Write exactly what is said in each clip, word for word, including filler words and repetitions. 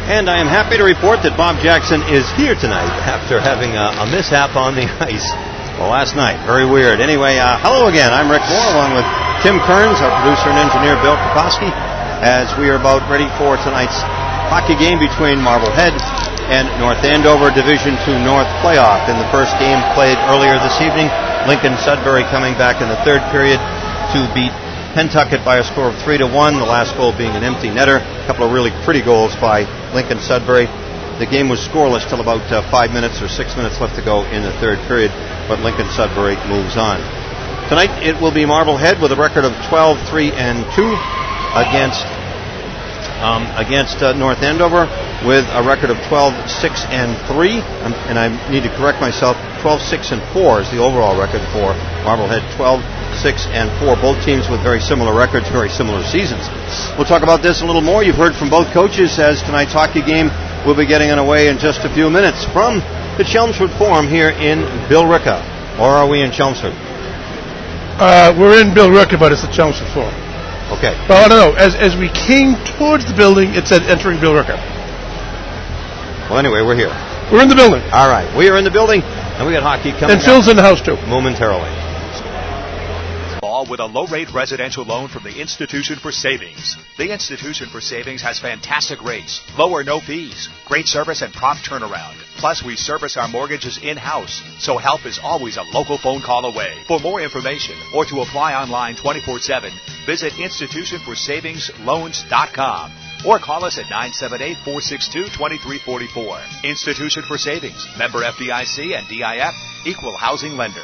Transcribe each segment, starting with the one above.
And I am happy to report that Bob Jackson is here tonight after having a, a mishap on the ice well, last night. Very weird. Anyway, uh, hello again. I'm Rick Moore along with Tim Kearns, our producer and engineer Bill Kokoski, as we are about ready for tonight's hockey game between Marblehead and North Andover, Division two North playoff. In the first game played earlier this evening, Lincoln Sudbury coming back in the third period to beat Pentucket by a score of three to one, the last goal being an empty netter. A couple of really pretty goals by Lincoln Sudbury. The game was scoreless till about uh, five minutes or six minutes left to go in the third period, but Lincoln Sudbury moves on. Tonight it will be Marblehead with a record of twelve three and two against um, against uh, North Andover with a record of twelve six and three, um, and I need to correct myself. twelve six and four is the overall record for Marblehead. twelve six and four, both teams with very similar records, very similar seasons. We'll talk about this a little more. You've heard from both coaches as tonight's hockey game will be getting underway in just a few minutes from the Chelmsford Forum here in Billerica. Or are we in Chelmsford? Uh, we're in Billerica, but it's the Chelmsford Forum. Okay. Well, I don't know. As as we came towards the building, it said entering Billerica. Well, anyway, we're here. We're in the building. All right. We are in the building, and we got hockey coming And Phil's up in the house, too. momentarily. With a low-rate residential loan from the Institution for Savings. The Institution for Savings has fantastic rates, low or no fees, great service, and prompt turnaround. Plus, we service our mortgages in-house, so help is always a local phone call away. For more information or to apply online twenty-four seven, visit institution for savings loans dot com or call us at nine seven eight, four six two, two three four four. Institution for Savings, member F D I C and D I F, equal housing lender.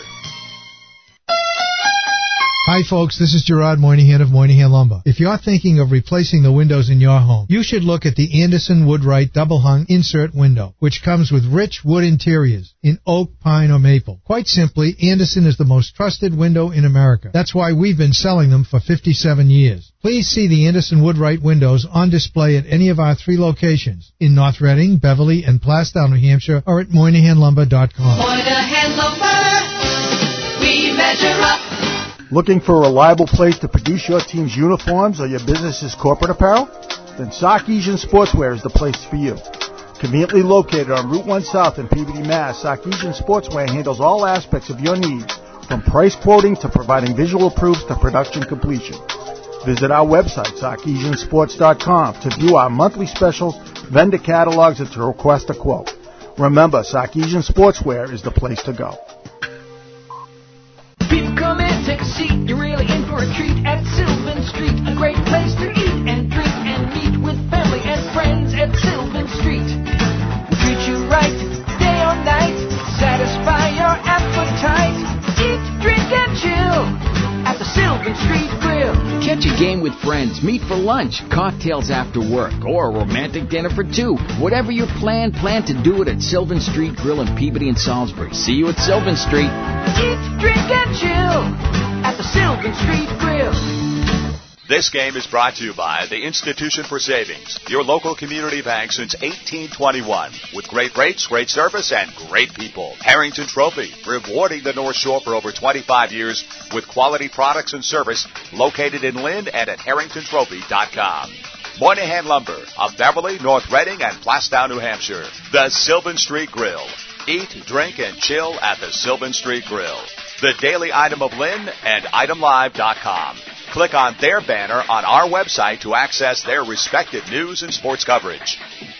Hi folks, this is Gerard Moynihan of Moynihan Lumber. If you're thinking of replacing the windows in your home, you should look at the Anderson Woodwright Double Hung Insert Window, which comes with rich wood interiors in oak, pine, or maple. Quite simply, Anderson is the most trusted window in America. That's why we've been selling them for fifty-seven years. Please see the Anderson Woodwright windows on display at any of our three locations in North Reading, Beverly, and Plastown, New Hampshire, or at Moynihan Lumber dot com. Moynihan Lumber, we measure up. Looking for a reliable place to produce your team's uniforms or your business's corporate apparel? Then Sarkeesian Sportswear is the place for you. Conveniently located on Route one South in Peabody, Mass., Sarkeesian Sportswear handles all aspects of your needs, from price quoting to providing visual proofs to production completion. Visit our website, Sarkeesian Sports dot com, to view our monthly specials, vendor catalogs, and to request a quote. Remember, Sarkeesian Sportswear is the place to go. People come in, take a seat, you're really in for a treat at Sylvan Street. A great place to eat and drink and meet with family and friends at Sylvan Street. We'll treat you right, day or night, satisfy your appetite. Eat, drink, and chill at the Sylvan Street Grill. Catch a game with friends, meet for lunch, cocktails after work, or a romantic dinner for two. Whatever your plan, plan to do it at Sylvan Street Grill in Peabody and Salisbury. See you at Sylvan Street. Eat, drink, and chill at the Sylvan Street Grill. This game is brought to you by the Institution for Savings, your local community bank since eighteen twenty-one, with great rates, great service, and great people. Harrington Trophy, rewarding the North Shore for over twenty-five years with quality products and service, located in Lynn and at harrington trophy dot com. Moynihan Lumber of Beverly, North Reading, and Plastown, New Hampshire. The Sylvan Street Grill. Eat, drink, and chill at the Sylvan Street Grill. The Daily Item of Lynn and item live dot com. Click on their banner on our website to access their respective news and sports coverage.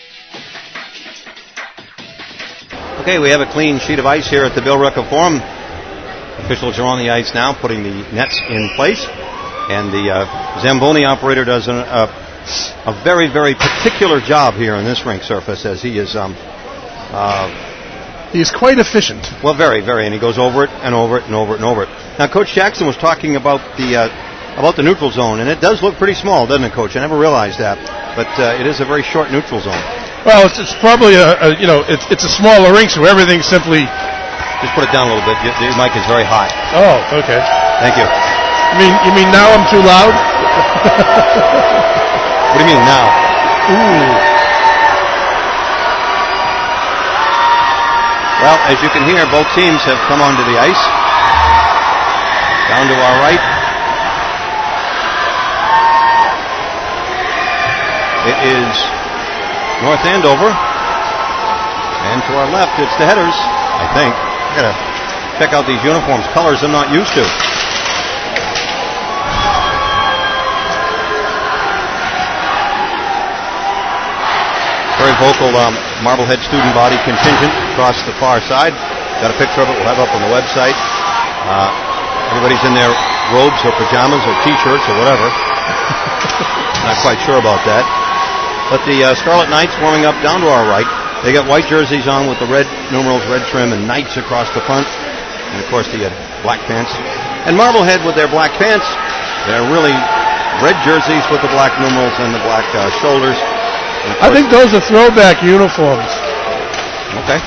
Okay, we have a clean sheet of ice here at the Billerica Forum. Officials are on the ice now, putting the nets in place. And the uh, Zamboni operator does an, uh, a very, very particular job here on this rink surface, as he is... Um, uh, He is quite efficient. Well, very, very, and he goes over it and over it and over it and over it. Now, Coach Jackson was talking about the uh, about the neutral zone, and it does look pretty small, doesn't it, Coach? I never realized that, but uh, it is a very short neutral zone. Well, it's, it's probably a, a you know it's it's a smaller rink, so everything simply. Just put it down a little bit. Your, your mic is very hot. Oh, okay. Thank you. You mean you mean now I'm too loud? What do you mean now? Ooh. Well, as you can hear, both teams have come onto the ice. Down to our right. It is North Andover. And to our left, it's the Headers, I think. I gotta check out these uniforms. Colors I'm not used to. Very vocal um, Marblehead student body contingent across the far side. Got a picture of it. We'll have it up on the website. Uh, everybody's in their robes or pajamas or T-shirts or whatever. Not quite sure about that. But the uh, Scarlet Knights warming up down to our right. They got white jerseys on with the red numerals, red trim, and Knights across the front. And, of course, the uh, black pants. And Marblehead with their black pants. They're really red jerseys with the black numerals and the black uh, shoulders. I think those are throwback uniforms. Okay.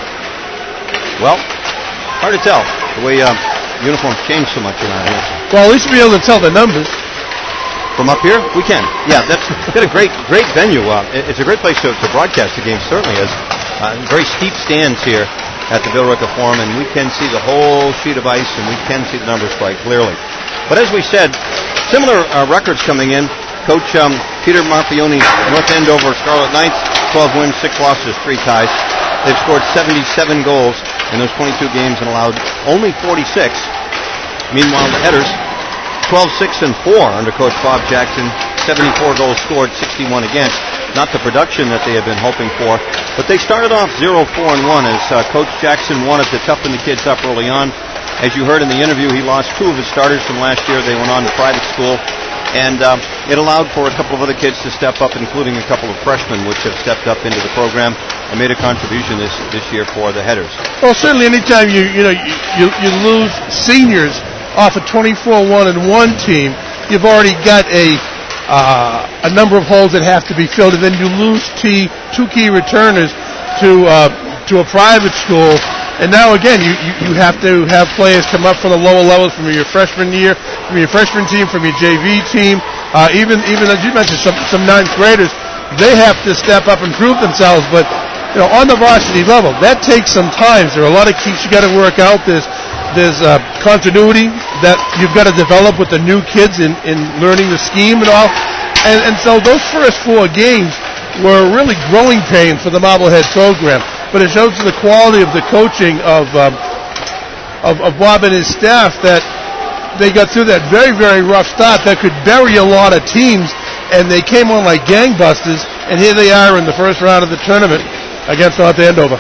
Well, hard to tell the way uh, uniforms change so much around here. Well, at least we'll be able to tell the numbers. From up here, we can. Yeah, that's got a great, great venue. Uh, it's a great place to, to broadcast the game. Certainly is. Uh, very steep stands here at the Billerica Forum, and we can see the whole sheet of ice, and we can see the numbers quite clearly. But as we said, similar uh, records coming in. Coach um, Peter Marfioni's North Andover Scarlet Knights, twelve wins, six losses, three ties. They've scored seventy-seven goals in those twenty-two games and allowed only forty-six. Meanwhile, the Headers, twelve six and four under Coach Bob Jackson, seventy-four goals scored, sixty-one against. Not the production that they have been hoping for, but they started off zero four and one as uh, Coach Jackson wanted to toughen the kids up early on. As you heard in the interview, he lost two of his starters from last year. They went on to private school. And um, it allowed for a couple of other kids to step up, including a couple of freshmen, which have stepped up into the program and made a contribution this this year for the Headers. Well, certainly, anytime you you know you, you, you lose seniors off a twenty-four one and one team, you've already got a uh, a number of holes that have to be filled, and then you lose t- two key returners to uh, to a private school. And now again, you, you, you have to have players come up from the lower levels from your freshman year, from your freshman team, from your J V team, uh, even even as you mentioned, some some ninth graders. They have to step up and prove themselves. But you know, on the varsity level, that takes some time. There are a lot of keys you got to work out. There's there's uh, continuity that you've got to develop with the new kids in, in learning the scheme and all. And and so those first four games were really growing pain for the Marblehead program. But it shows the quality of the coaching of, um, of of Bob and his staff that they got through that very, very rough start that could bury a lot of teams, and they came on like gangbusters, and here they are in the first round of the tournament against North Andover.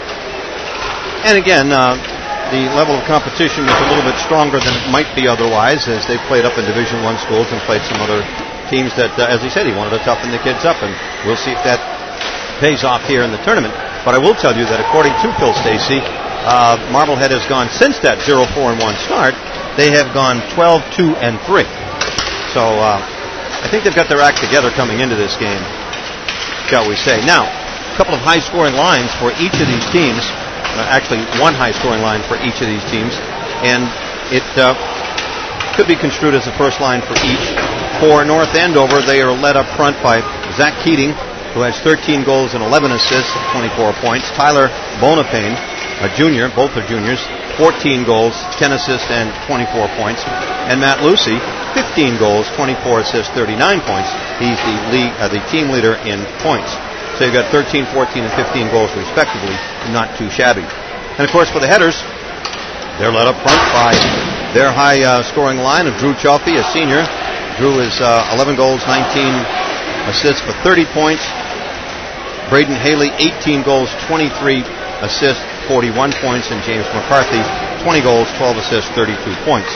And again, uh, the level of competition was a little bit stronger than it might be otherwise, as they played up in Division One schools and played some other teams that, uh, as he said, he wanted to toughen the kids up, and we'll see if that pays off here in the tournament. But I will tell you that according to Phil Stacey, uh, Marblehead has gone, since that zero four and one start, they have gone twelve two and three. So uh, I think they've got their act together coming into this game, shall we say. Now, a couple of high-scoring lines for each of these teams. Uh, actually, one high-scoring line for each of these teams. And it uh, could be construed as the first line for each. For North Andover, they are led up front by Zach Keating, who has thirteen goals and eleven assists, twenty-four points. Tyler Bonapane, a junior, both are juniors, fourteen goals, ten assists, and twenty-four points. And Matt Lucy, fifteen goals, twenty-four assists, thirty-nine points. He's the league, uh, the team leader in points. So you've got thirteen, fourteen, and fifteen goals respectively, not too shabby. And of course for the Headers, they're led up front by their high-scoring uh, line of Drew Chalfie, a senior. Drew is uh, eleven goals, nineteen assists for thirty points. Braden Haley, eighteen goals, twenty-three assists, forty-one points. And James McCarthy, twenty goals, twelve assists, thirty-two points.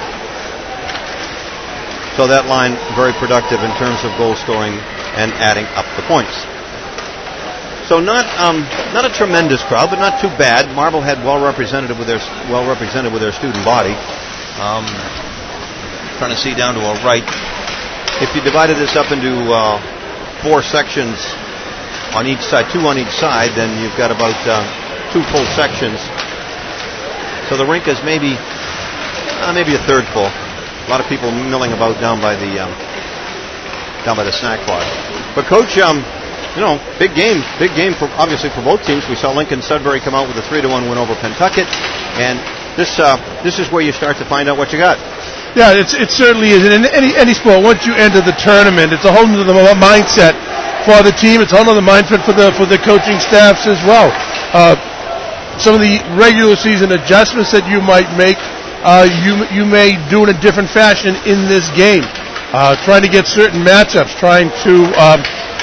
So that line very productive in terms of goal scoring and adding up the points. So not um, not a tremendous crowd, but not too bad. Marblehead well represented with their well represented with their student body. Um, trying to see down to our right. If you divided this up into uh, four sections on each side, two on each side, then you've got about uh, two full sections. So the rink is maybe uh, maybe a third full. A lot of people milling about down by the um, down by the snack bar. But Coach, um, you know, big game, big game for obviously for both teams. We saw Lincoln Sudbury come out with a three to one win over Pentucket, and this uh, this is where you start to find out what you got. Yeah, it's, it certainly is. And in any any sport, once you enter the tournament, it's a whole new mindset for the team. It's a whole other mindset for the for the coaching staffs as well. Uh, some of the regular season adjustments that you might make, uh, you you may do in a different fashion in this game. Uh, trying to get certain matchups, trying to um,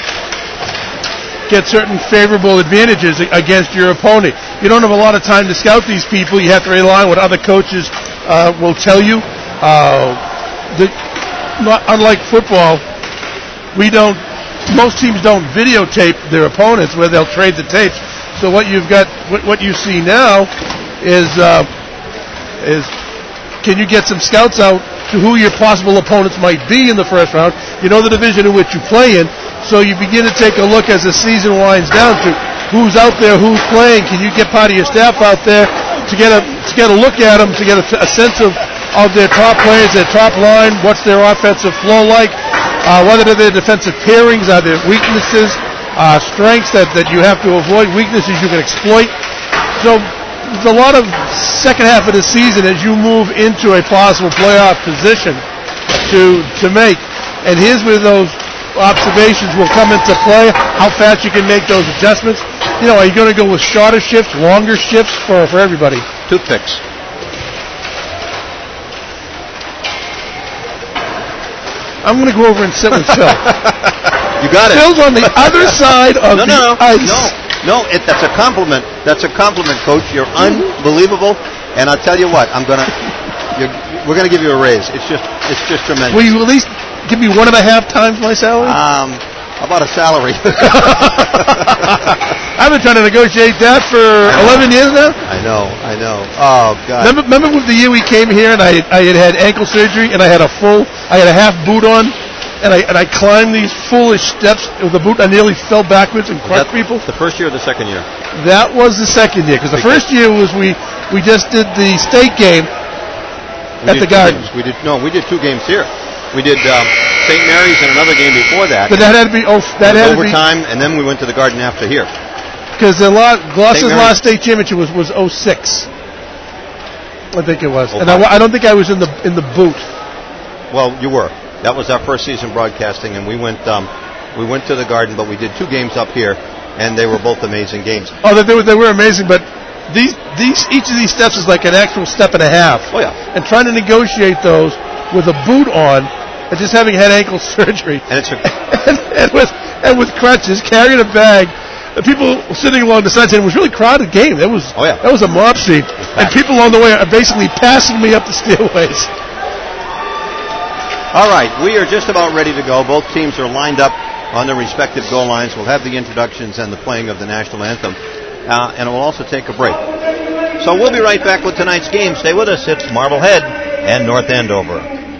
get certain favorable advantages against your opponent. You don't have a lot of time to scout these people. You have to rely on what other coaches uh, will tell you. Uh, the, not unlike football, we don't. Most teams don't videotape their opponents where they'll trade the tapes. So what you've got, what, what you see now, is uh, is can you get some scouts out to who your possible opponents might be in the first round? You know the division in which you play in, so you begin to take a look as the season winds down to who's out there, who's playing. Can you get part of your staff out there to get a to get a look at them, to get a, a sense of, of their top players, their top line, what's their offensive flow like, uh, what are their defensive pairings, are there weaknesses, uh, strengths that, that you have to avoid, weaknesses you can exploit. So there's a lot of second half of the season as you move into a possible playoff position to to make. And here's where those observations will come into play, how fast you can make those adjustments. You know, are you going to go with shorter shifts, longer shifts for, for everybody? Toothpicks. I'm going to go over and sit with Phil. You got it. Phil's on the other side of no, the no, no. ice. No, no, it, that's a compliment. That's a compliment, Coach. You're unbelievable. And I'll tell you what, I'm going to, we're going to give you a raise. It's just, it's just tremendous. Will you at least give me one and a half times my salary? Um, about a salary. I've been trying to negotiate that for eleven years now. I know, I know. Oh, God. Remember, remember when the year we came here and I, I had had ankle surgery and I had a full, I had a half boot on, and I and I climbed these foolish steps with the boot. I nearly fell backwards and crushed people. The first year or the second year? That was the second year, because the first year was we we just did the state game we at the Garden. Games. We did no, we did two games here. We did um, Saint Mary's and another game before that. But that had to be oh, that had overtime, to be, and then we went to the Garden after here. Because the la- Gloucester's last state championship was was oh six. I think it was, oh, and I, I don't think I was in the in the boot. Well, you were. That was our first season broadcasting, and we went um, we went to the Garden, but we did two games up here, and they were both amazing games. Oh, they were they were amazing, but these these each of these steps is like an actual step and a half. Oh yeah. And trying to negotiate those with a boot on, and just having had ankle surgery, and it's a and, and with and with crutches, carrying a bag. The people sitting along the side saying it was a really crowded game. That was oh, yeah. that was a mob scene, and people along the way are basically passing me up the stairways. All right, we are just about ready to go. Both teams are lined up on their respective goal lines. We'll have the introductions and the playing of the national anthem, uh, and we'll also take a break. So we'll be right back with tonight's game. Stay with us. It's Marblehead and North Andover.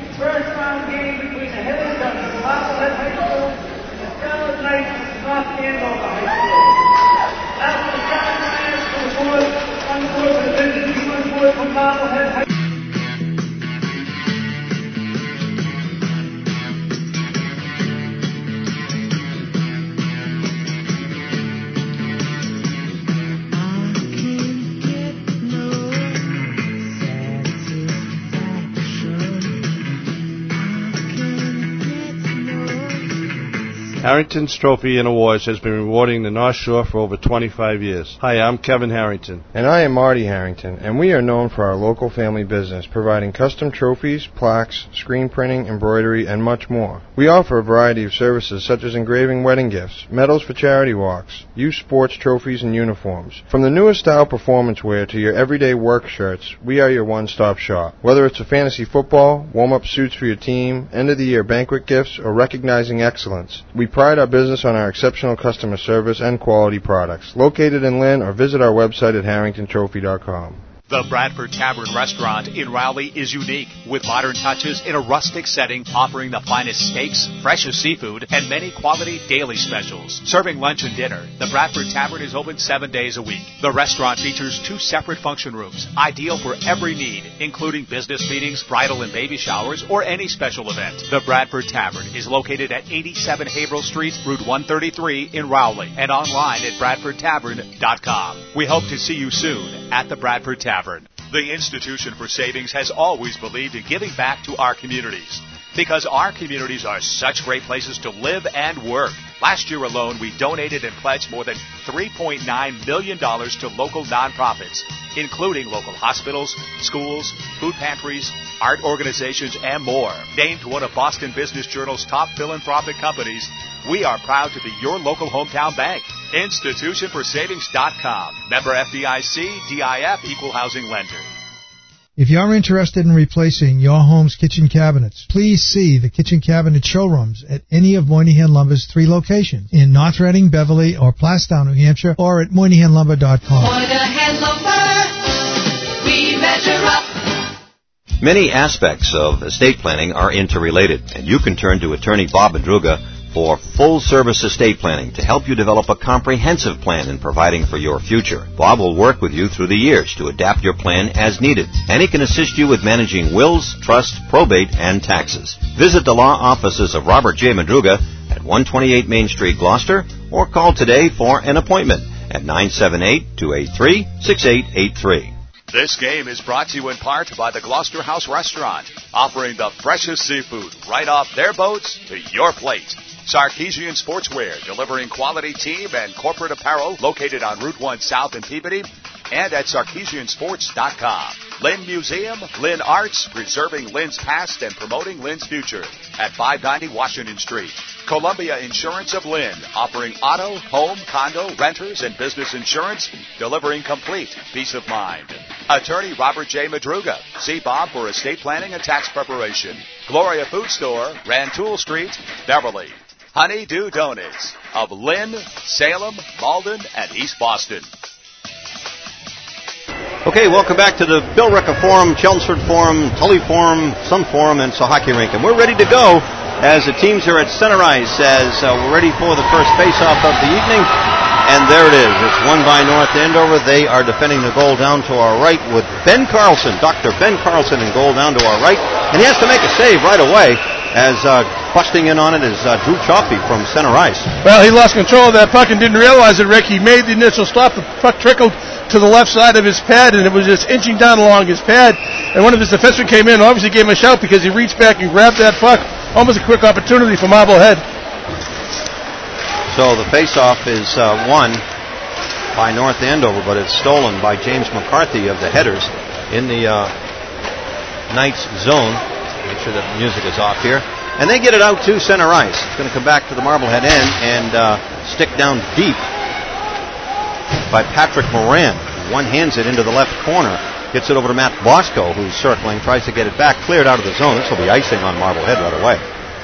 Harrington's Trophy and Awards has been rewarding the North Shore for over twenty-five years. Hi, I'm Kevin Harrington. And I am Marty Harrington, and we are known for our local family business, providing custom trophies, plaques, screen printing, embroidery, and much more. We offer a variety of services such as engraving wedding gifts, medals for charity walks, youth sports trophies, and uniforms. From the newest style performance wear to your everyday work shirts, we are your one-stop shop. Whether it's a fantasy football, warm-up suits for your team, end-of-the-year banquet gifts, or recognizing excellence, we pride our business on our exceptional customer service and quality products. Located in Lynn, or visit our website at harrington trophy dot com. The Bradford Tavern Restaurant in Rowley is unique, with modern touches in a rustic setting, offering the finest steaks, freshest seafood, and many quality daily specials. Serving lunch and dinner, the Bradford Tavern is open seven days a week. The restaurant features two separate function rooms, ideal for every need, including business meetings, bridal and baby showers, or any special event. The Bradford Tavern is located at eighty-seven Haverhill Street, Route one thirty-three in Rowley, and online at bradford tavern dot com. We hope to see you soon at the Bradford Tavern. The Institution for Savings has always believed in giving back to our communities, because our communities are such great places to live and work. Last year alone, we donated and pledged more than three point nine million dollars to local nonprofits, including local hospitals, schools, food pantries, art organizations, and more. Named one of Boston Business Journal's top philanthropic companies, we are proud to be your local hometown bank. institution for savings dot com. Member F D I C, D I F, Equal Housing Lender. If you're interested in replacing your home's kitchen cabinets, please see the kitchen cabinet showrooms at any of Moynihan Lumber's three locations in North Reading, Beverly, or Plastown, New Hampshire, or at Moynihan Lumber dot com. Moynihan Lumber, we measure up. Many aspects of estate planning are interrelated, and you can turn to attorney Bob Madruga for full-service estate planning to help you develop a comprehensive plan in providing for your future. Bob will work with you through the years to adapt your plan as needed, and he can assist you with managing wills, trust, probate, and taxes. Visit the law offices of Robert J. Madruga at one twenty-eight Main Street, Gloucester, or call today for an appointment at nine seven eight, two eight three, six eight eight three. This game is brought to you in part by the Gloucester House Restaurant, offering the freshest seafood right off their boats to your plate. Sarkeesian Sportswear, delivering quality team and corporate apparel, located on Route one South in Peabody and at Sarkeesian Sports dot com. Lynn Museum, Lynn Arts, preserving Lynn's past and promoting Lynn's future at five ninety Washington Street. Columbia Insurance of Lynn, offering auto, home, condo, renters, and business insurance, delivering complete peace of mind. Attorney Robert J. Madruga. See Bob for estate planning and tax preparation. Gloria Food Store, Rantoul Street, Beverly. Honeydew Donuts of Lynn, Salem, Malden, and East Boston. Okay, welcome back to the Bill Ricker Forum, Chelmsford Forum, Tully Forum, Sun Forum, and Sahaki Rink. And we're ready to go as the teams are at center ice as uh, we're ready for the first face-off of the evening. And there it is. It's won by North Andover. They are defending the goal down to our right with Ben Carlson, Doctor Ben Carlson in goal down to our right. And he has to make a save right away as uh, busting in on it is uh, Drew Chaffee from center ice. Well, he lost control of that puck and didn't realize it, Rick. He made the initial stop. The puck trickled to the left side of his pad, and it was just inching down along his pad. And one of his defensemen came in, obviously gave him a shout because he reached back and grabbed that puck. Almost a quick opportunity for Marblehead. So the face-off is uh, won by North Andover, but it's stolen by James McCarthy of the Headers in the uh, Knights zone. Make sure that the music is off here. And they get it out to center ice. It's going to come back to the Marblehead end and uh, stick down deep by Patrick Moran. One hands it into the left corner. Gets it over to Matt Bosco, who's circling, tries to get it back, cleared out of the zone. This will be icing on Marblehead right away.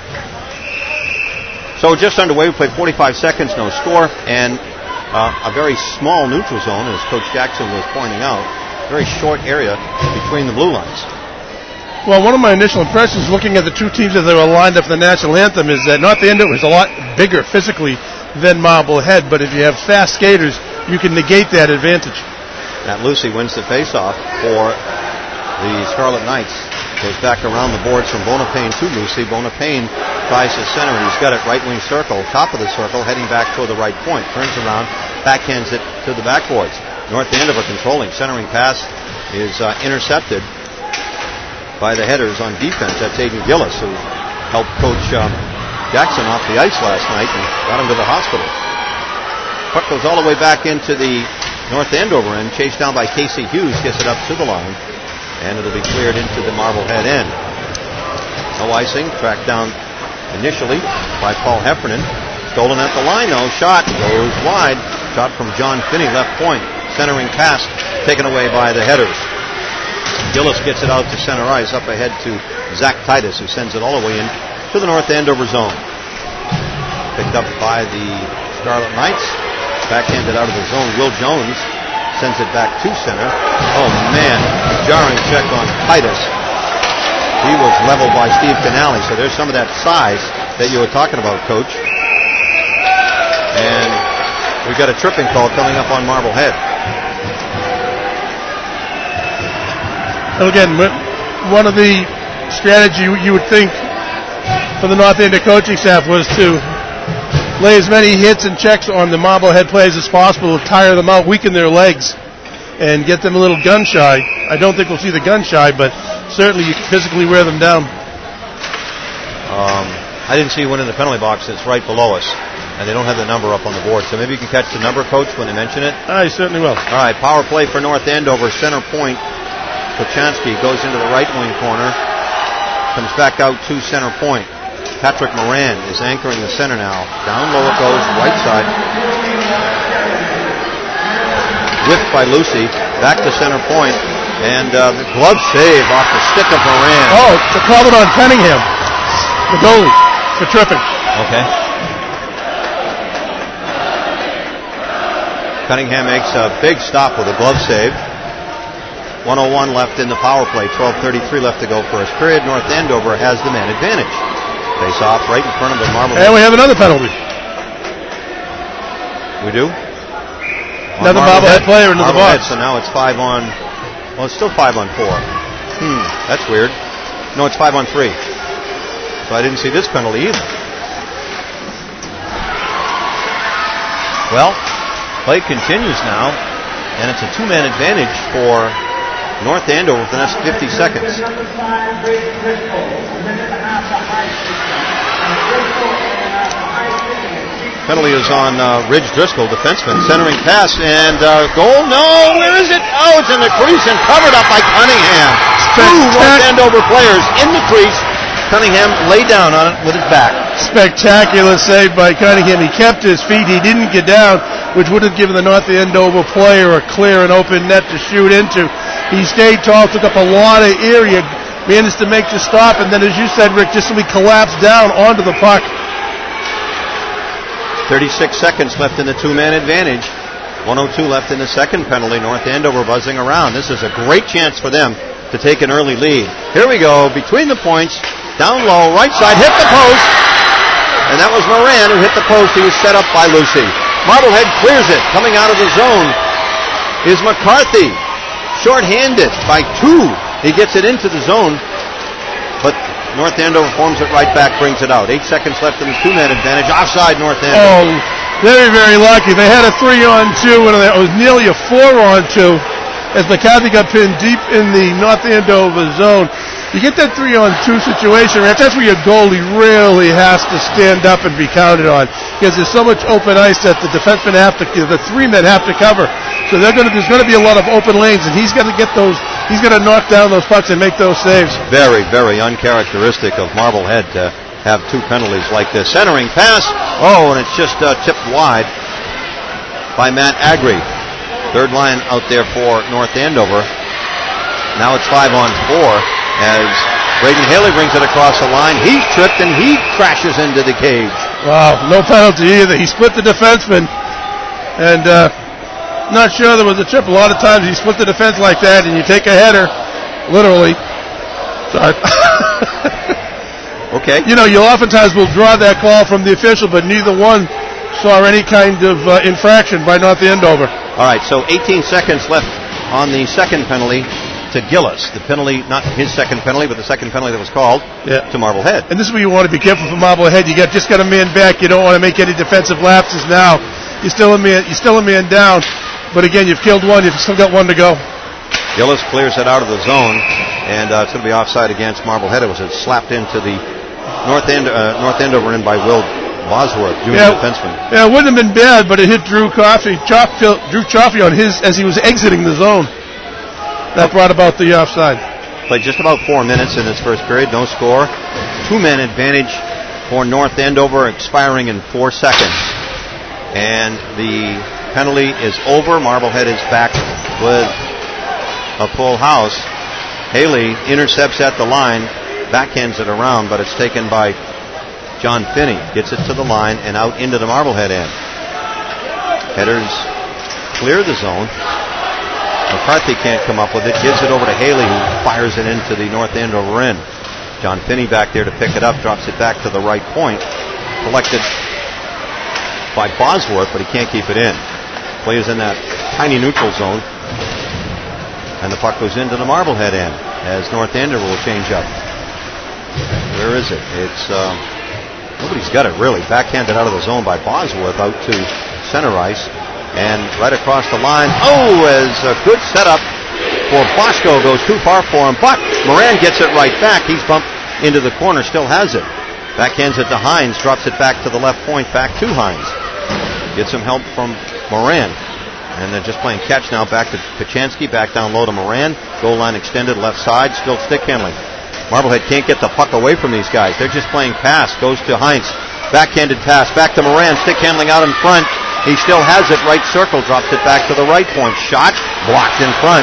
So just underway, we played forty-five seconds, no score, and uh, a very small neutral zone, as Coach Jackson was pointing out. Very short area between the blue lines. Well, one of my initial impressions looking at the two teams as they were lined up for the national anthem is that North Andover is a lot bigger physically than Marblehead, but if you have fast skaters, you can negate that advantage. Matt Lucy wins the faceoff for the Scarlet Knights. Goes back around the boards from Bonapane to Lucy. Bonapane tries to center, and he's got it right wing circle, top of the circle, heading back toward the right point. Turns around, backhands it to the backboards. North Andover controlling. Centering pass is uh, intercepted by the Headers on defense. That's Aiden Gillis, who helped Coach um, Jackson off the ice last night and got him to the hospital. Puck goes all the way back into the North Andover end, chased down by Casey Hughes, gets it up to the line, and it'll be cleared into the Marblehead end. No icing, tracked down initially by Paul Heffernan. Stolen at the line, though. Shot goes wide. Shot from John Finney, left point. Centering pass taken away by the Headers. Gillis gets it out to center ice, up ahead to Zach Titus, who sends it all the way in to the North Andover zone. Picked up by the Scarlet Knights. Backhanded out of the zone. Will Jones sends it back to center. Oh, man. Jarring check on Titus. He was leveled by Steve Canale, so there's some of that size that you were talking about, Coach. And we've got a tripping call coming up on Marblehead. And again, one of the strategy you would think for the North Andover coaching staff was to lay as many hits and checks on the Marblehead players as possible, to tire them out, weaken their legs, and get them a little gun shy. I don't think we'll see the gun shy, but certainly you can physically wear them down. Um, I didn't see one in the penalty box. It's right below us. And they don't have the number up on the board, so maybe you can catch the number, Coach, when they mention it. I certainly will. All right, power play for North Andover, center point. Kochanski goes into the right wing corner, comes back out to center point. Patrick Moran is anchoring the center now. Down low it goes, right side. Whiffed by Lucy, back to center point, and uh, the glove save off the stick of Moran. Oh, they called it on Cunningham, the goalie, for tripping. Okay. Cunningham makes a big stop with a glove save. one oh one left in the power play. twelve thirty-three left to go first period. North Andover has the man advantage. Face off right in front of the Marblehead. And we have another penalty. We do? Another Marblehead player into the box. So now it's five on... Well, it's still five on four. Hmm, that's weird. No, it's five on three. So I didn't see this penalty either. Well... Play continues now, and it's a two-man advantage for North Andover for the next fifty seconds. Penalty is on uh, Ridge Driscoll, defenseman, centering pass, and uh, goal. No, where is it? Oh, it's in the crease and covered up by Cunningham. Two North Andover players in the crease. Cunningham laid down on it with his back. Spectacular save by Cunningham. He kept his feet. He didn't get down, which would have given the North Andover player a clear and open net to shoot into. He stayed tall, took up a lot of area, managed to make the stop, and then, as you said, Rick, just simply collapsed down onto the puck. thirty-six seconds left in the two-man advantage. one oh two left in the second penalty. North Andover buzzing around. This is a great chance for them to take an early lead. Here we go, between the points, down low, right side, hit the post. And that was Moran who hit the post. He was set up by Lucy. Marblehead clears it. Coming out of the zone is McCarthy. Short-handed by two. He gets it into the zone, but North Andover forms it right back, brings it out. Eight seconds left in the two-man advantage. Offside, North Andover. Oh, very, very lucky. They had a three-on-two, and it was nearly a four-on-two as McCarthy got pinned deep in the North Andover zone. You get that three-on-two situation, that's where your goalie really has to stand up and be counted on, because there's so much open ice that the defensemen have to, the three men have to cover. So they're going to, there's going to be a lot of open lanes, and he's going to get those, he's going to knock down those pucks and make those saves. Very, very uncharacteristic of Marblehead to have two penalties like this. Centering pass, oh, and it's just uh, tipped wide by Matt Agri. Third line out there for North Andover. Now it's five on four as Braden Haley brings it across the line. He tripped and he crashes into the cage. Wow, no penalty either. He split the defenseman, and uh, not sure there was a trip. A lot of times you split the defense like that and you take a header, literally. Sorry. Okay. You know, you oftentimes will draw that call from the official, but neither one saw any kind of uh, infraction by North Andover. All right, so eighteen seconds left on the second penalty to Gillis. The penalty, not his second penalty, but the second penalty that was called yeah. to Marblehead. And this is where you want to be careful for Marblehead. You got just got a man back. You don't want to make any defensive lapses now. You're still a man. You're still a man down. But again, you've killed one. You've still got one to go. Gillis clears it out of the zone, and uh, it's going to be offside against Marblehead. It was it slapped into the North End, uh, North Andover in by Will Bosworth, junior yeah, defenseman. Yeah, it wouldn't have been bad, but it hit Drew Coffey, Chaffee, Drew Chaffee on his as he was exiting the zone. That brought about the offside. Played just about four minutes in this first period, no score. Two-man advantage for North Andover, expiring in four seconds. And the penalty is over. Marblehead is back with a full house. Haley intercepts at the line, backhands it around, but it's taken by John Finney. Gets it to the line and out into the Marblehead end. Headers clear the zone. McCarthy can't come up with it. Gives it over to Haley, who fires it into the North Andover end. John Finney back there to pick it up, drops it back to the right point. Collected by Bosworth, but he can't keep it in. Play is in that tiny neutral zone. And the puck goes into the Marblehead end as North Andover will change up. Where is it? It's, uh, nobody's got it really. Backhanded out of the zone by Bosworth out to center ice. And right across the line, oh, as a good setup for Bosco, goes too far for him, but Moran gets it right back. He's bumped into the corner, still has it. Backhands it to Hines, drops it back to the left point, back to Hines. Gets some help from Moran. And they're just playing catch now, back to Pachansky, back down low to Moran. Goal line extended, left side, still stick handling. Marblehead can't get the puck away from these guys. They're just playing pass, goes to Hines. Backhanded pass, back to Moran, stick handling out in front. He still has it, right circle, drops it back to the right point. Shot, blocked in front.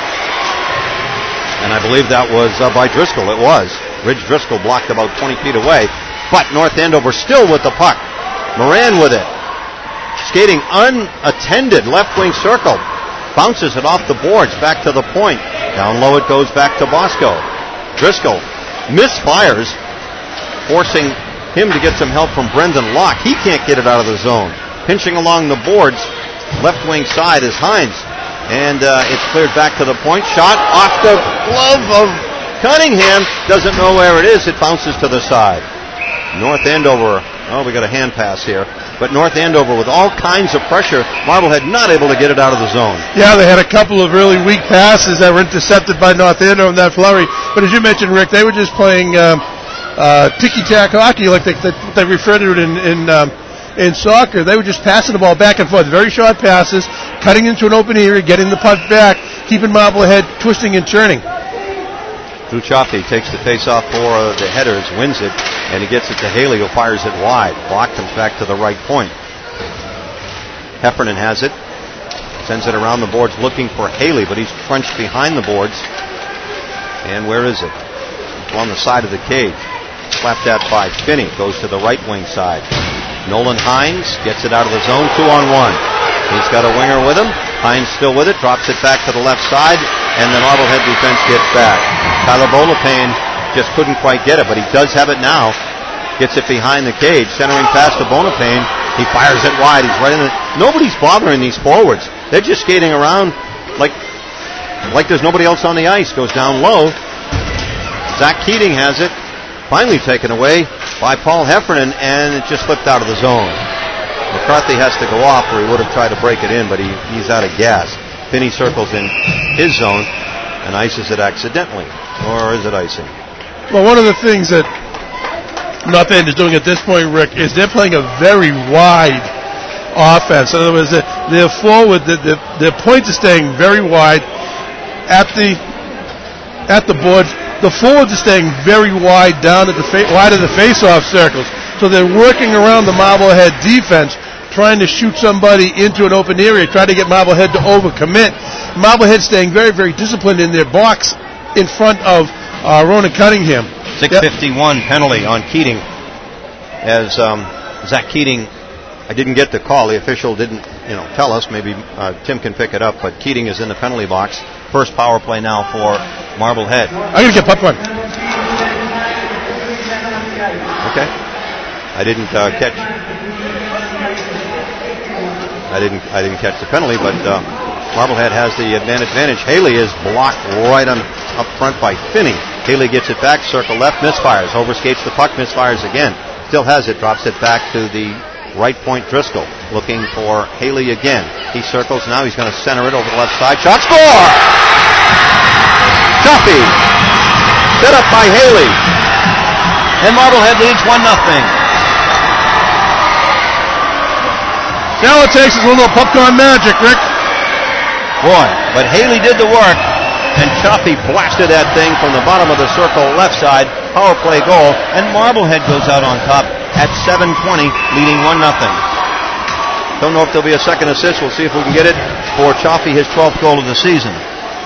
And I believe that was uh, by Driscoll, it was. Ridge Driscoll blocked about twenty feet away. But North Andover still with the puck. Moran with it. Skating unattended, left wing circle. Bounces it off the boards, back to the point. Down low it goes back to Bosco. Driscoll misfires, forcing him to get some help from Brendan Locke. He can't get it out of the zone. Pinching along the boards, left wing side is Hines. And uh, it's cleared back to the point. Shot off the glove of Cunningham. Doesn't know where it is. It bounces to the side. North Andover, oh, we got a hand pass here. But North Andover with all kinds of pressure. Marblehead not able to get it out of the zone. Yeah, they had a couple of really weak passes that were intercepted by North Andover in that flurry. But as you mentioned, Rick, they were just playing um, uh, ticky-tack hockey, like they, they, they refer to it in... in um, In soccer, they were just passing the ball back and forth, very short passes, cutting into an open area, getting the puck back, keeping Marblehead twisting and turning. Drew Chaffee takes the face-off for uh, the Headers, wins it, and he gets it to Haley, who fires it wide. Block comes back to the right point. Heffernan has it, sends it around the boards looking for Haley, but he's crunched behind the boards. And where is it? On the side of the cage. Slapped at by Finney, goes to the right wing side. Nolan Hines gets it out of the zone, two on one. He's got a winger with him. Hines still with it, drops it back to the left side, and the Marblehead defense gets back. Tyler Bonapane just couldn't quite get it, but he does have it now. Gets it behind the cage, centering pass to Bonapane. He fires it wide. He's right in the... Nobody's bothering these forwards. They're just skating around like, like there's nobody else on the ice. Goes down low. Zach Keating has it. Finally taken away by Paul Heffernan, and it just slipped out of the zone. McCarthy has to go off, or he would have tried to break it in, but he, he's out of gas. Finney circles in his zone and ices it accidentally. Or is it icing? Well, one of the things that North End is doing at this point, Rick, is they're playing a very wide offense. In other words, they're, they're forward, their, their, their points are staying very wide at the at the boards. The forwards are staying very wide down at the fa- wide of the face-off circles. So they're working around the Marblehead defense, trying to shoot somebody into an open area, trying to get Marblehead to overcommit. Marblehead staying very, very disciplined in their box in front of uh, Ronan Cunningham. six fifty-one yep. Penalty on Keating. As um, Zach Keating, I didn't get the call. The official didn't, you know, tell us. Maybe uh, Tim can pick it up. But Keating is in the penalty box. First power play now for Marblehead. I'm going to get popcorn. Okay. I didn't uh, catch. I didn't. I didn't catch the penalty, but uh, Marblehead has the advantage. Haley is blocked right on up front by Finney. Haley gets it back, circle left, misfires, overskates the puck, misfires again. Still has it, drops it back to the right point. Driscoll looking for Haley again. He circles now. He's going to center it over the left side. Shot, score! Duffy set up by Haley, and Marblehead leads one nothing. Now it takes us a little popcorn magic, Rick. Boy, but Haley did the work, and Chaffee blasted that thing from the bottom of the circle left side. Power play goal, and Marblehead goes out on top at seven twenty, leading one nothing. Don't know if there'll be a second assist. We'll see if we can get it for Chaffee, his twelfth goal of the season.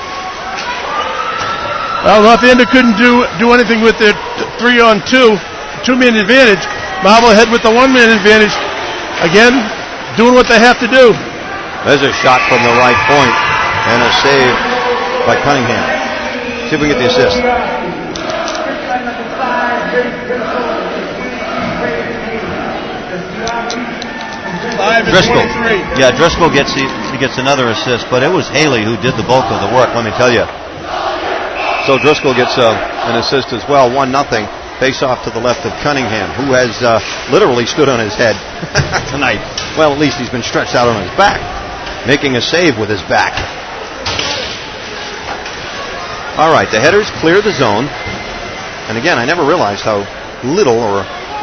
Well, North End couldn't do do anything with their three on two, two-man advantage. Marblehead with the one-man advantage. Again, doing what they have to do. There's a shot from the right point and a save by Cunningham. See if we can get the assist. Driscoll. Yeah, Driscoll gets the, he gets another assist, but it was Haley who did the bulk of the work, let me tell you. So Driscoll gets uh, an assist as well, one nothing. Face off to the left of Cunningham, who has uh, literally stood on his head tonight. Well, at least he's been stretched out on his back, making a save with his back. All right, the Headers clear the zone. And again, I never realized how little or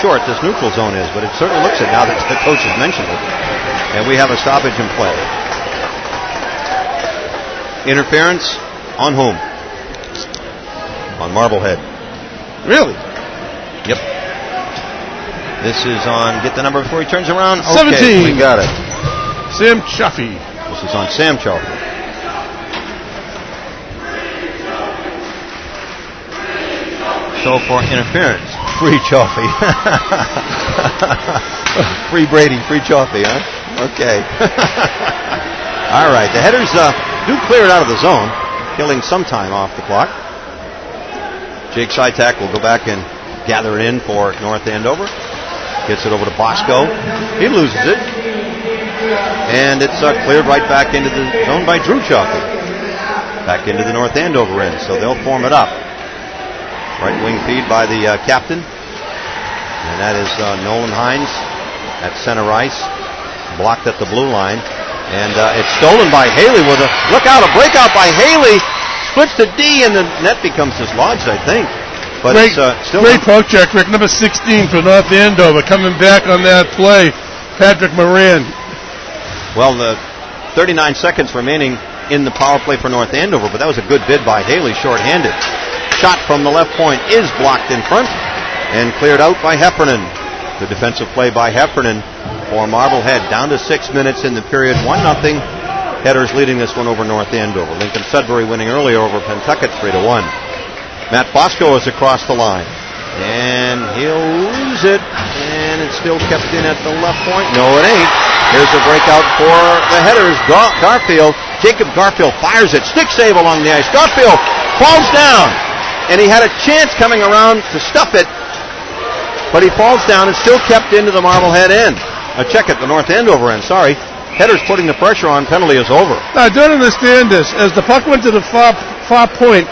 short this neutral zone is, but it certainly looks it now that the coach has mentioned it. And we have a stoppage in play. Interference on whom? On Marblehead. Really? Yep. This is on, get the number before he turns around. Okay, seventeen. we got it. Sam Chaffee. This is on Sam Chaffee. So for interference, free Chaffee. Free Brady, free Chaffee, huh? Okay. All right, the Headers uh, do clear it out of the zone, killing some time off the clock. Jake Sytak will go back and gather it in for North Andover. Gets it over to Bosco. He loses it. And it's uh, cleared right back into the zone by Drew Chaffee. Back into the North Andover end, so they'll form it up. Right wing feed by the uh, captain. And that is uh, Nolan Hines at center ice. Blocked at the blue line. And uh, it's stolen by Haley with a, look out, a breakout by Haley. Splits to D and the net becomes dislodged, I think. But great, it's uh, still great poke check, Rick. Number sixteen for North Andover coming back on that play. Patrick Moran. Well, the thirty-nine seconds remaining in the power play for North Andover, but that was a good bid by Haley, shorthanded. Shot from the left point is blocked in front and cleared out by Heffernan. The defensive play by Heffernan for Marblehead. Down to six minutes in the period, one nothing. Headers leading this one over North Andover. Lincoln Sudbury winning earlier over Pentucket three to one. Matt Bosco is across the line. And he'll lose it. And it's still kept in at the left point. No, it ain't. Here's a breakout for the Headers. Gar- Garfield. Jacob Garfield fires it. Stick save along the ice. Garfield falls down. And he had a chance coming around to stuff it. But he falls down and still kept into the Marblehead end. A check at the North Andover end, sorry. Headers putting the pressure on. Penalty is over. Now, I don't understand this. As the puck went to the far, far point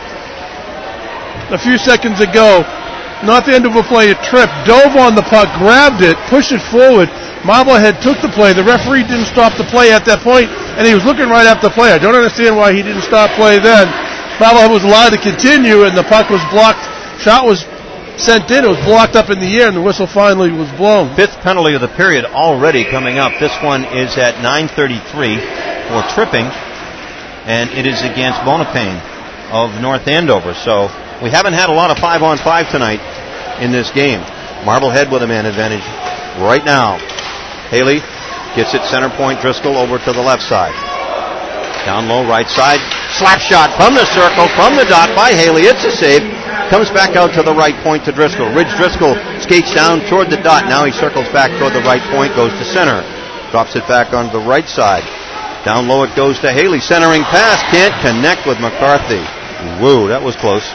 a few seconds ago, North Andover player tripped, dove on the puck, grabbed it, pushed it forward. Marblehead took the play. The referee didn't stop the play at that point, and he was looking right at the play. I don't understand why he didn't stop play then. Marblehead was allowed to continue, and the puck was blocked. Shot was sent in. It was blocked up in the air, and the whistle finally was blown. Fifth penalty of the period already coming up. This one is at nine thirty-three for tripping, and it is against Bonapane of North Andover. So we haven't had a lot of five-on-five tonight in this game. Marblehead with a man advantage right now. Haley gets it center point. Driscoll over to the left side. Down low, right side. Slap shot from the circle, from the dot by Haley. It's a save. Comes back out to the right point to Driscoll. Ridge Driscoll skates down toward the dot. Now he circles back toward the right point, goes to center. Drops it back on the right side. Down low it goes to Haley. Centering pass. Can't connect with McCarthy. Whoa, that was close.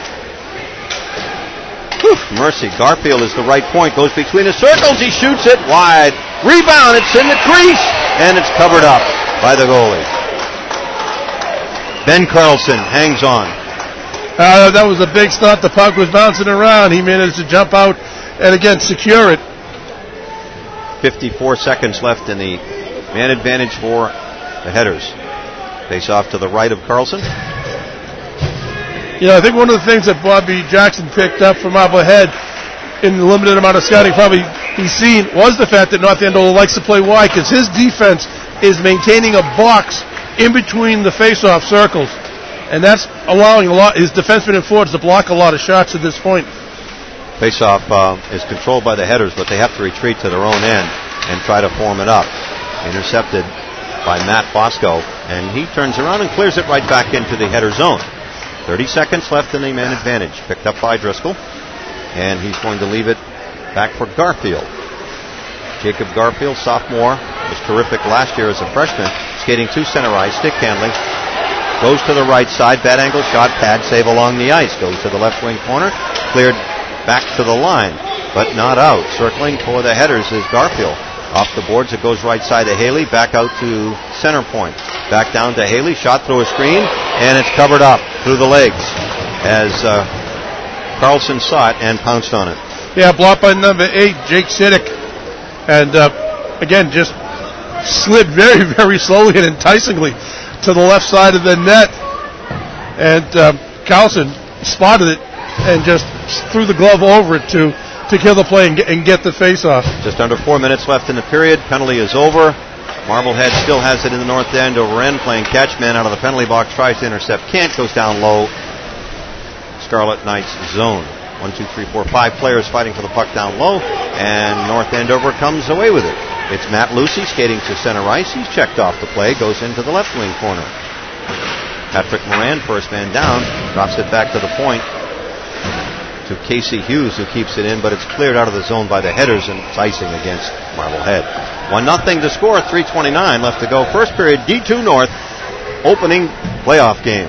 Whew, mercy. Garfield is the right point. Goes between the circles. He shoots it wide. Rebound. It's in the crease. And it's covered up by the goalie. Ben Carlson hangs on. Uh, that was a big stop. The puck was bouncing around. He managed to jump out and, again, secure it. fifty-four seconds left in the man advantage for the Headers. Face off to the right of Carlson. You know, I think one of the things that Bobby Jackson picked up from Marblehead in the limited amount of scouting probably he's seen was the fact that North Andover likes to play wide because his defense is maintaining a box in between the face-off circles. And that's allowing a lot, his defensemen and forwards to block a lot of shots at this point. Face-off uh, is controlled by the Headers, but they have to retreat to their own end and try to form it up. Intercepted by Matt Bosco, and he turns around and clears it right back into the Header zone. thirty seconds left in the man advantage. Picked up by Driscoll, and he's going to leave it back for Garfield. Jacob Garfield, sophomore, was terrific last year as a freshman, skating to center ice, stick handling. Goes to the right side, bad angle shot, pad save along the ice. Goes to the left wing corner, cleared back to the line, but not out. Circling for the Headers is Garfield. Off the boards, it goes right side to Haley, back out to center point. Back down to Haley, shot through a screen, and it's covered up through the legs as uh, Carlson saw it and pounced on it. Yeah, blocked by number eight, Jake Siddick. And uh, again, just slid very, very slowly and enticingly to the left side of the net. And uh, Carlson spotted it and just threw the glove over it to, to kill the play and get, and get the face-off. Just under four minutes left in the period. Penalty is over. Marblehead still has it in the north end. Over end playing catch. Man out of the penalty box. Tries to intercept. Can't. Goes down low. Scarlet Knights zone. One, two, three, four, five players fighting for the puck down low. And North Andover comes away with it. It's Matt Lucy skating to center ice. He's checked off the play. Goes into the left wing corner. Patrick Moran, first man down. Drops it back to the point. To Casey Hughes, who keeps it in, but it's cleared out of the zone by the headers, and it's icing against Marblehead. one nothing to score, three twenty-nine left to go. First period, D two North, opening playoff game.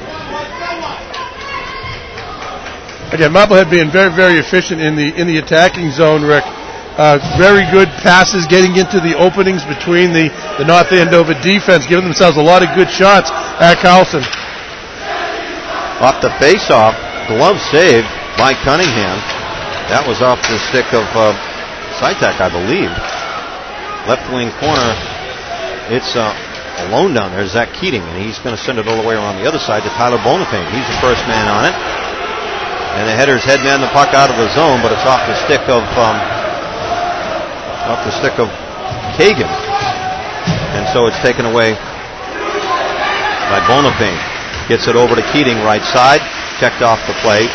Again, Marblehead being very, very efficient in the in the attacking zone, Rick. Uh, very good passes getting into the openings between the, the North Andover defense, giving themselves a lot of good shots at Carlson. Off the face-off, glove save by Cunningham. That was off the stick of uh, Sitek, I believe. Left wing corner. It's uh, alone down there. Zach Keating, and he's going to send it all the way around the other side to Tyler Bonifane. He's the first man on it. And the headers headman the puck out of the zone, but it's off the stick of um, off the stick of Kagan. And so it's taken away by Bonifane. Gets it over to Keating, right side. Checked off the play.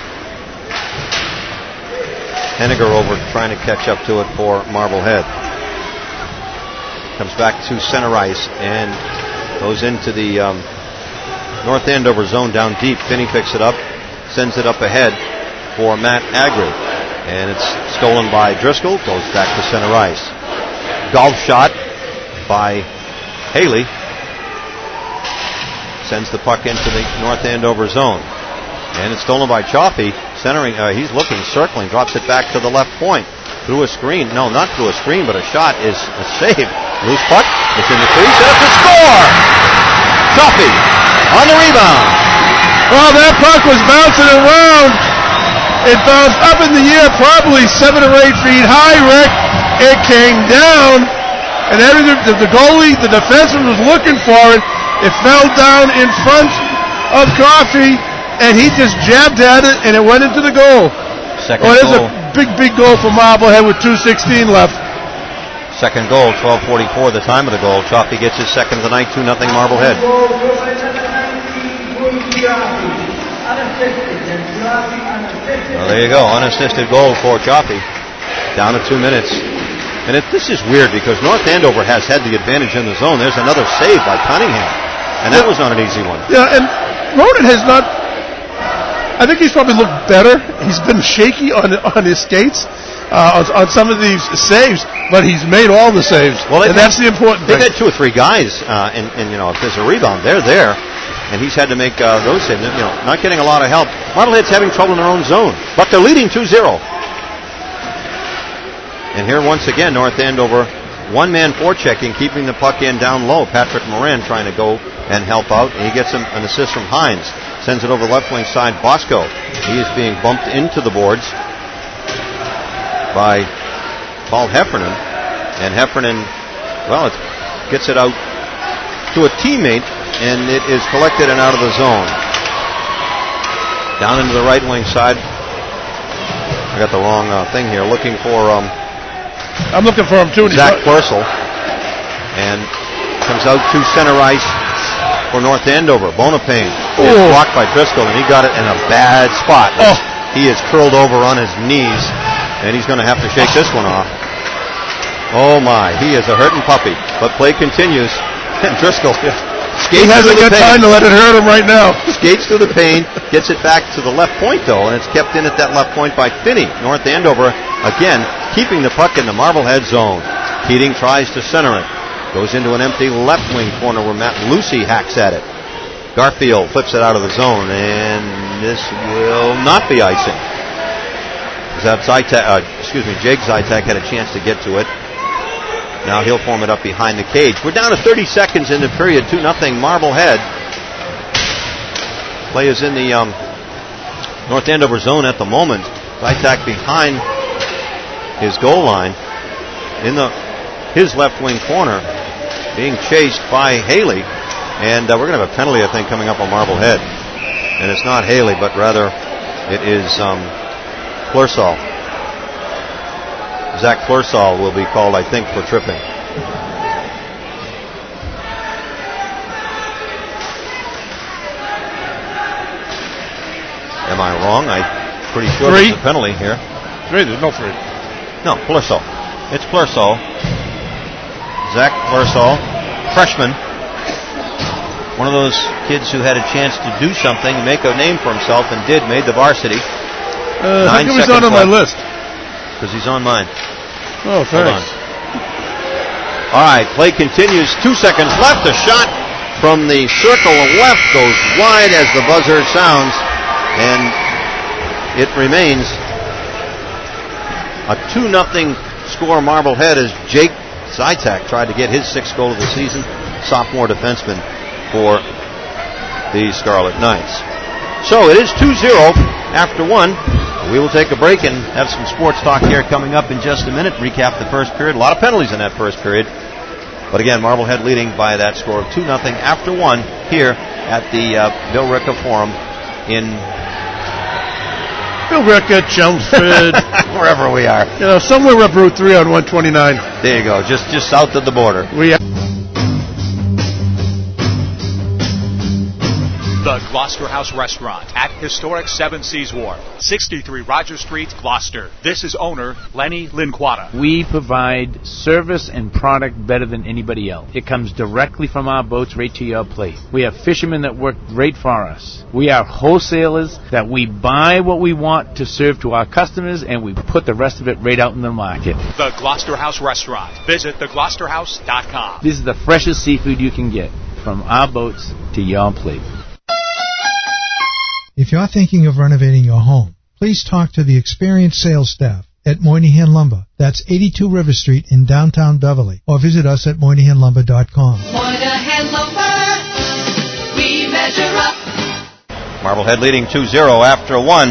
Henniger over trying to catch up to it for Marblehead. Comes back to center ice and goes into the um, North Andover zone down deep. Finney picks it up, sends it up ahead for Matt Agri. And it's stolen by Driscoll, goes back to center ice. Golf shot by Haley. Sends the puck into the North Andover zone. And it's stolen by Chaffee. Centering, uh, he's looking, circling, drops it back to the left point. Through a screen. No, not through a screen, but a shot is a save. Loose puck. It's in the crease, and it's a score! Chaffee on the rebound. Well, that puck was bouncing around. It bounced up in the air, probably seven or eight feet high, Rick. It came down, and everything, the, the goalie, the defenseman was looking for it. It fell down in front of Coffey, and he just jabbed at it, and it went into the goal. Second oh, there's goal. a big, big goal for Marblehead with two sixteen left. Second goal, twelve forty-four, the time of the goal. Chaffee gets his second of the night, two nothing Marblehead. Well, there you go, unassisted goal for Chaffee. Down to two minutes. And it, this is weird because North Andover has had the advantage in the zone. There's another save by Cunningham. And that was not an easy one. Yeah, and Ronan has not... I think he's probably looked better. He's been shaky on on his skates uh, on, on some of these saves, but he's made all the saves, well, and that's the important they've thing. They've had two or three guys, uh, and, and, you know, if there's a rebound, they're there, and he's had to make uh, those saves. You know, not getting a lot of help. Marblehead's having trouble in their own zone, but they're leading two zero. And here once again, North Andover, one-man forechecking, keeping the puck in down low. Patrick Moran trying to go and help out, and he gets him an assist from Hines. Sends it over the left wing side. Bosco. He is being bumped into the boards by Paul Heffernan. And Heffernan, well, it gets it out to a teammate, and it is collected and out of the zone. Down into the right wing side. I got the wrong uh, thing here. Looking for... Um, I'm looking for him, too. Zach Purcell. And comes out to center ice for North Andover. Bonapane is blocked by Driscoll, and he got it in a bad spot. Oh. He is curled over on his knees, and he's going to have to shake this one off. Oh, my. He is a hurting puppy. But play continues. And Driscoll skates he hasn't got time to let it hurt him right now. Skates through the pain, gets it back to the left point, though, and it's kept in at that left point by Finney. North Andover, again, keeping the puck in the Marblehead zone. Keating tries to center it. Goes into an empty left wing corner where Matt Lucy hacks at it. Garfield flips it out of the zone, and this will not be icing. Zytek, uh, excuse me, Jake Zytek had a chance to get to it. Now he'll form it up behind the cage. We're down to thirty seconds in the period, two nothing Marblehead. Play is in the um, North Andover zone at the moment. Zytek behind his goal line in the his left wing corner, being chased by Haley, and uh, we're going to have a penalty, I think, coming up on Marblehead. And it's not Haley, but rather it is um, Clearsall. Zach Flursall will be called, I think, for tripping. Am I wrong? I'm pretty sure three. there's a penalty here. Three, there's no three. No, Flursall. It's Flursall. Zach Flursall, freshman. One of those kids who had a chance to do something, make a name for himself, and did, made the varsity. Uh, how come he's not on my list? Because he's on mine. Oh, thanks. All right, play continues. Two seconds left. A shot from the circle left goes wide as the buzzer sounds. And it remains a two nothing score Marblehead as Jake Zytak tried to get his sixth goal of the season, sophomore defenseman for the Scarlet Knights. So it is two zero after one. We will take a break and have some sports talk here coming up in just a minute. Recap the first period. A lot of penalties in that first period. But again, Marblehead leading by that score of two nothing after one here at the uh, Bill Ricca Forum in Bill Ricca, Chelmsford, wherever we are. You know, somewhere up Route three on one twenty-nine. There you go, just just south of the border. We are. The Gloucester House Restaurant at historic Seven Seas Wharf, sixty-three Roger Street, Gloucester. This is owner Lenny Linquata. We provide service and product better than anybody else. It comes directly from our boats right to your plate. We have fishermen that work great for us. We are wholesalers that we buy what we want to serve to our customers, and we put the rest of it right out in the market. The Gloucester House Restaurant. Visit the gloucester house dot com. This is the freshest seafood you can get from our boats to your plate. If you're thinking of renovating your home, please talk to the experienced sales staff at Moynihan Lumber. That's eighty-two River Street in downtown Beverly. Or visit us at moynihan lumber dot com. Moynihan Lumber, we measure up. Marblehead leading two zero after one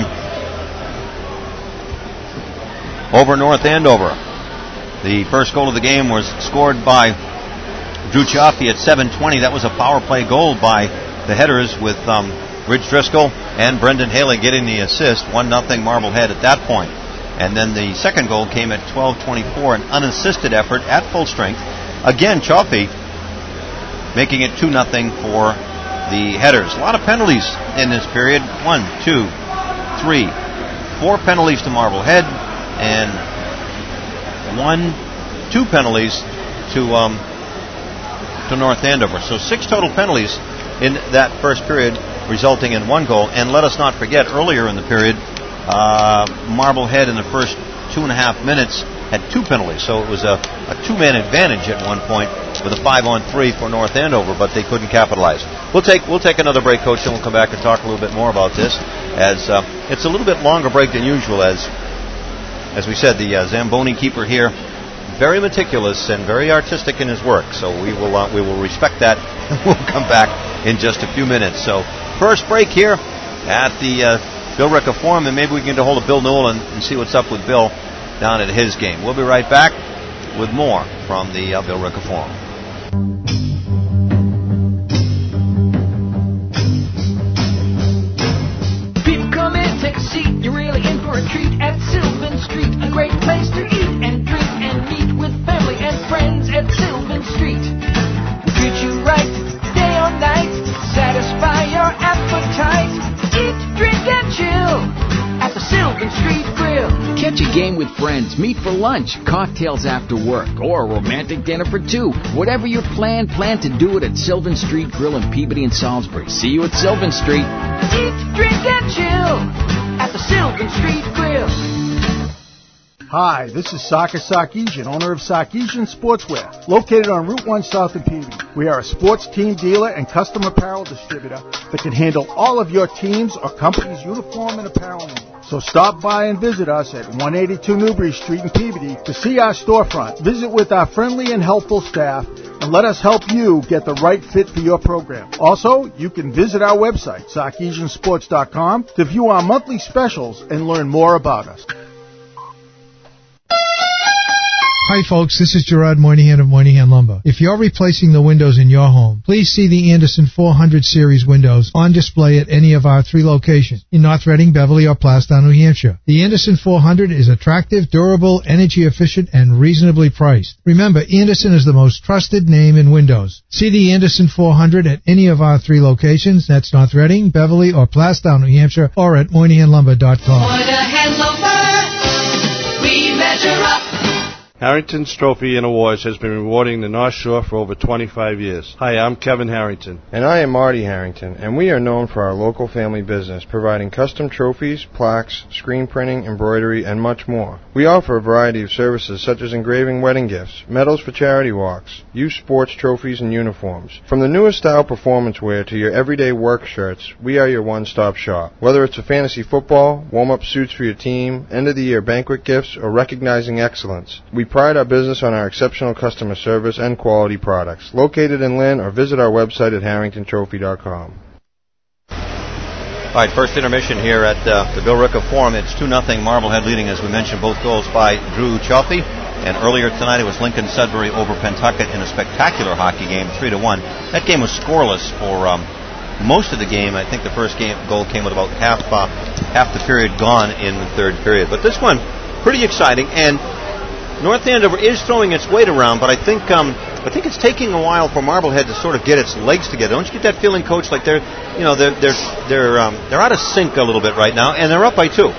over North Andover. The first goal of the game was scored by Drew Chaffee at seven twenty. That was a power play goal by the Headers with um, Rich Driscoll and Brendan Haley getting the assist. one nothing Marblehead at that point. And then the second goal came at twelve twenty-four, an unassisted effort at full strength. Again, Chaffee making it two nothing for the Headers. A lot of penalties in this period. One, two, three, four penalties to Marblehead, and one, two penalties to um, to North Andover. So six total penalties in that first period, resulting in one goal. And let us not forget, earlier in the period, uh, Marblehead in the first two and a half minutes had two penalties. So it was a, a two-man advantage at one point with a five-on-three for North Andover, but they couldn't capitalize. We'll take we'll take another break, Coach, and we'll come back and talk a little bit more about this. As uh, it's a little bit longer break than usual, as as we said, the uh, Zamboni keeper here, very meticulous and very artistic in his work. So we will uh, we will respect that. We'll come back in just a few minutes. So first break here at the uh, Bill Ricca Forum, and maybe we can get a hold of Bill Newell and, and see what's up with Bill down at his game. We'll be right back with more from the uh, Bill Ricca Forum. People come in, take a seat. You're really in for a treat at Sylvan Street. A great place to eat and drink and meet with family and friends at Sylvan Street. We treat you right day or night, satisfy your appetite. Eat, drink, and chill at the Sylvan Street Grill. Catch a game with friends, meet for lunch, cocktails after work, or a romantic dinner for two. Whatever your plan, plan to do it at Sylvan Street Grill in Peabody and Salisbury. See you at Sylvan Street. Eat, drink, and chill at the Sylvan Street Grill. Hi, this is Saka Sarkeesian, owner of Sarkeesian Sportswear, located on Route one South in Peabody. We are a sports team dealer and custom apparel distributor that can handle all of your team's or company's uniform and apparel needs. So stop by and visit us at one eighty-two Newbury Street in Peabody to see our storefront. Visit with our friendly and helpful staff and let us help you get the right fit for your program. Also, you can visit our website, sarkeesian sports dot com, to view our monthly specials and learn more about us. Hi folks, this is Gerard Moynihan of Moynihan Lumber. If you're replacing the windows in your home, please see the Anderson four hundred series windows on display at any of our three locations in North Reading, Beverly, or Plastown, New Hampshire. The Anderson four hundred is attractive, durable, energy efficient, and reasonably priced. Remember, Anderson is the most trusted name in windows. See the Anderson four hundred at any of our three locations. That's North Reading, Beverly, or Plastown, New Hampshire, or at Moynihan Lumber dot com. Moynihan Lumber, we measure up. Harrington's Trophy and Awards has been rewarding the North Shore for over twenty-five years. Hi, I'm Kevin Harrington. And I am Marty Harrington, and we are known for our local family business, providing custom trophies, plaques, screen printing, embroidery, and much more. We offer a variety of services such as engraving wedding gifts, medals for charity walks, youth sports trophies, and uniforms. From the newest style performance wear to your everyday work shirts, we are your one-stop shop. Whether it's for fantasy football, warm-up suits for your team, end-of-the-year banquet gifts, or recognizing excellence, we pride our business on our exceptional customer service and quality products. Located in Lynn, or visit our website at harrington trophy dot com. All right, first intermission here at uh, the Bill Ricca Forum. It's two nothing Marblehead leading, as we mentioned, both goals by Drew Chaffee. And earlier tonight it was Lincoln Sudbury over Pentucket in a spectacular hockey game, three to one. That game was scoreless for um, most of the game. I think the first game goal came with about half uh, half the period gone in the third period. But this one, pretty exciting, and North Andover is throwing its weight around, but I think um, I think it's taking a while for Marblehead to sort of get its legs together. Don't you get that feeling, Coach? Like they're, you know, they're they're they're um, they're out of sync a little bit right now, and they're up by two.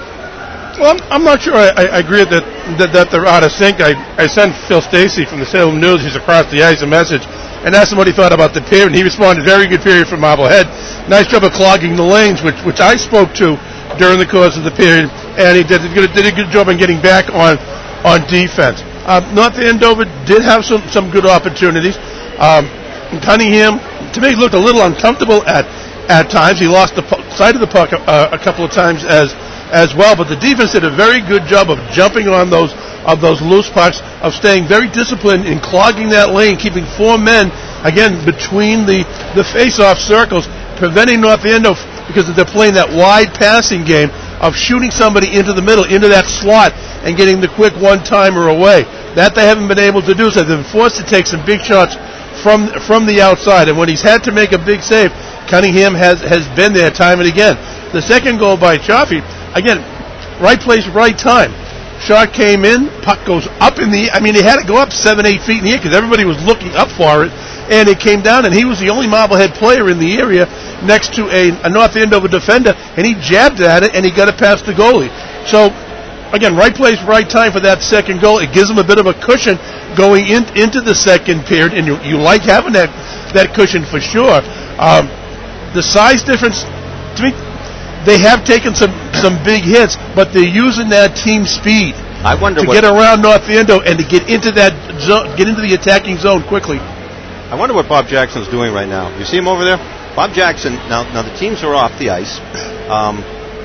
Well, I'm, I'm not sure I, I agree that, that that they're out of sync. I, I sent Phil Stacy from the Salem News, who's across the ice, a message, and asked him what he thought about the period, and he responded, very good period for Marblehead. Nice job of clogging the lanes, which which I spoke to during the course of the period, and he did, did a good job in getting back on on defense. Uh, North Andover did have some, some good opportunities. Um, Cunningham, to me, looked a little uncomfortable at at times. He lost the pu- side of the puck uh, a couple of times as as well, but the defense did a very good job of jumping on those of those loose pucks, of staying very disciplined in clogging that lane, keeping four men, again, between the, the face-off circles, preventing North Andover, because they're playing that wide passing game, of shooting somebody into the middle, into that slot, and getting the quick one-timer away. That they haven't been able to do, so they've been forced to take some big shots from from the outside. And when he's had to make a big save, Cunningham has, has been there time and again. The second goal by Chaffee, again, right place, right time. Shot came in, puck goes up in the, I mean, he had to go up seven, eight feet in the air because everybody was looking up for it, and it came down, and he was the only Marblehead player in the area next to a, a North Andover defender, and he jabbed at it, and he got it past the goalie. So, again, right place, right time for that second goal. It gives him a bit of a cushion going in, into the second period, and you, you like having that that cushion for sure. Um, the size difference, to me, they have taken some, some big hits, but they're using that team speed I wonder to what, get around North Andover and to get into that zone, get into the attacking zone quickly. I wonder what Bob Jackson's doing right now. You see him over there? Bob Jackson, now now the teams are off the ice. Um,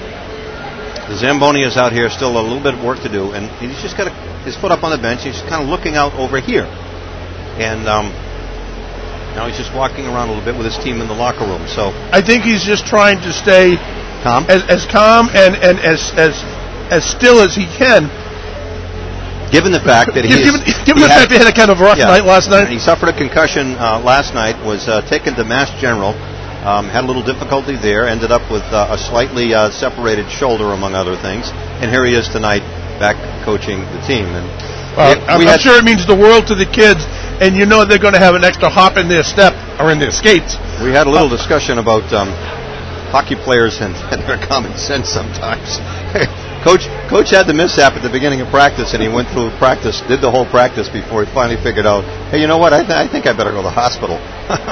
the Zamboni is out here, still a little bit of work to do, and he's just got a, his foot up on the bench. He's kind of looking out over here. And um, now he's just walking around a little bit with his team in the locker room. So I think he's just trying to stay calm, as, as calm and, and as as as still as he can. Given the fact that he given, is, given he the had, fact they had a kind of rough yeah, night last night, he suffered a concussion uh, last night. Was uh, taken to Mass General, um, had a little difficulty there. Ended up with uh, a slightly uh, separated shoulder, among other things. And here he is tonight, back coaching the team. And well, we, I'm, we I'm had, sure it means the world to the kids, and you know they're going to have an extra hop in their step or in their skates. We had a little discussion about um, hockey players and, and their common sense sometimes. Coach Coach had the mishap at the beginning of practice, and he went through practice, did the whole practice before he finally figured out, hey, you know what, I, th- I think I better go to the hospital.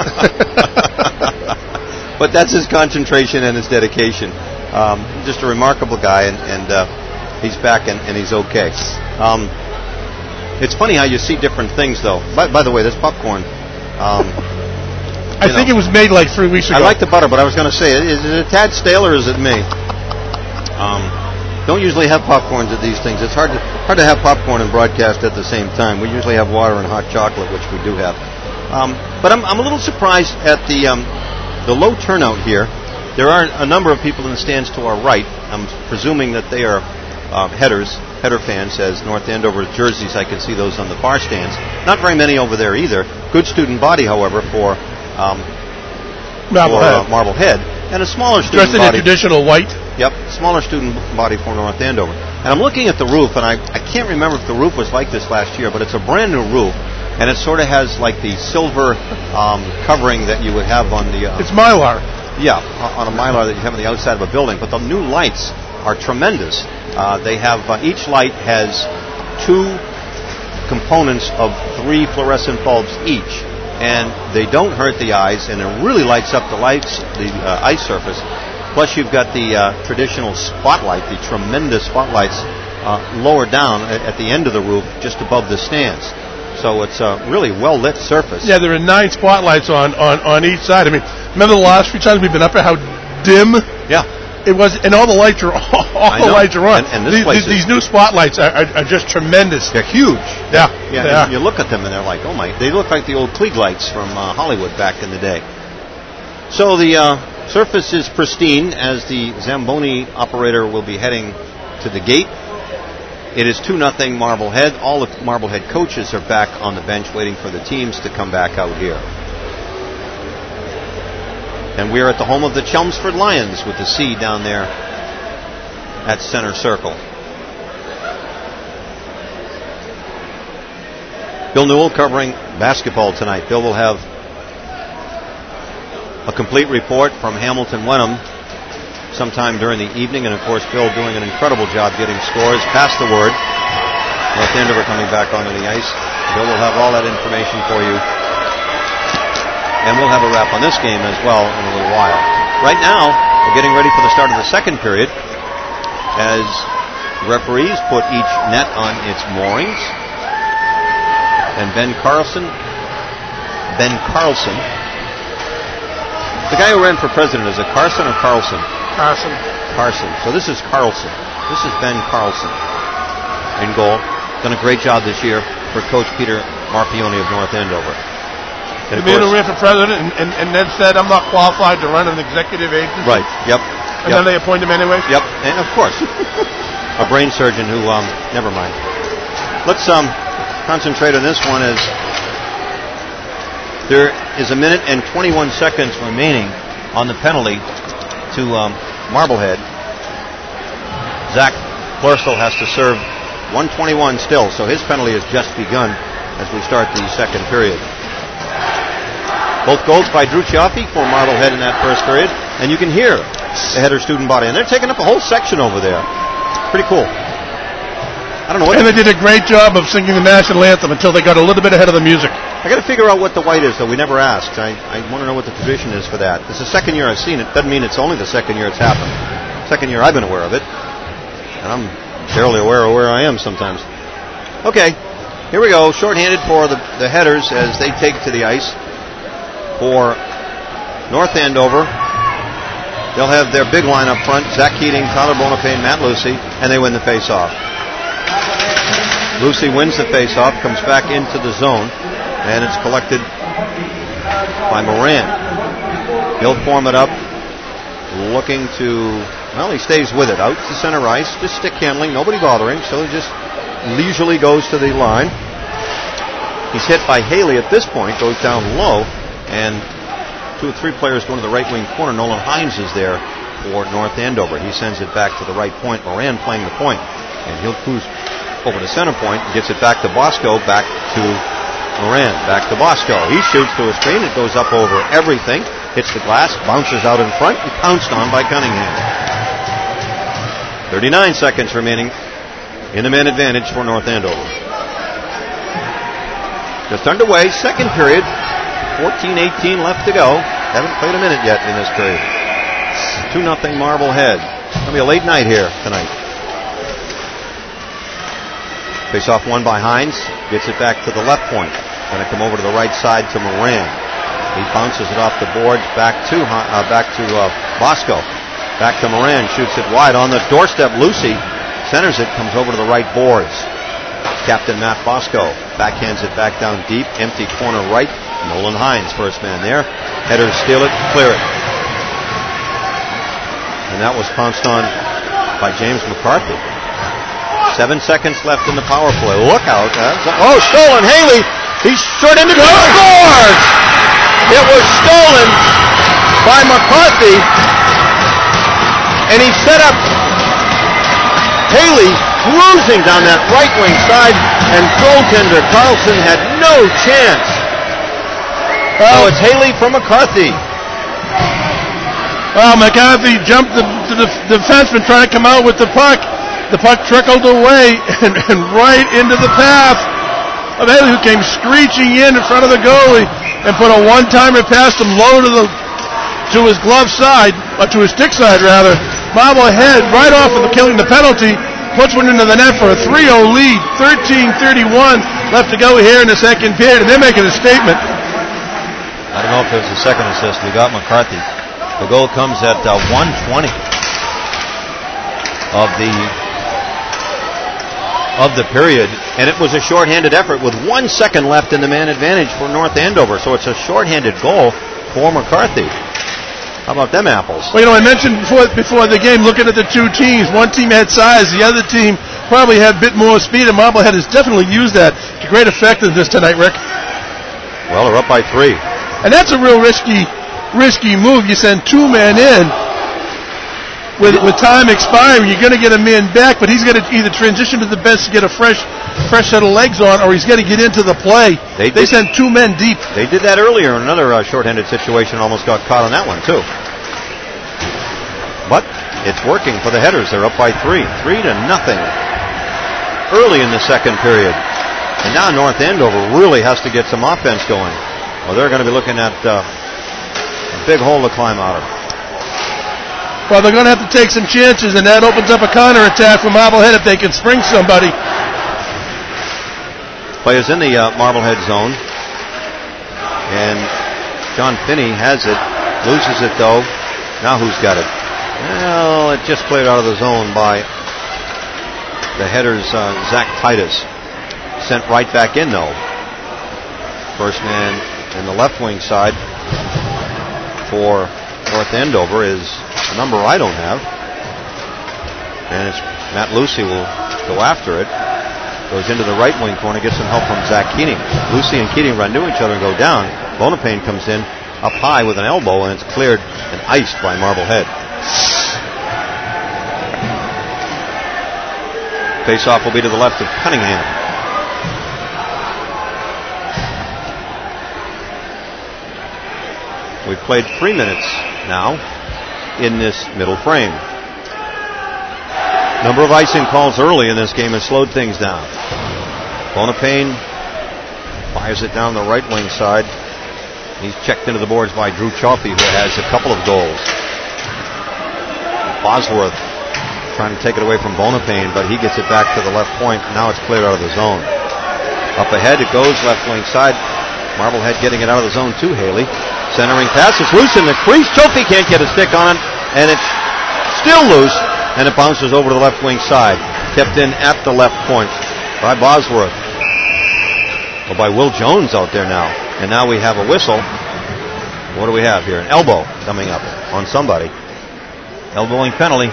But that's his concentration and his dedication. Um, just a remarkable guy, and, and uh, he's back, and, and he's okay. Um, it's funny how you see different things, though. By, by the way, this popcorn... Um, I think know, it was made like three weeks ago. I like the butter, but I was going to say, is it a tad stale or is it me? Um... Don't usually have popcorns at these things. It's hard to hard to have popcorn and broadcast at the same time. We usually have water and hot chocolate, which we do have. Um, but I'm I'm a little surprised at the um, the low turnout here. There are a number of people in the stands to our right. I'm presuming that they are um, headers, header fans, as North Andover jerseys. I can see those on the bar stands. Not very many over there either. Good student body, however, for um, Marblehead. For, uh, Marblehead, and a smaller student Dressed in body. a traditional white. Yep, smaller student body for North Andover. And I'm looking at the roof, and I, I can't remember if the roof was like this last year, but it's a brand new roof, and it sort of has like the silver um, covering that you would have on the... Uh, it's Mylar. Yeah, on a Mylar that you have on the outside of a building. But the new lights are tremendous. Uh, they have, uh, each light has two components of three fluorescent bulbs each. And they don't hurt the eyes, and it really lights up the lights, the uh, ice surface. Plus, you've got the uh, traditional spotlight, the tremendous spotlights uh, lower down at, at the end of the roof, just above the stands. So it's a really well-lit surface. Yeah, there are nine spotlights on, on, on each side. I mean, remember the last few times we've been up there, how dim yeah. it was? And all the lights are all, all the lights are on. And, and this these, place these, is, these new spotlights are, are, are just tremendous. They're huge. Yeah, yeah. They are. You look at them and they're like, oh my! They look like the old Klieg lights from uh, Hollywood back in the day. So the uh, surface is pristine as the Zamboni operator will be heading to the gate. It is two nothing Marblehead. All the Marblehead coaches are back on the bench waiting for the teams to come back out here. And we're at the home of the Chelmsford Lions with the C down there at center circle. Bill Newell covering basketball tonight. Bill will have a complete report from Hamilton Wenham sometime during the evening, and of course Bill doing an incredible job getting scores. Pass the word. North Andover coming back onto the ice. Bill will have all that information for you, and we'll have a wrap on this game as well in a little while. Right now, we're getting ready for the start of the second period as referees put each net on its moorings. And Ben Carlson, Ben Carlson, the guy who ran for president, is it Carson or Carlson? Carson. Carson. So this is Carlson. This is Ben Carlson in goal. Done a great job this year for Coach Peter Marpione of North Andover. The man who ran for president and, and, and then said, I'm not qualified to run an executive agency. Right, yep. And yep. then they appoint him anyway? Yep, and of course. A brain surgeon who, um, never mind. Let's um, concentrate on this one as there is a minute and twenty-one seconds remaining on the penalty to um, Marblehead. Zach Florstel has to serve one twenty-one still, so his penalty has just begun as we start the second period. Both goals by Drew Cioffi for Marblehead in that first period, and you can hear the header student body, and they're taking up a whole section over there. Pretty cool. I don't know what. And they did a great job of singing the national anthem until they got a little bit ahead of the music. I got to figure out what the white is, though. We never asked. I, I want to know what the tradition is for that. It's the second year I've seen it. Doesn't mean it's only the second year it's happened. Second year I've been aware of it, and I'm barely aware of where I am sometimes. Okay, here we go. Shorthanded for the, the headers as they take to the ice for North Andover. They'll have their big line up front: Zach Keating, Tyler Bonapane, Matt Lucy, and they win the face-off. Lucy wins the face-off, comes back into the zone, and it's collected by Moran. He'll form it up, looking to, well, he stays with it. Out to center ice, just stick handling, nobody bothering, so he just leisurely goes to the line. He's hit by Haley at this point, goes down low, and two or three players going to the right wing corner. Nolan Hines is there for North Andover. He sends it back to the right point. Moran playing the point, and he'll cruise over to center point, gets it back to Bosco, back to Moran, back to Bosco. He shoots to a screen, it goes up over everything, hits the glass, bounces out in front, and pounced on by Cunningham. thirty-nine seconds remaining in the man advantage for North Andover. Just underway, second period, fourteen eighteen left to go. Haven't played a minute yet in this period. two nothing Marblehead. It's going to be a late night here tonight. Face-off won by Hines. Gets it back to the left point. Going to come over to the right side to Moran. He bounces it off the boards back to uh, back to uh, Bosco. Back to Moran. Shoots it wide on the doorstep. Lucy centers it. Comes over to the right boards. Captain Matt Bosco backhands it back down deep. Empty corner right. Nolan Hines, first man there. Headers steal it. Clear it. And that was pounced on by James McCarthy. Seven seconds left in the power play. Look out. Uh, oh, stolen. Haley. He's short into goal. Scores! It was stolen by McCarthy. And he set up Haley cruising down that right wing side. And goaltender Carlson had no chance. Oh, it's Haley from McCarthy. Well, McCarthy jumped the, the, the defenseman trying to come out with the puck. The puck trickled away and, and right into the path of Haley, who came screeching in in front of the goalie and put a one-timer past him low to the to his glove side, or to his stick side rather. Bobblehead right off of the killing the penalty, puts one into the net for a three oh lead. thirteen thirty-one left to go here in the second period, and they're making a statement. I don't know if it was the second assist. We got McCarthy. The goal comes at uh, one twenty of the of the period, and it was a shorthanded effort with one second left in the man advantage for North Andover. So it's a shorthanded goal for McCarthy. How about them apples? Well, you know, I mentioned before before the game, looking at the two teams, one team had size, the other team probably had a bit more speed, and Marblehead has definitely used that to great effectiveness tonight, Rick. Well, they're up by three. And that's a real risky risky move. You send two men in with with time expiring. You're going to get a man back, but he's going to either transition to the bench to get a fresh fresh set of legs on, or he's going to get into the play. They, they send two men deep. They did that earlier in another uh, shorthanded situation. Almost got caught on that one too. But it's working for the Headers. They're up by three, three to nothing early in the second period. And now North Andover really has to get some offense going. Well, they're going to be looking at uh, a big hole to climb out of. Well, they're going to have to take some chances, and that opens up a counterattack for Marblehead if they can spring somebody. Players in the uh, Marblehead zone. And John Finney has it. Loses it, though. Now who's got it? Well, it just cleared out of the zone by the Headers, uh, Zach Titus. Sent right back in, though. First man in the left wing side for North Andover is a number I don't have. And it's Matt Lucy will go after it. Goes into the right wing corner, gets some help from Zach Keating. Lucy and Keating run into each other and go down. Bonapane comes in up high with an elbow, and it's cleared and iced by Marblehead. Face-off will be to the left of Cunningham. We've played three minutes now in this middle frame. Number of icing calls early in this game has slowed things down. Bonapane fires it down the right wing side. He's checked into the boards by Drew Chaffee, who has a couple of goals. Bosworth trying to take it away from Bonapane, but he gets it back to the left point. Now it's cleared out of the zone. Up ahead it goes, left wing side. Marblehead getting it out of the zone to Haley. Centering pass, it's loose in the crease. Chaffee can't get a stick on it, and it's still loose. And it bounces over to the left wing side. Kept in at the left point by Bosworth. Well, by Will Jones out there now. And now we have a whistle. What do we have here? An elbow coming up on somebody. Elbowing penalty.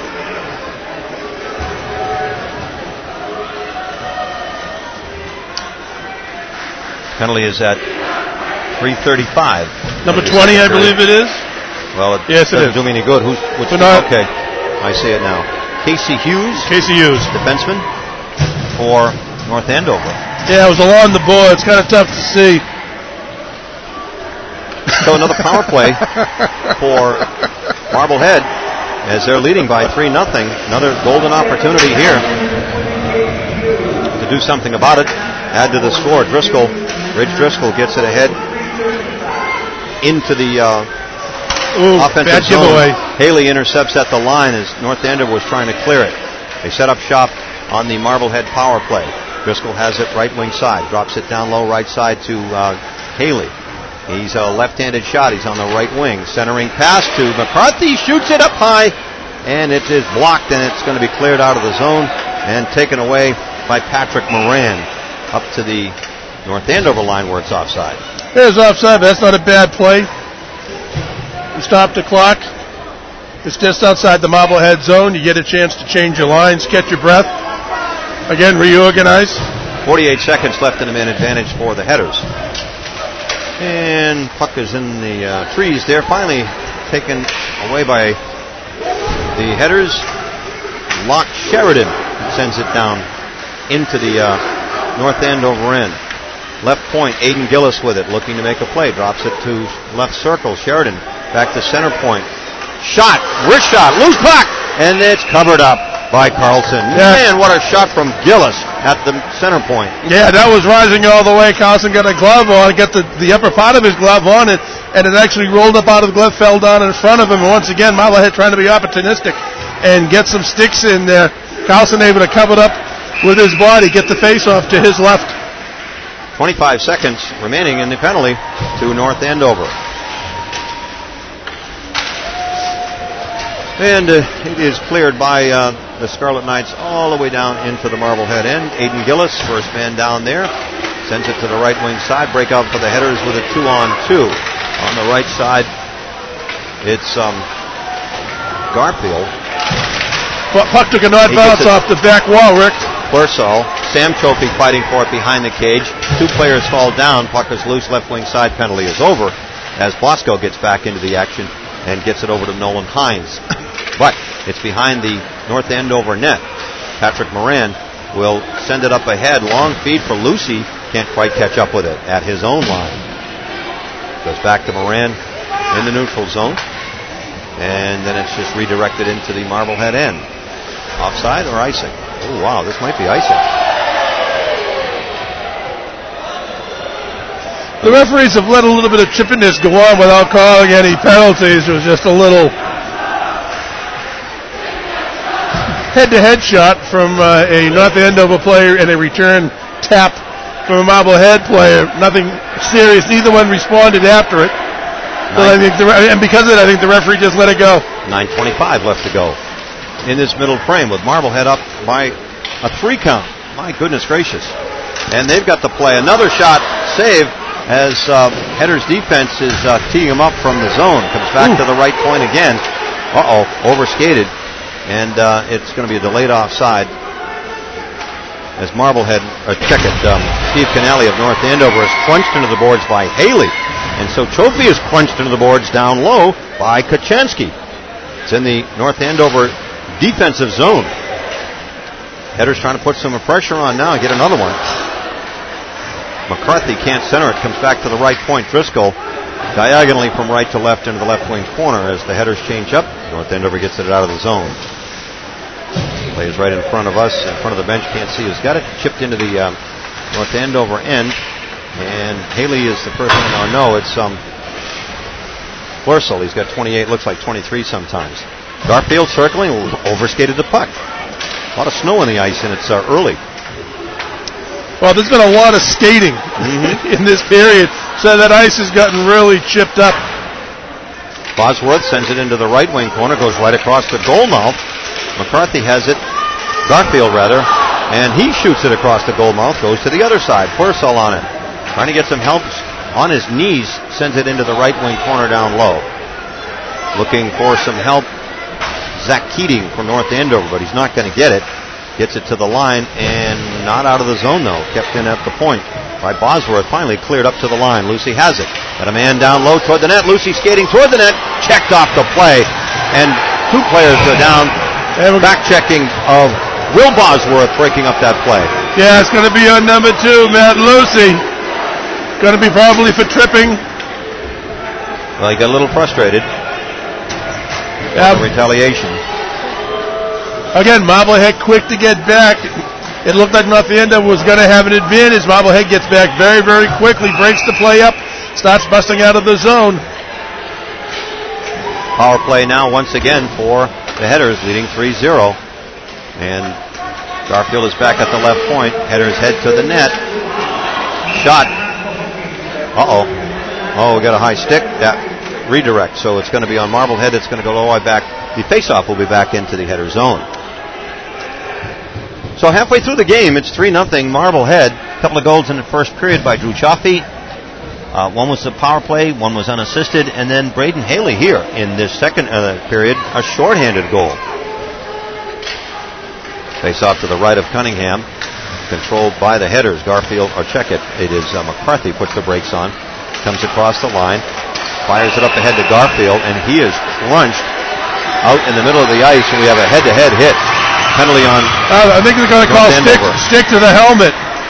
Penalty is at three thirty-five. Number twenty, I believe it is. Well, it yes, doesn't it is. do me any good. Who's which? Bernard. Okay. I see it now. Casey Hughes. Casey Hughes. Defenseman for North Andover. Yeah, it was along the board. It's kind of tough to see. So another power play for Marblehead as they're leading by three nothing. Another golden opportunity here to do something about it. Add to the score. Driscoll, Ridge Driscoll gets it ahead into the uh, Ooh, offensive bad zone. giveaway. Haley intercepts at the line as North Andover was trying to clear it. They set up shop on the Marblehead power play. Driscoll has it right wing side. Drops it down low right side to uh, Haley. He's a left-handed shot. He's on the right wing. Centering pass to McCarthy. Shoots it up high. And it is blocked, and it's going to be cleared out of the zone and taken away by Patrick Moran up to the North Andover line where it's offside. There's offside, but that's not a bad play. You stop the clock. It's just outside the Marblehead zone. You get a chance to change your lines, catch your breath. again reorganize. forty-eight seconds left in the man advantage for the Headers. And puck is in the uh, trees there, finally taken away by the Headers. Locke Sheridan sends it down into the uh, north end over end. Left point, Aiden Gillis with it, looking to make a play. Drops it to left circle. Sheridan back to center point. Shot, wrist shot, loose puck, and it's covered up by Carlson. Yeah. Man, what a shot from Gillis at the center point. Yeah, that was rising all the way. Carlson got a glove on, got the, the upper part of his glove on it, and it actually rolled up out of the glove, fell down in front of him. And once again, Marblehead trying to be opportunistic and get some sticks in there. Carlson able to cover it up with his body, get the face off to his left. twenty-five seconds remaining in the penalty to North Andover. And uh, it is cleared by uh, the Scarlet Knights all the way down into the Marblehead end. Aiden Gillis, first man down there, sends it to the right wing side. Breakout for the Headers with a two-on-two. On the right side, it's um, Garfield. Puck took a odd bounce off the back wall, Rick. Clersall, Sam Trophy fighting for it behind the cage. Two players fall down. Puck is loose. Left wing side penalty is over as Bosco gets back into the action and gets it over to Nolan Hines. But it's behind the North Andover net. Patrick Moran will send it up ahead. Long feed for Lucy. Can't quite catch up with it at his own line. Goes back to Moran in the neutral zone. And then it's just redirected into the Marblehead end. Offside or icing? Oh, wow, this might be icing. The referees have let a little bit of chippiness go on without calling any penalties. It was just a little head-to-head shot from uh, a North Andover player and a return tap from a Marblehead player. Nothing serious. Neither one responded after it. So I think the, and because of it, I think the referee just let it go. nine twenty-five left to go in this middle frame with Marblehead up by a three count. My goodness gracious. And they've got the play. Another shot saved as uh, Headers defense is uh, teeing him up from the zone. Comes back Ooh. to the right point again. Uh-oh, overskated. And uh, it's going to be a delayed offside as Marblehead, uh, check it, um, Steve Canale of North Andover is crunched into the boards by Haley. And so Trophy is crunched into the boards down low by Kachansky. It's in the North Andover defensive zone. Headers trying to put some pressure on now and get another one. McCarthy can't center it. Comes back to the right point. Driscoll diagonally from right to left into the left wing corner as the Headers change up. North Andover gets it out of the zone. Plays right in front of us, in front of the bench. Can't see who's got it. Chipped into the um, North Andover end. And Haley is the first one. Oh, no, it's um, Clersall. He's got twenty-eight, looks like twenty-three sometimes. Garfield circling, overskated the puck. A lot of snow on the ice, and it's uh, early. Well, there's been a lot of skating mm-hmm. in this period, so that ice has gotten really chipped up. Bosworth sends it into the right wing corner, goes right across the goal mouth. McCarthy has it, Garfield rather, and he shoots it across the goal mouth, goes to the other side. Clersall on it. Trying to get some help on his knees, sends it into the right wing corner down low. Looking for some help, Zach Keating from North Andover, but he's not going to get it. Gets it to the line, and not out of the zone, though. Kept in at the point by Bosworth. Finally cleared up to the line. Lucy has it. Got a man down low toward the net. Lucy skating toward the net. Checked off the play. And two players are down. Back-checking of Will Bosworth breaking up that play. Yeah, it's going to be on number two, Matt Lucy. Going to be probably for tripping. Well, he got a little frustrated. Yeah. Retaliation. Again, Marblehead quick to get back. It looked like North Andover was going to have an advantage. Marblehead gets back very, very quickly, breaks the play up, starts busting out of the zone. Power play now once again for the Headers, leading three zero. And Garfield is back at the left point. Headers head to the net. Shot. Uh-oh. Oh, we got a high stick. That redirect. So it's going to be on Marblehead. It's going to go all the way back. The faceoff will be back into the Header zone. So halfway through the game, it's three nothing Marblehead. A couple of goals in the first period by Drew Chaffee. Uh, one was a power play, one was unassisted, and then Braden Haley here in this second uh, period, a shorthanded goal. Face off to the right of Cunningham. controlled by the Headers. Garfield, or check it, it is uh, McCarthy puts the brakes on, comes across the line, fires it up ahead to Garfield, and he is crunched out in the middle of the ice, and we have a head-to-head hit. Penalty on... Uh, I think they're going to call stick, stick to the helmet.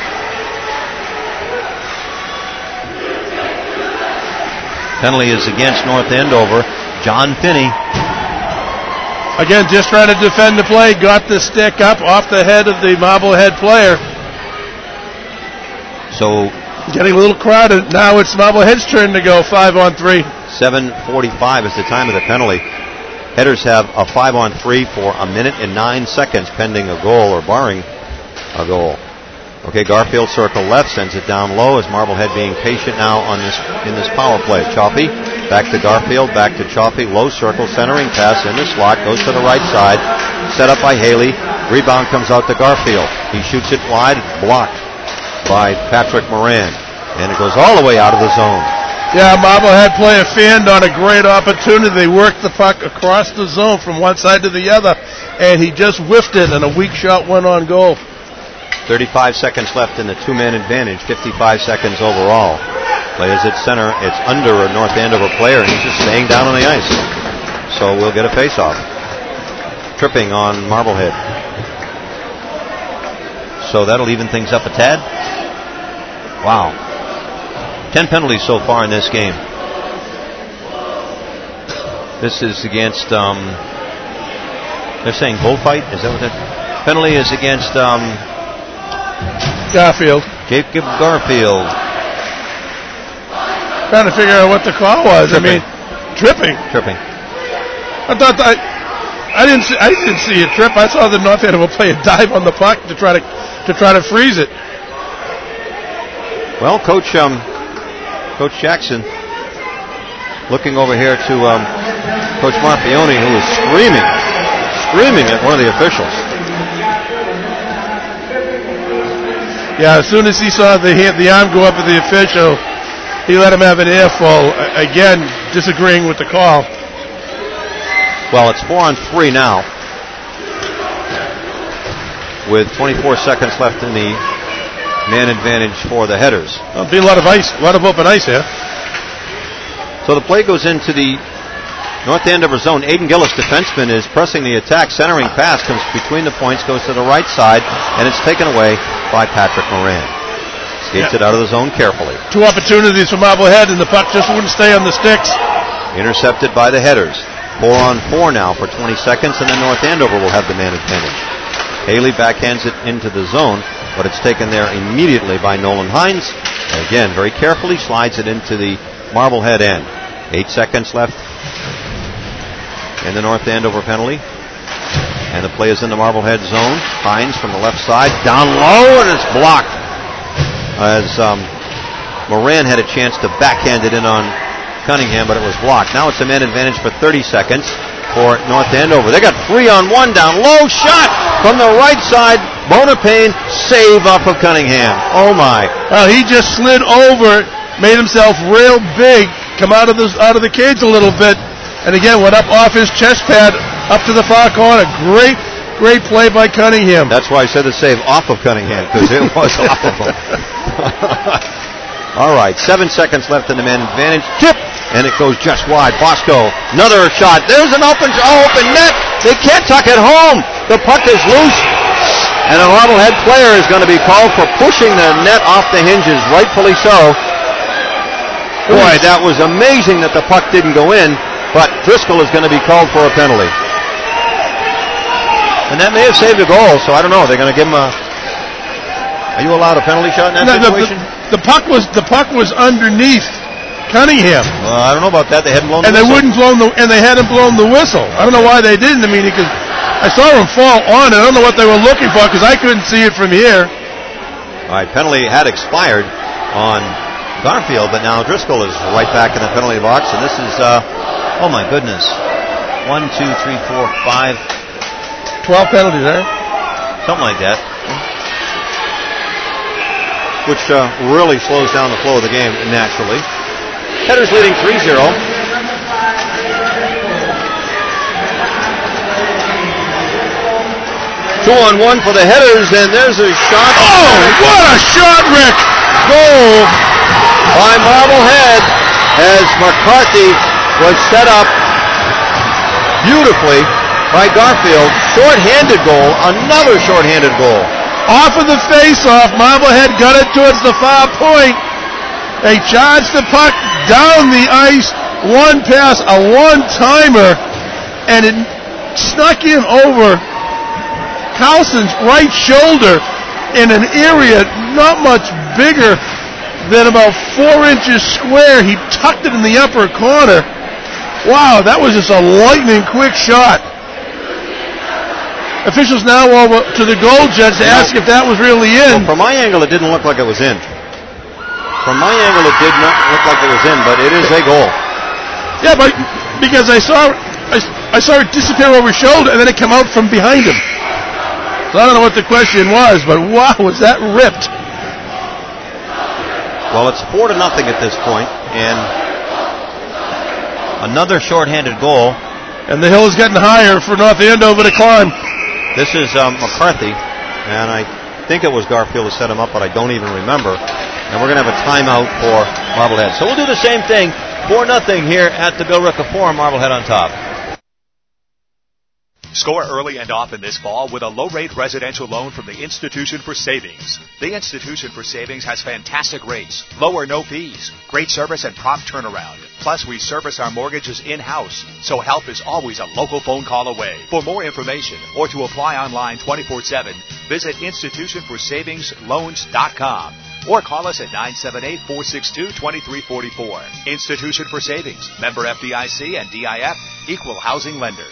Penalty is against North Andover. John Finney. Again, just trying to defend the play, got the stick up off the head of the Marblehead player. So... Getting a little crowded. Now it's Marblehead's turn to go five on three. seven forty-five is the time of the penalty. Headers have a five on three for a minute and nine seconds pending a goal or barring a goal. Okay, Garfield circle left, sends it down low as Marblehead being patient now on this in this power play. Choppy, back to Garfield, back to Choppy, low circle, centering pass in the slot, goes to the right side, set up by Haley, rebound comes out to Garfield. He shoots it wide, blocked by Patrick Moran, and it goes all the way out of the zone. Yeah, Marblehead player fanned on a great opportunity. They worked the puck across the zone from one side to the other, and he just whiffed it, and a weak shot went on goal. thirty-five seconds left in the two-man advantage, fifty-five seconds overall. Players at center, it's under a North Andover player, and he's just staying down on the ice. So we'll get a face-off. Tripping on Marblehead. So that'll even things up a tad. Wow. Ten penalties so far in this game. This is against, um, they're saying bullfight? Is that what they're... Penalty is against, um... Garfield. Jacob Garfield. Trying to figure out what the call was. Tripping. I mean, tripping. Tripping. I thought that, I didn't see, I didn't see a trip. I saw the North Andover player dive on the puck to try to to try to freeze it. Well, Coach um, Coach Jackson looking over here to um, Coach Marpione, who is screaming, screaming at one of the officials. Yeah, as soon as he saw the hand, the arm go up at the official, he let him have an earful. Again, disagreeing with the call. Well, it's four on three now, with twenty-four seconds left in the man advantage for the Headers. There'll be a lot of ice, a lot of open ice here. So the play goes into the North Andover zone. Aiden Gillis, defenseman, is pressing the attack. Centering pass comes between the points, goes to the right side, and it's taken away by Patrick Moran. Skates yeah. it out of the zone carefully. Two opportunities for Marblehead, and the puck just wouldn't stay on the sticks. Intercepted by the Headers. Four on four now for twenty seconds, and then North Andover will have the man advantage. Haley backhands it into the zone, but it's taken there immediately by Nolan Hines. Again, very carefully slides it into the Marblehead end. Eight seconds left in the North Andover penalty. And the play is in the Marblehead zone. Hines from the left side, down low, and it's blocked. As um, Moran had a chance to backhand it in on Cunningham, but it was blocked. Now it's a man advantage for thirty seconds for North Andover. They got three on one down low, shot from the right side. Bonapane, save off of Cunningham. Oh my. Well, he just slid over, made himself real big, come out of the, out of the cage a little bit, and again went up off his chest pad, up to the far corner. Great, great play by Cunningham. That's why I said the save off of Cunningham, because it was off of him. All right, seven seconds left in the man advantage. Tip, and it goes just wide. Bosco, another shot. There's an open, open net. They can't tuck it home. The puck is loose, and a Marblehead player is going to be called for pushing the net off the hinges, rightfully so. Boy, that was amazing that the puck didn't go in, but Driscoll is going to be called for a penalty. And that may have saved a goal, so I don't know. They're going to give him a... Are you allowed a penalty shot in that no, situation? The, the, the puck was the puck was underneath Cunningham. Well, I don't know about that. They hadn't blown and the they whistle. wouldn't blown the and they hadn't blown the whistle. I don't know why they didn't. I mean, because I saw him fall on it. I don't know what they were looking for because I couldn't see it from here. All right, penalty had expired on Garfield, but now Driscoll is right back in the penalty box, and this is uh, oh my goodness, one, two, three, four, five, twelve penalties, eh? Something like that. Which uh, really slows down the flow of the game naturally. Headers leading three zero. Two on one for the headers, and there's a shot. Oh, what a shot, Rick! Goal by Marblehead as McCarthy was set up beautifully by Garfield. Short-handed goal, another short-handed goal. Off of the face-off, Marblehead got it towards the far point. They charged the puck down the ice, one pass, a one-timer, and it snuck in over Carlson's right shoulder in an area not much bigger than about four inches square. He tucked it in the upper corner. Wow, that was just a lightning-quick shot. Officials now over to the goal judge to ask if that was really in. Well, from my angle, it didn't look like it was in. From my angle, it did not look like it was in, but it is a goal. Yeah, but because I saw I, I saw it disappear over his shoulder, and then it come out from behind him. So I don't know what the question was, but wow, was that ripped. Well, it's four to nothing at this point, and another shorthanded goal. And the hill is getting higher for North Andover to climb. This is um, McCarthy, and I think it was Garfield who set him up, but I don't even remember. And we're going to have a timeout for Marblehead. So we'll do the same thing, four nothing here at the Bill Ricca Forum, Marblehead on top. Score early and often this fall with a low-rate residential loan from the Institution for Savings. The Institution for Savings has fantastic rates, low or no fees, great service and prompt turnaround. Plus, we service our mortgages in-house, so help is always a local phone call away. For more information or to apply online twenty-four seven, visit institution for savings loans dot com or call us at nine seven eight, four six two, two three four four. Institution for Savings, member F D I C and D I F, equal housing lender.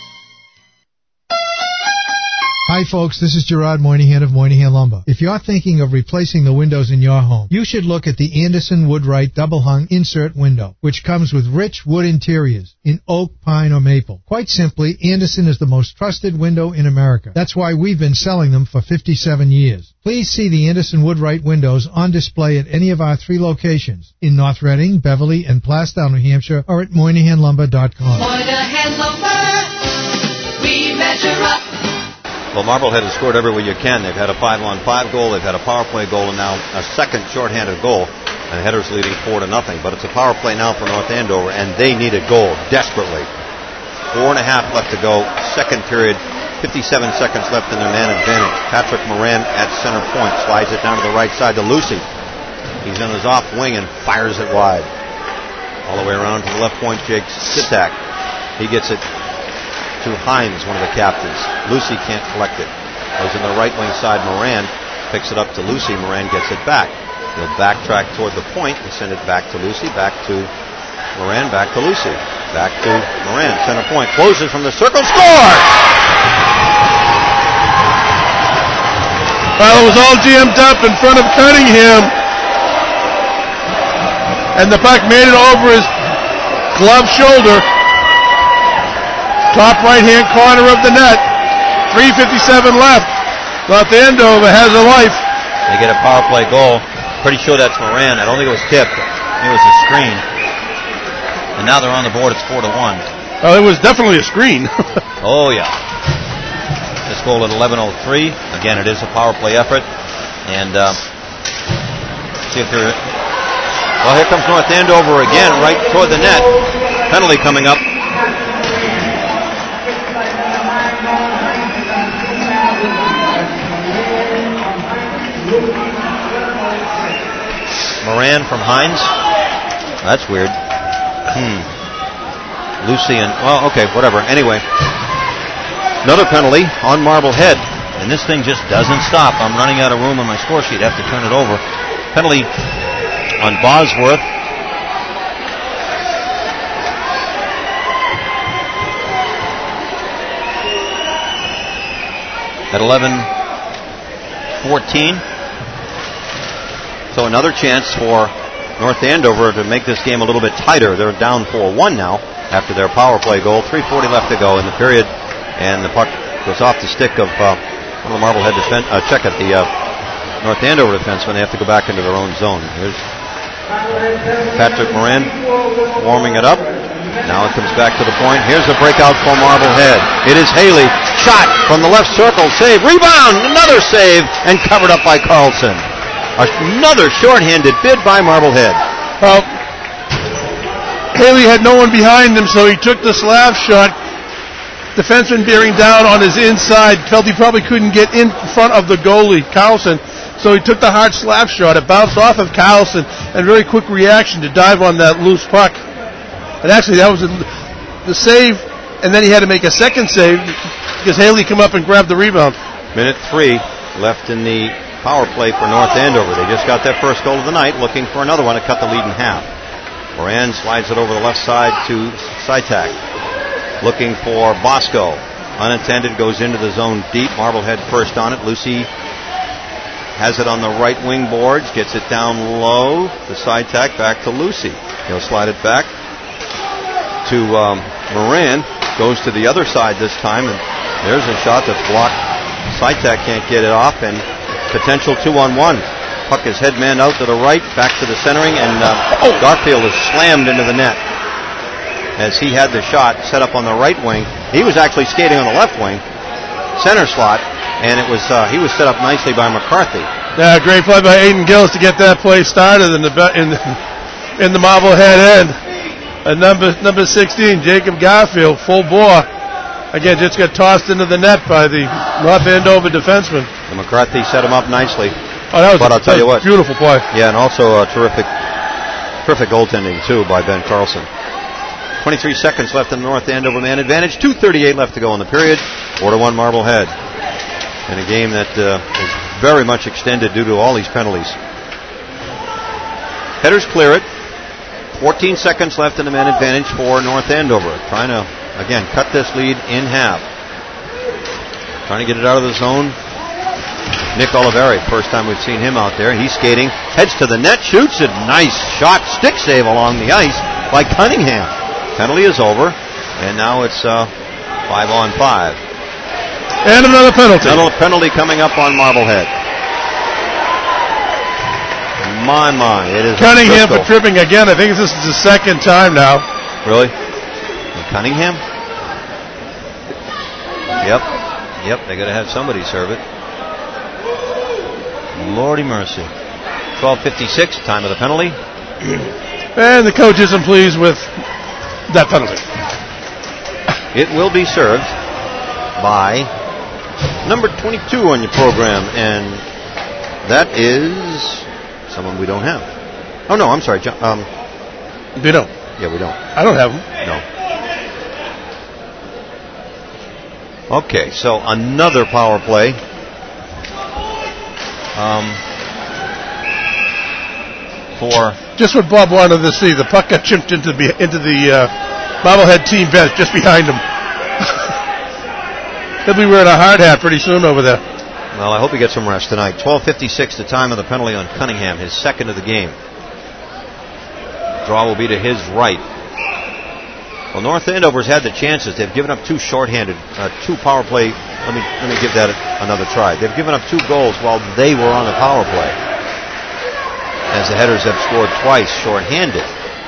Hi folks, this is Gerard Moynihan of Moynihan Lumber. If you're thinking of replacing the windows in your home, you should look at the Anderson Woodwright Double Hung Insert Window, which comes with rich wood interiors in oak, pine, or maple. Quite simply, Anderson is the most trusted window in America. That's why we've been selling them for fifty-seven years. Please see the Anderson Woodwright windows on display at any of our three locations in North Reading, Beverly, and Plastown, New Hampshire, or at Moynihan Lumber dot com. Moynihan Lumber, we measure up. Well, Marblehead has scored everywhere you can. They've had a five-on-five goal, they've had a power play goal, and now a second shorthanded goal. And the Headers leading four to nothing. But it's a power play now for North Andover, and they need a goal desperately. Four and a half left to go. Second period, fifty-seven seconds left in their man advantage. Patrick Moran at center point slides it down to the right side to Lucy. He's on his off wing and fires it wide. All the way around to the left point, Jake Sitak. He gets it to Hines, one of the captains. Lucy can't collect it. Goes in the right wing side. Moran picks it up to Lucy. Moran gets it back. He'll backtrack toward the point and send it back to Lucy. Back to Moran. Back to Lucy. Back to Moran. Center point. Closes from the circle. Score! Well, it was all jammed up in front of Cunningham. And the puck made it over his glove shoulder. Top right-hand corner of the net. three fifty-seven left. North Andover has a life. They get a power play goal. Pretty sure that's Moran. I don't think it was tipped. It was a screen. And now they're on the board. It's four to one. Oh, it was definitely a screen. Oh, yeah. This goal at eleven oh three. Again, it is a power play effort. And uh, see if they're... Well, here comes North Andover again, right toward the net. Penalty coming up. Moran from Hines. That's weird. Hmm. Lucy and... Well, okay, whatever. Anyway. Another penalty on Marblehead. And this thing just doesn't stop. I'm running out of room on my score sheet. I have to turn it over. Penalty on Bosworth. At eleven fourteen. So another chance for North Andover to make this game a little bit tighter. They're down four one now after their power play goal. three forty left to go in the period. And the puck goes off the stick of uh, one of the Marblehead defense. Uh, check at the uh, North Andover defensemen. They have to go back into their own zone. Here's Patrick Moran warming it up. Now it comes back to the point. Here's a breakout for Marblehead. It is Haley. Shot from the left circle. Save. Rebound. Another save. And covered up by Carlson. Another shorthanded bid by Marblehead. Well, Haley had no one behind him, so he took the slap shot. Defenseman bearing down on his inside. Felt he probably couldn't get in front of the goalie, Carlson. So he took the hard slap shot. It bounced off of Carlson. And very quick reaction to dive on that loose puck. And actually, that was a, the save, and then he had to make a second save because Haley come up and grabbed the rebound. Minute three left in the power play for North Andover. They just got their first goal of the night, looking for another one to cut the lead in half. Moran slides it over the left side to Sitek, looking for Bosco. Unattended, goes into the zone deep. Marblehead first on it. Lucy has it on the right wing boards, gets it down low to Sitek, back to Lucy. He'll slide it back to um, Moran, goes to the other side this time, and there's a shot that's blocked. Sitek can't get it off, and potential two-on-one. Puck is headman out to the right, back to the centering, and uh, oh, Garfield is slammed into the net as he had the shot set up on the right wing. He was actually skating on the left wing, center slot, and it was uh, he was set up nicely by McCarthy. Yeah, great play by Aiden Gillis to get that play started in the in the, in the Marblehead end. Uh, number number sixteen, Jacob Garfield, full bore. Again, just got tossed into the net by the North Andover defenseman. And McCarthy set him up nicely. Oh, that was but a, I'll tell you what, beautiful play. Yeah, and also a terrific, terrific goaltending too by Ben Carlson. twenty-three seconds left in the North Andover man advantage. two thirty-eight left to go in the period. four to one Marblehead. In a game that uh, is very much extended due to all these penalties. Headers clear it. fourteen seconds left in the man advantage for North Andover. Trying to, again, cut this lead in half. Trying to get it out of the zone. Nick Oliveri, first time we've seen him out there. He's skating, heads to the net, shoots it. Nice shot, stick save along the ice by Cunningham. Penalty is over, and now it's uh, five on five. And another penalty. Another penalty coming up on Marblehead. My, my, it is Cunningham for tripping again. I think this is the second time now. Really? And Cunningham? Yep. Yep, they got to have somebody serve it. Lordy mercy. twelve fifty-six, time of the penalty. And the coach isn't pleased with that penalty. It will be served by number twenty-two on your program, and that is someone we don't have. Oh, no, I'm sorry. John, um, we don't. Yeah, we don't. I don't have him. No. Okay, so another power play. Um, for just what Bob wanted to see. The puck got chipped into the into the uh, Marblehead team bench just behind him. He'll be wearing a hard hat pretty soon over there. Well, I hope he gets some rest tonight. twelve fifty-six, the time of the penalty on Cunningham, his second of the game. Draw will be to his right. Well, North Andover's had the chances. They've given up two shorthanded, uh, two power play. Let me let me give that another try. They've given up two goals while they were on the power play, as the Headers have scored twice shorthanded.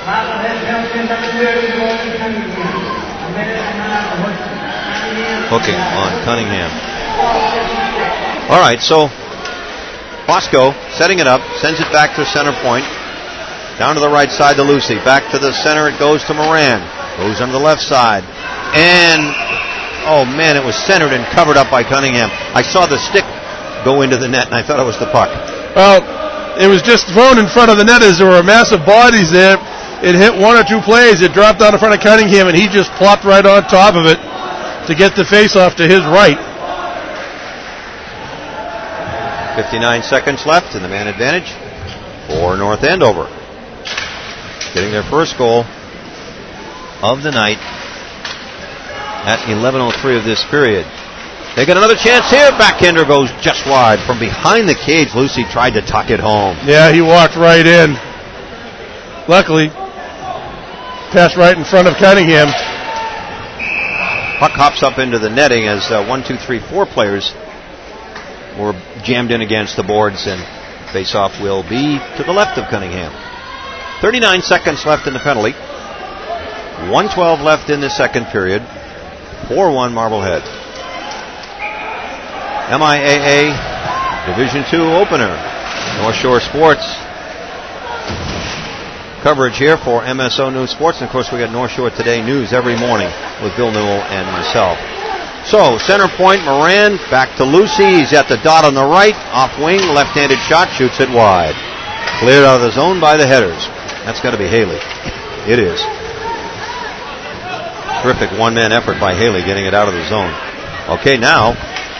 Hooking on Cunningham. All right, so Bosco setting it up, sends it back to center point. Down to the right side to Lucy. Back to the center it goes to Moran. Goes on the left side. And, oh man, it was centered and covered up by Cunningham. I saw the stick go into the net and I thought it was the puck. Well, it was just thrown in front of the net as there were massive bodies there. It hit one or two plays. It dropped down in front of Cunningham and he just plopped right on top of it to get the face-off to his right. fifty-nine seconds left in the man advantage for North Andover. Getting their first goal of the night at eleven oh three of this period. They get another chance here. Backhander goes just wide. From behind the cage, Lucy tried to tuck it home. Yeah, he walked right in. Luckily, passed right in front of Cunningham. Puck hops up into the netting as uh, one, two, three, four players were jammed in against the boards, and face-off will be to the left of Cunningham. thirty-nine seconds left in the penalty. one twelve left in the second period. four one Marblehead. M I A A Division two opener. North Shore Sports coverage here for M S O News Sports. And, of course, we got North Shore Today News every morning with Bill Newell and myself. So, center point, Moran, back to Lucy. He's at the dot on the right. Off wing, left-handed shot, shoots it wide. Cleared out of the zone by the headers. That's got to be Haley. It is. Terrific one-man effort by Haley getting it out of the zone. Okay, now,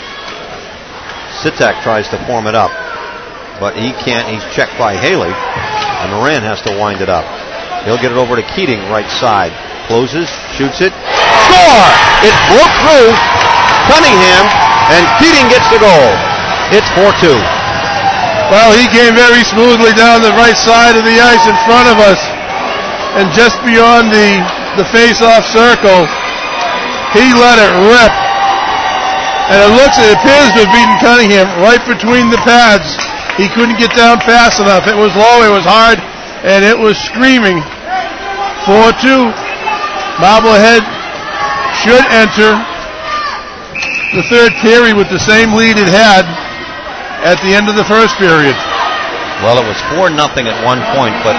Sitak tries to form it up. But he can't. He's checked by Haley. And Moran has to wind it up. He'll get it over to Keating, right side. Closes, shoots it. Score! It broke through Cunningham, and Keating gets the goal. It's four two. Well, he came very smoothly down the right side of the ice in front of us. And just beyond the, the face-off circle, he let it rip. And it looks, it appears to have beaten Cunningham right between the pads. He couldn't get down fast enough. It was low, it was hard, and it was screaming. four two. Marblehead should enter the third period with the same lead it had at the end of the first period. Well, it was four nothing at one point, but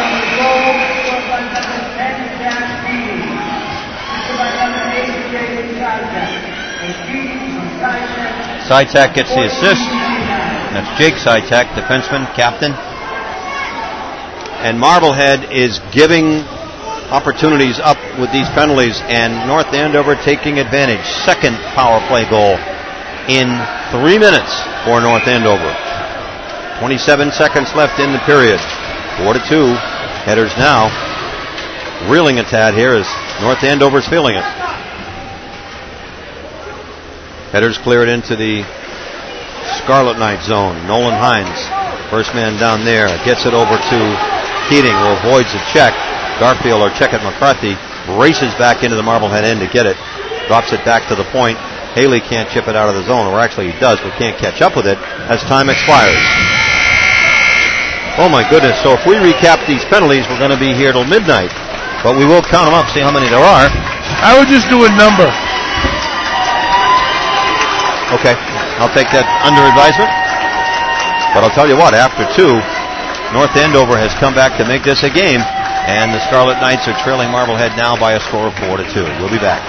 Sitak gets the assist. That's Jake Sitak, defenseman, captain. And Marblehead is giving opportunities up with these penalties, and North Andover taking advantage. Second power play goal in three minutes for North Andover. twenty-seven seconds left in the period. Four to two. Headers now reeling a tad here as North Andover's feeling it. Headers cleared into the Scarlet Knight zone. Nolan Hines, first man down there, gets it over to Keating, who avoids a check. Garfield, or check at McCarthy, races back into the Marblehead end to get it. Drops it back to the point. Haley can't chip it out of the zone, or actually he does, but can't catch up with it as time expires. Oh my goodness, so if we recap these penalties, we're going to be here till midnight. But we will count them up, see how many there are. I would just do a number. Okay, I'll take that under advisement. But I'll tell you what, after two, North Andover has come back to make this a game, and the Scarlet Knights are trailing Marblehead now by a score of four to two. We'll be back.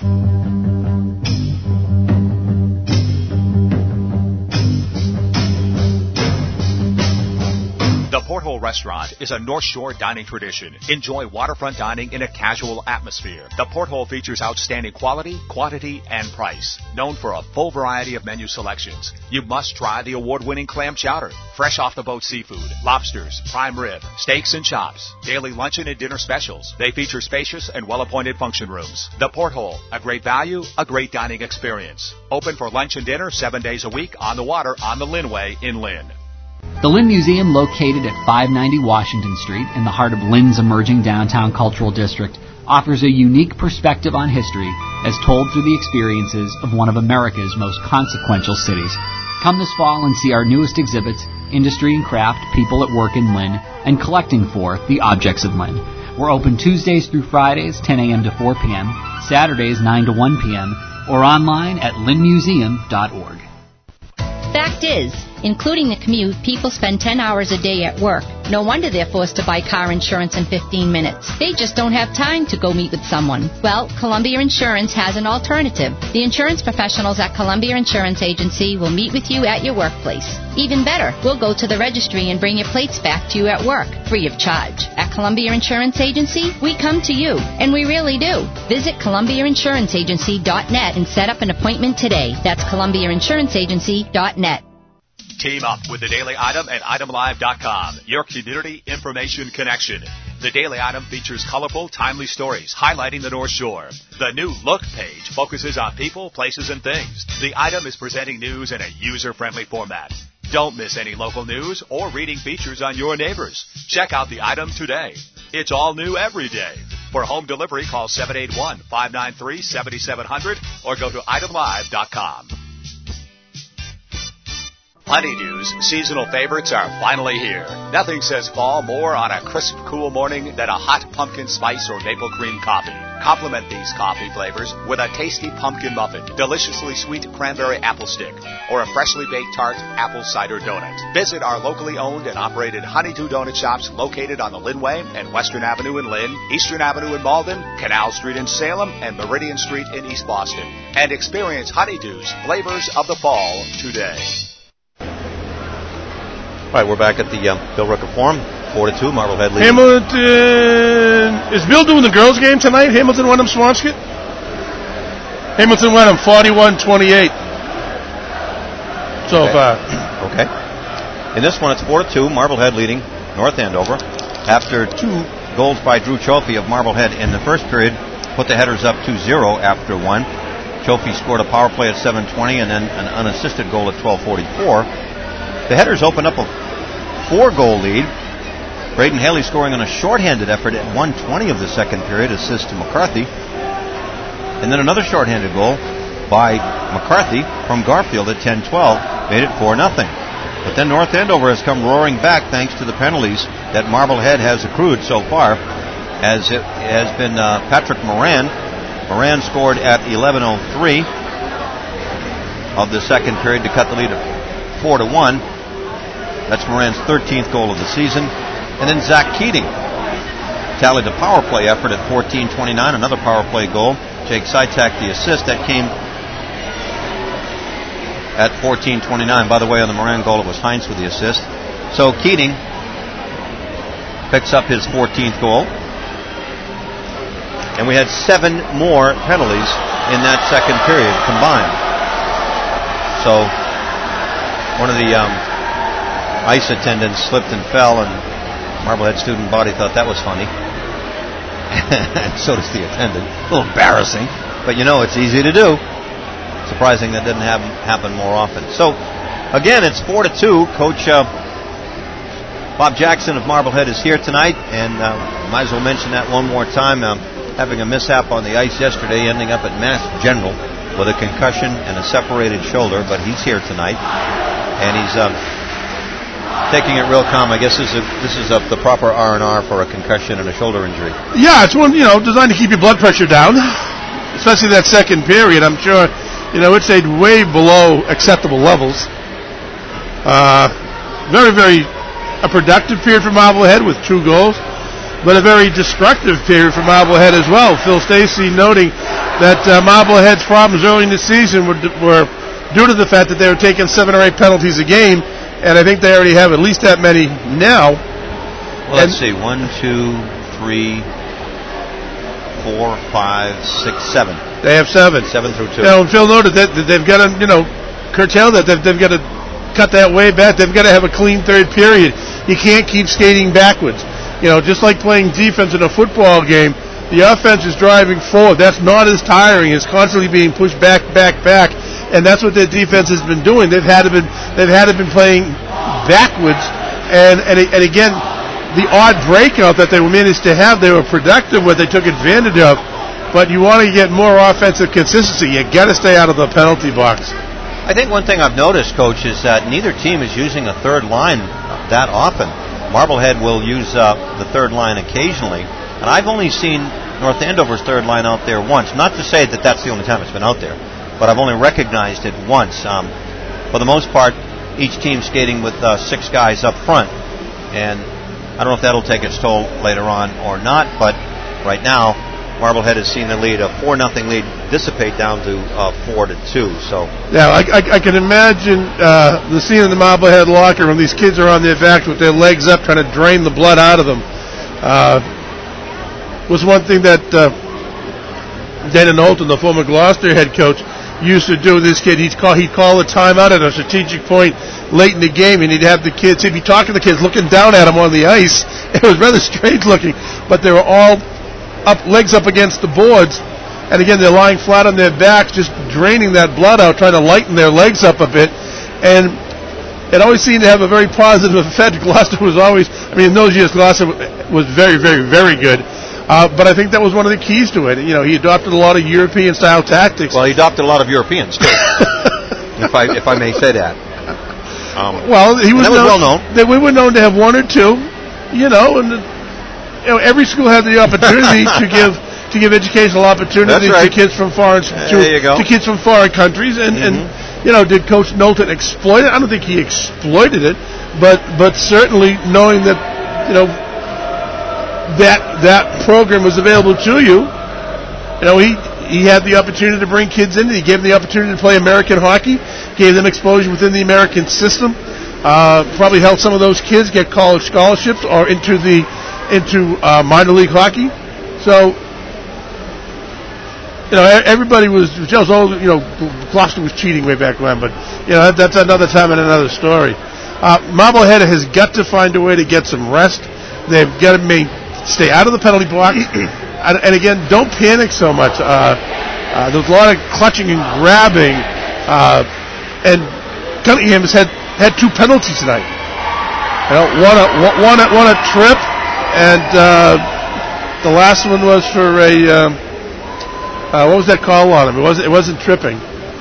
The Porthole Restaurant is a North Shore dining tradition. Enjoy waterfront dining in a casual atmosphere. The Porthole features outstanding quality, quantity, and price. Known for a full variety of menu selections, you must try the award-winning clam chowder, fresh off-the-boat seafood, lobsters, prime rib, steaks and chops, daily luncheon and dinner specials. They feature spacious and well-appointed function rooms. The Porthole, a great value, a great dining experience. Open for lunch and dinner seven days a week on the water on the Lynnway in Lynn. The Lynn Museum, located at five ninety Washington Street in the heart of Lynn's emerging downtown cultural district, offers a unique perspective on history as told through the experiences of one of America's most consequential cities. Come this fall and see our newest exhibits, Industry and Craft, People at Work in Lynn, and Collecting for The Objects of Lynn. We're open Tuesdays through Fridays, ten a.m. to four p.m., Saturdays, nine to one p.m., or online at lynn museum dot org. Fact is, including the commute, people spend ten hours a day at work. No wonder they're forced to buy car insurance in fifteen minutes. They just don't have time to go meet with someone. Well, Columbia Insurance has an alternative. The insurance professionals at Columbia Insurance Agency will meet with you at your workplace. Even better, we'll go to the registry and bring your plates back to you at work, free of charge. At Columbia Insurance Agency, we come to you, and we really do. Visit columbia insurance agency dot net and set up an appointment today. That's columbia insurance agency dot net. Team up with The Daily Item at item live dot com, your community information connection. The Daily Item features colorful, timely stories highlighting the North Shore. The new Look page focuses on people, places, and things. The Item is presenting news in a user-friendly format. Don't miss any local news or reading features on your neighbors. Check out The Item today. It's all new every day. For home delivery, call seven eight one, five nine three, seven seven zero zero or go to item live dot com. Honeydew's seasonal favorites are finally here. Nothing says fall more on a crisp, cool morning than a hot pumpkin spice or maple cream coffee. Complement these coffee flavors with a tasty pumpkin muffin, deliciously sweet cranberry apple stick, or a freshly baked tart apple cider donut. Visit our locally owned and operated Honeydew Donut Shops located on the Linway and Western Avenue in Lynn, Eastern Avenue in Malden, Canal Street in Salem, and Meridian Street in East Boston. And experience Honeydew's flavors of the fall today. All right, we're back at the uh, Bill Rooker Forum. Four to two, Marblehead leading. Hamilton. Is Bill doing the girls' game tonight? Hamilton Wenham Swampscott? Hamilton Wenham, forty-one twenty-eight. So okay. far. Okay. In this one, it's four to two, Marblehead leading North Andover. After two goals by Drew Chofie of Marblehead in the first period, put the Headers up two zero after one. Chofie scored a power play at seven twenty and then an unassisted goal at twelve forty-four. The Headers opened up a four-goal lead. Braden Haley scoring on a shorthanded effort at one twenty of the second period, assist to McCarthy. And then another shorthanded goal by McCarthy from Garfield at ten twelve made it four nothing. But then North Andover has come roaring back thanks to the penalties that Marblehead has accrued so far, as it has been uh, Patrick Moran. Moran scored at eleven oh three of the second period to cut the lead of four to one. That's Moran's thirteenth goal of the season. And then Zach Keating tallied a power play effort at fourteen twenty-nine, another power play goal. Jake Sitak the assist. That came at fourteen twenty-nine. By the way, on the Moran goal, it was Heinz with the assist. So Keating picks up his fourteenth goal. And we had seven more penalties in that second period combined. So one of the um, ice attendants slipped and fell, and Marblehead student body thought that was funny. And so does the attendant. A little embarrassing, but you know it's easy to do. Surprising that didn't have, happen more often. So, again, it's four to two. Coach uh, Bob Jackson of Marblehead is here tonight, and uh, might as well mention that one more time. Um, having a mishap on the ice yesterday, ending up at Mass General with a concussion and a separated shoulder, but he's here tonight, and he's um, taking it real calm. I guess this is, a, this is a, the proper R and R for a concussion and a shoulder injury. Yeah, it's one, you know, designed to keep your blood pressure down, especially that second period. I'm sure, you know, it stayed way below acceptable levels. Uh, very, very a productive period for Marblehead with two goals, but a very destructive period for Marblehead as well. Phil Stacey noting that uh, Marblehead's problems early in the season were, were due to the fact that they were taking seven or eight penalties a game, and I think they already have at least that many now. Well, let's see. One, two, three, four, five, six, seven. They have seven. Seven through two. You know, and Phil noted that, that they've got to, you know, curtail that. They've, they've got to cut that way back. They've got to have a clean third period. You can't keep skating backwards. You know, just like playing defense in a football game, the offense is driving forward. That's not as tiring. It's constantly being pushed back, back, back. And that's what their defense has been doing. They've had to been they've had to been playing backwards, and and and again, the odd breakout that they managed to have, they were productive with. They took advantage of. But you want to get more offensive consistency. You got to stay out of the penalty box. I think one thing I've noticed, Coach, is that neither team is using a third line that often. Marblehead will use uh, the third line occasionally, and I've only seen North Andover's third line out there once. Not to say that that's the only time it's been out there, but I've only recognized it once. Um, for the most part, each team skating with uh, six guys up front, and I don't know if that'll take its toll later on or not, but right now, Marblehead has seen the lead, a four nothing lead, dissipate down to uh, four to two. So yeah, I, I, I can imagine uh, the scene in the Marblehead locker room. These kids are on their backs with their legs up, trying to drain the blood out of them. Uh, was one thing that uh, Dana Knowlton, the former Gloucester head coach, used to do with this kid. He'd call he'd call a timeout at a strategic point late in the game, and he'd have the kids, he'd be talking to the kids, looking down at them on the ice. It was rather strange looking, but they were all up, legs up against the boards, and again, they're lying flat on their backs, just draining that blood out, trying to lighten their legs up a bit, and it always seemed to have a very positive effect. Gloucester was always, I mean, in those years, Gloucester was very, very, very good. Uh, but I think that was one of the keys to it. You know, he adopted a lot of European-style tactics. Well, he adopted a lot of Europeans, too, if I if I may say that. Um, well, he was, that was known, well known. That we were known to have one or two, you know, and you know, every school had the opportunity to give to give educational opportunities right. to kids from foreign to, there you go. to kids from foreign countries. And, mm-hmm. and you know, did Coach Knowlton exploit it? I don't think he exploited it, but but certainly knowing that you know that that program was available to you, you know he. He had the opportunity to bring kids in. He gave them the opportunity to play American hockey, gave them exposure within the American system. Uh, probably helped some of those kids get college scholarships or into the into uh, minor league hockey. So, you know, everybody was just oh, you know, Gloucester was cheating way back when, but you know that's another time and another story. Uh, Marblehead has got to find a way to get some rest. They've got to make, stay out of the penalty box. And, and again, don't panic so much. Uh, uh, there's a lot of clutching and grabbing, uh, and Cunningham has had, had two penalties tonight. You know, one a one a, one a trip, and uh, the last one was for a um, uh, what was that call on him? It wasn't it wasn't tripping.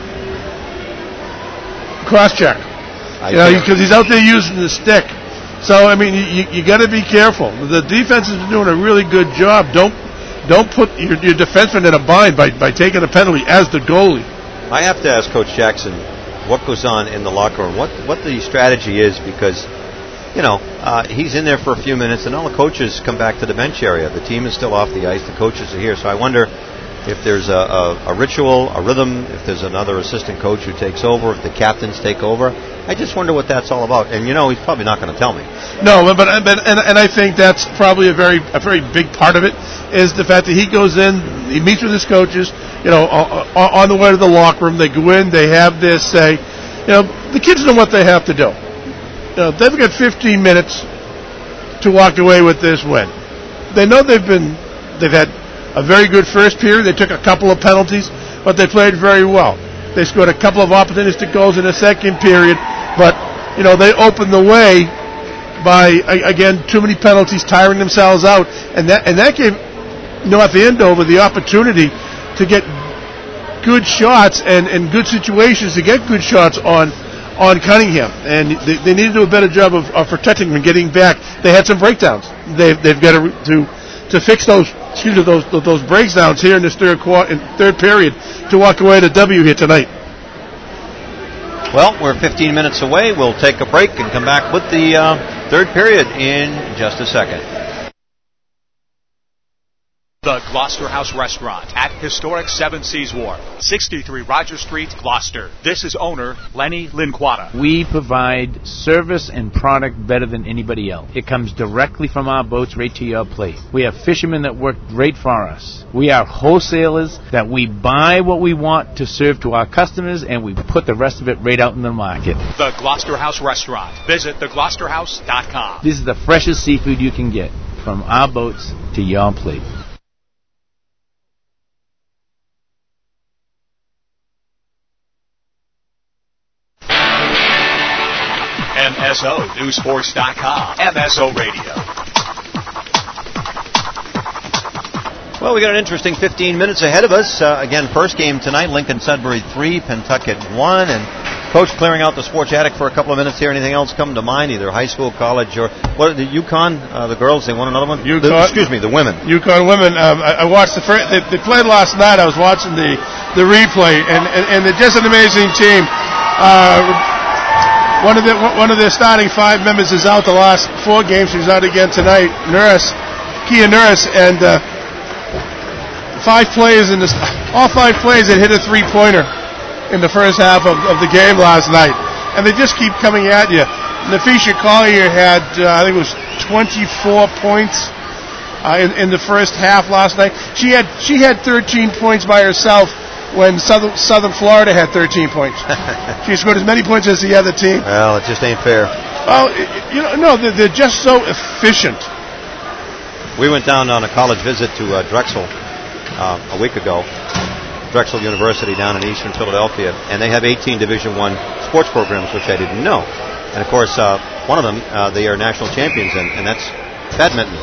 Cross check. You know, because he's out there using the stick. So I mean, you you got to be careful. The defense is doing a really good job. Don't. Don't put your, your defenseman in a bind by, by taking a penalty as the goalie. I have to ask Coach Jackson what goes on in the locker room, what what the strategy is, because, you know, uh, he's in there for a few minutes, and all the coaches come back to the bench area. The team is still off the ice. The coaches are here. So I wonder if there's a, a, a ritual, a rhythm, if there's another assistant coach who takes over, if the captains take over. I just wonder what that's all about. And, you know, he's probably not going to tell me. No, but, but and, and I think that's probably a very a very big part of it, is the fact that he goes in, he meets with his coaches, you know, on the way to the locker room. They go in, they have their say. You know, the kids know what they have to do. You know, they've got fifteen minutes to walk away with this win. They know they've been, they've had a very good first period. They took a couple of penalties, but they played very well. They scored a couple of opportunistic goals in the second period, but, you know, they opened the way by, again, too many penalties, tiring themselves out, and that and that gave North Andover the opportunity to get good shots and, and good situations to get good shots on on Cunningham, and they, they need to do a better job of, of protecting him and getting back. They had some breakdowns. They've they've got to to, to fix those excuse me those those breakdowns here in this third quarter, in third period, to walk away to W here tonight. Well, we're fifteen minutes away. We'll take a break and come back with the uh, third period in just a second. The Gloucester House Restaurant at historic Seven Seas Wharf, sixty-three Roger Street, Gloucester. This is owner Lenny Linquata. We provide service and product better than anybody else. It comes directly from our boats right to your plate. We have fishermen that work great for us. We are wholesalers that we buy what we want to serve to our customers, and we put the rest of it right out in the market. The Gloucester House Restaurant. Visit the gloucester house dot com. This is the freshest seafood you can get from our boats to your plate. M S O News Sports dot com. M S O Radio. Well, we got an interesting fifteen minutes ahead of us. Uh, again, first game tonight, Lincoln Sudbury three, Pentucket one, and Coach clearing out the sports attic for a couple of minutes here. Anything else come to mind, either high school, college, or what? The UConn, uh, the girls, they won another one. UConn, the, excuse me, the women. UConn women. Um, I, I watched the first. They, they played last night. I was watching the the replay, and and, and they're just an amazing team. Uh, One of the one of their starting five members is out the last four games. She's out again tonight. Nurse, Kia Nurse, and uh, five players in this. All five players that hit a three-pointer in the first half of, of the game last night, and they just keep coming at you. Nafisha Collier had, uh, I think it was twenty-four points uh, in in the first half last night. She had she had thirteen points by herself when Southern, Southern Florida had thirteen points. She scored as many points as the other team. Well, it just ain't fair. Well, you know, no, they're, they're just so efficient. We went down on a college visit to uh, Drexel uh, a week ago, Drexel University down in eastern Philadelphia, and they have eighteen Division One sports programs, which I didn't know. And, of course, uh, one of them, uh, they are national champions in, and that's badminton.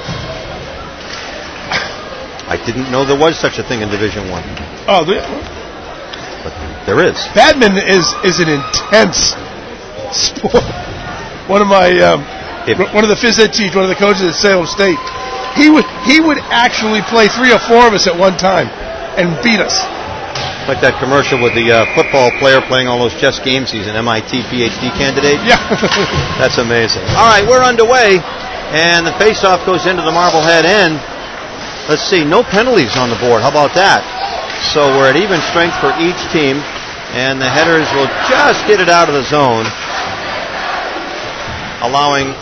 I didn't know there was such a thing in Division One. Oh, the, but there is. Badminton is is an intense sport. One of my um, if, one of the phys ed teachers, one of the coaches at Salem State, he would he would actually play three or four of us at one time and beat us. Like that commercial with the uh, football player playing all those chess games. He's an M I T P H D candidate. Yeah. That's amazing. All right, we're underway, and the face-off goes into the Marblehead end. Let's see, no penalties on the board. How about that? So we're at even strength for each team, and the headers will just get it out of the zone, allowing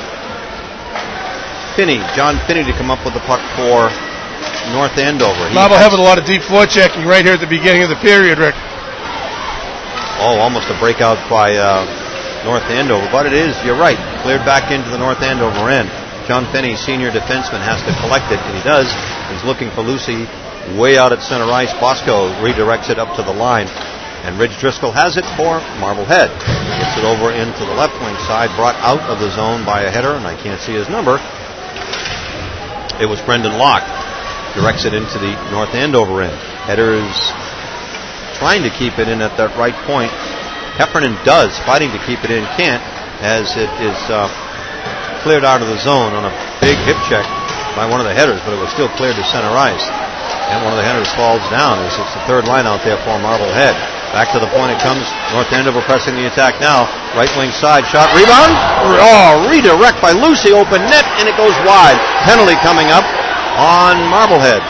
Finney, John Finney, to come up with the puck for North Andover. He Marblehead with a lot of deep forechecking right here at the beginning of the period, Rick. Oh, almost a breakout by uh, North Andover, but it is, you're right, cleared back into the North Andover end. John Finney, senior defenseman, has to collect it, and he does. He's looking for Lucy way out at center ice. Bosco redirects it up to the line, and Ridge Driscoll has it for Marblehead. Gets it over into the left wing side, brought out of the zone by a header, and I can't see his number. It was Brendan Locke. Directs it into the North Andover end. Header is trying to keep it in at that right point. Heffernan does, fighting to keep it in, can't, as it is uh, cleared out of the zone on a big hip check by one of the headers, but it was still cleared to center ice. And one of the headers falls down as it's the third line out there for Marblehead. Back to the point it comes. North Andover pressing the attack now. Right wing side shot. Rebound. Oh, redirect by Lucy. Open net, and it goes wide. Penalty coming up on Marblehead.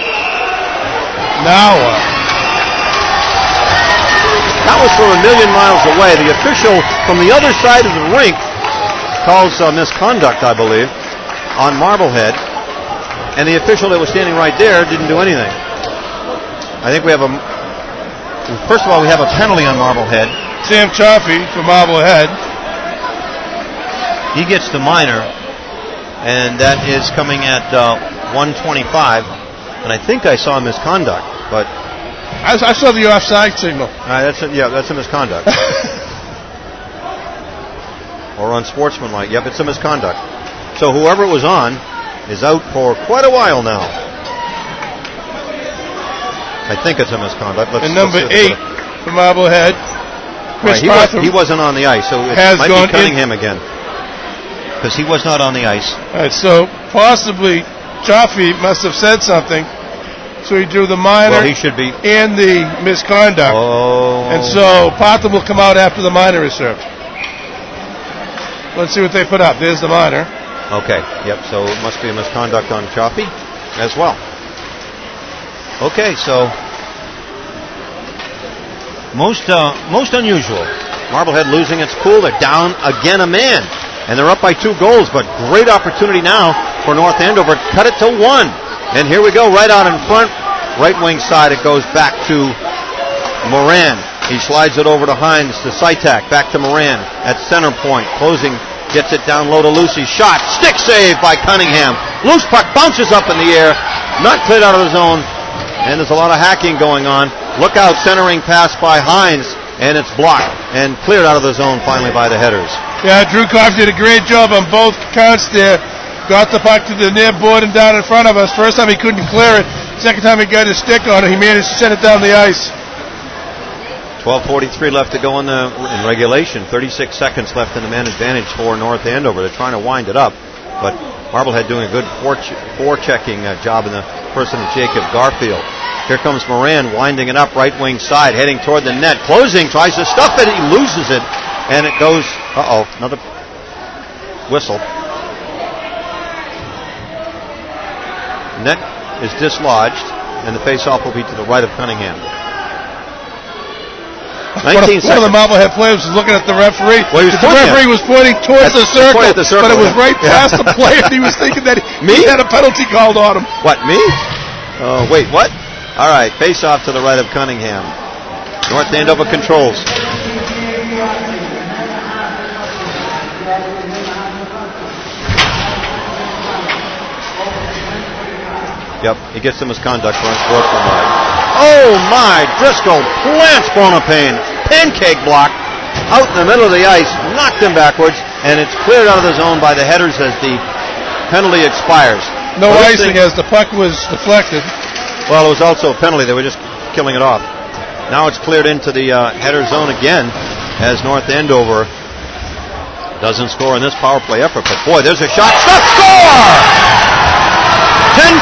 Now uh, that was from a million miles away. The official from the other side of the rink calls uh, misconduct, I believe, on Marblehead. And the official that was standing right there didn't do anything. I think we have a... First of all, we have a penalty on Marblehead. Sam Chaffee for Marblehead. He gets the minor, and that is coming at uh, one twenty-five. And I think I saw misconduct, but... I, I saw the offside signal. Uh, that's a, yeah, that's a misconduct. Or unsportsmanlike. Yep, it's a misconduct. So whoever it was on is out for quite a while now. I think it's a misconduct. Let's, and number let's eight for Marblehead, Chris right, he, was, he wasn't on the ice, so it might be Cunningham again. Because he was not on the ice. All right, so possibly Chaffee must have said something, so he drew the minor well, he should be. and the misconduct. Oh. And so Potter will come out after the minor is served. Let's see what they put up. There's the minor. Okay, yep, so it must be a misconduct on Chaffee as well. Okay, so most uh, most unusual. Marblehead losing its cool. They're down again a man, and they're up by two goals, but great opportunity now for North Andover. Cut it to one, and here we go, right out in front. Right wing side, it goes back to Moran. He slides it over to Hines, to Sitak, back to Moran at center point, closing. Gets it down low to Lucy. Shot. Stick save by Cunningham. Loose puck bounces up in the air. Not cleared out of the zone. And there's a lot of hacking going on. Look out. Centering pass by Hines. And it's blocked. And cleared out of the zone finally by the headers. Yeah, Drew Koff did a great job on both counts there. Got the puck to the near board and down in front of us. First time he couldn't clear it. Second time he got his stick on it. He managed to send it down the ice. twelve forty-three left to go in the in regulation. thirty-six seconds left in the man advantage for North Andover. They're trying to wind it up, but Marblehead doing a good forechecking uh, job in the person of Jacob Garfield. Here comes Moran winding it up right wing side, heading toward the net. Closing, tries to stuff it. He loses it, and it goes. Uh-oh, another whistle. Net is dislodged, and the face-off will be to the right of Cunningham. One of, one of the Marblehead players was looking at the referee. Well, the referee was pointing towards the circle, the circle, but it was right yeah. past the player, and he was thinking that he, me? he had a penalty called on him. What, me? Oh, uh, wait, what? All right, face off to the right of Cunningham. North Andover controls. Yep, he gets the misconduct for unsportsmanlike. Oh my, Driscoll plants Bonapane. Pancake block out in the middle of the ice, knocked him backwards, and it's cleared out of the zone by the headers as the penalty expires. No well, icing as the puck was deflected. Well, it was also a penalty. They were just killing it off. Now it's cleared into the uh, header zone again as North Andover doesn't score in this power play effort. But boy, there's a shot. Score!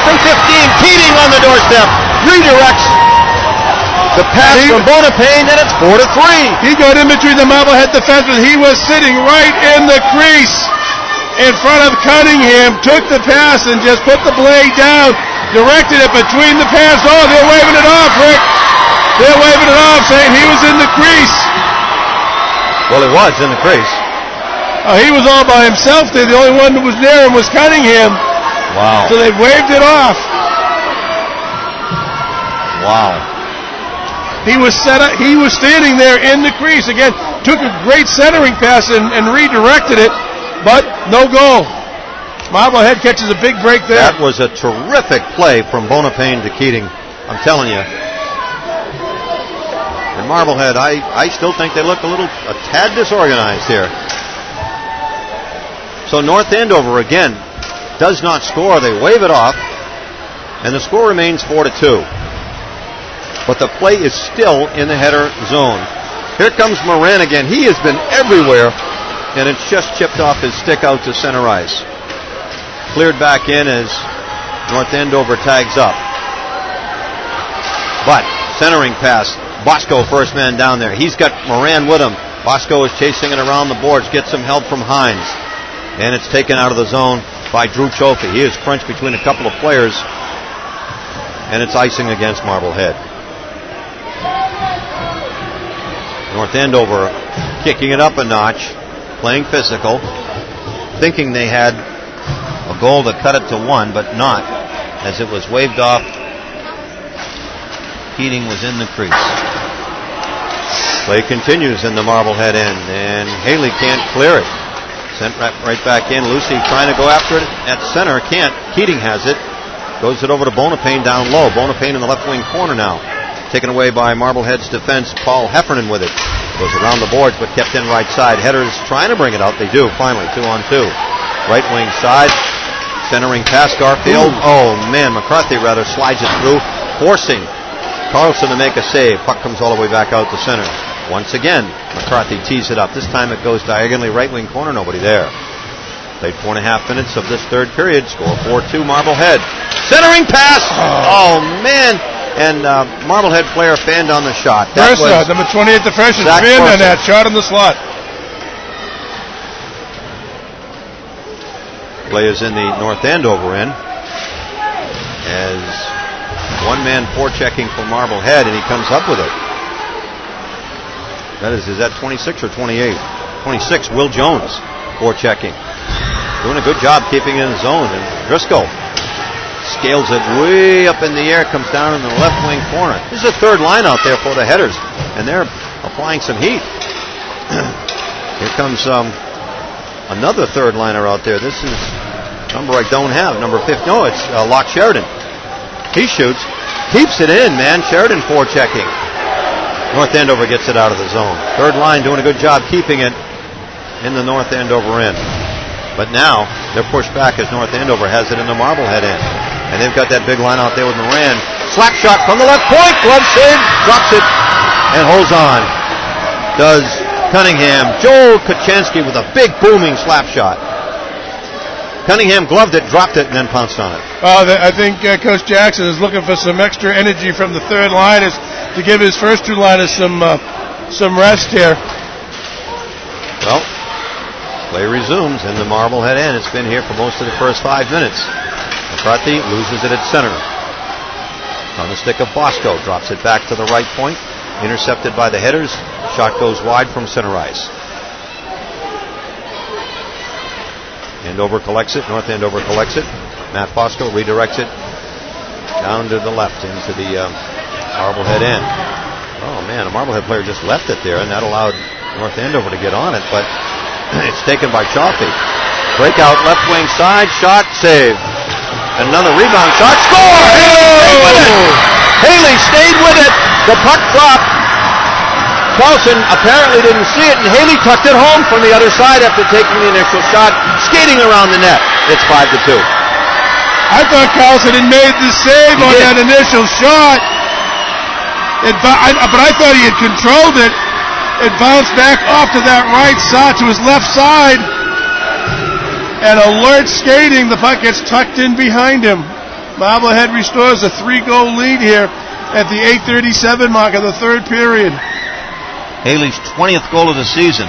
from fifteen. Keating on the doorstep. Redirects the pass he, from Bonapane, and it's four to three. He got in between the Marblehead defensemen. He was sitting right in the crease in front of Cunningham, took the pass and just put the blade down, directed it between the pads. Oh, they're waving it off, Rick. They're waving it off, saying he was in the crease. Well, he was in the crease. Oh, he was all by himself there. The only one that was near him was Cunningham. Wow. So they waved it off. Wow. He was set up, he was standing there in the crease. Again, took a great centering pass and, and redirected it, but no goal. Marblehead catches a big break there. That was a terrific play from Bonapane to Keating. I'm telling you. And Marblehead, I, I still think they look a little, a tad disorganized here. So North Andover again does not score. They wave it off, and the score remains four to two. But the play is still in the header zone. Here comes Moran again. He has been everywhere, and it's just chipped off his stick out to center ice. Cleared back in as North Andover tags up. But centering pass. Bosco first man down there. He's got Moran with him. Bosco is chasing it around the boards. Gets some help from Hines. And it's taken out of the zone by Drew Chofie. He is crunched between a couple of players. And it's icing against Marblehead. North Andover kicking it up a notch, playing physical, thinking they had a goal to cut it to one, but not, as it was waved off. Keating was in the crease. Play continues in the Marblehead end, and Haley can't clear it. Sent right, right back in. Lucy trying to go after it at center, can't. Keating has it. Goes it over to Bonapane down low. Bonapane in the left wing corner now. Taken away by Marblehead's defense. Paul Heffernan with it. Goes around the boards, but kept in right side. Headers trying to bring it out. They do, finally. Two on two. Right wing side. Centering past Garfield. Ooh. Oh, man. McCarthy, rather, slides it through. Forcing Carlson to make a save. Puck comes all the way back out to center. Once again, McCarthy tees it up. This time it goes diagonally right wing corner. Nobody there. Played four and a half minutes of this third period. Score four two Marblehead. Centering pass. Oh, man. And uh, Marblehead player fanned on the shot. That Versa, was number twenty-eight, the freshman, fanned on that shot in the slot. Play is in the North Andover end. As one man forechecking for Marblehead, and he comes up with it. That is, is that twenty-six or twenty-eight? twenty-six, Will Jones forechecking. Doing a good job keeping it in the zone. And Driscoll scales it way up in the air, comes down in the left wing corner. This is a third line out there for the Headers, and they're applying some heat. Here comes um, another third liner out there. This is number I don't have, number fifty. No, it's uh, Locke Sheridan. He shoots, keeps it in, man. Sheridan forechecking. North Andover gets it out of the zone. Third line doing a good job keeping it in the North Andover end. But now they're pushed back as North Andover has it in the Marblehead end. And they've got that big line out there with Moran. Slap shot from the left point. Glove save. Drops it and holds on. Does Cunningham. Joel Kaczynski with a big booming slap shot. Cunningham gloved it, dropped it, and then pounced on it. Well, I think uh, Coach Jackson is looking for some extra energy from the third liners to give his first two liners some uh, some rest here. Well, play resumes in the Marblehead end. It's been here for most of the first five minutes. McCarthy loses it at center. On the stick of Bosco. Drops it back to the right point. Intercepted by the Headers. Shot goes wide from center ice. Andover collects it. North Andover collects it. Matt Bosco redirects it down to the left into the um, Marblehead end. Oh, man, a Marblehead player just left it there, and that allowed North Andover to get on it, but it's taken by Chofie. Breakout left wing side, shot, save. Another rebound shot, score! Haley stayed with it! Haley stayed with it. The puck dropped. Carlson apparently didn't see it, and Haley tucked it home from the other side after taking the initial shot, skating around the net. It's five to two. I thought Carlson had made the save he on did. that initial shot. It, but I thought he had controlled it. It bounced back off to that right side, to his left side. And alert skating, the puck gets tucked in behind him. Marblehead restores a three-goal lead here at the eight thirty-seven mark of the third period. Haley's twentieth goal of the season.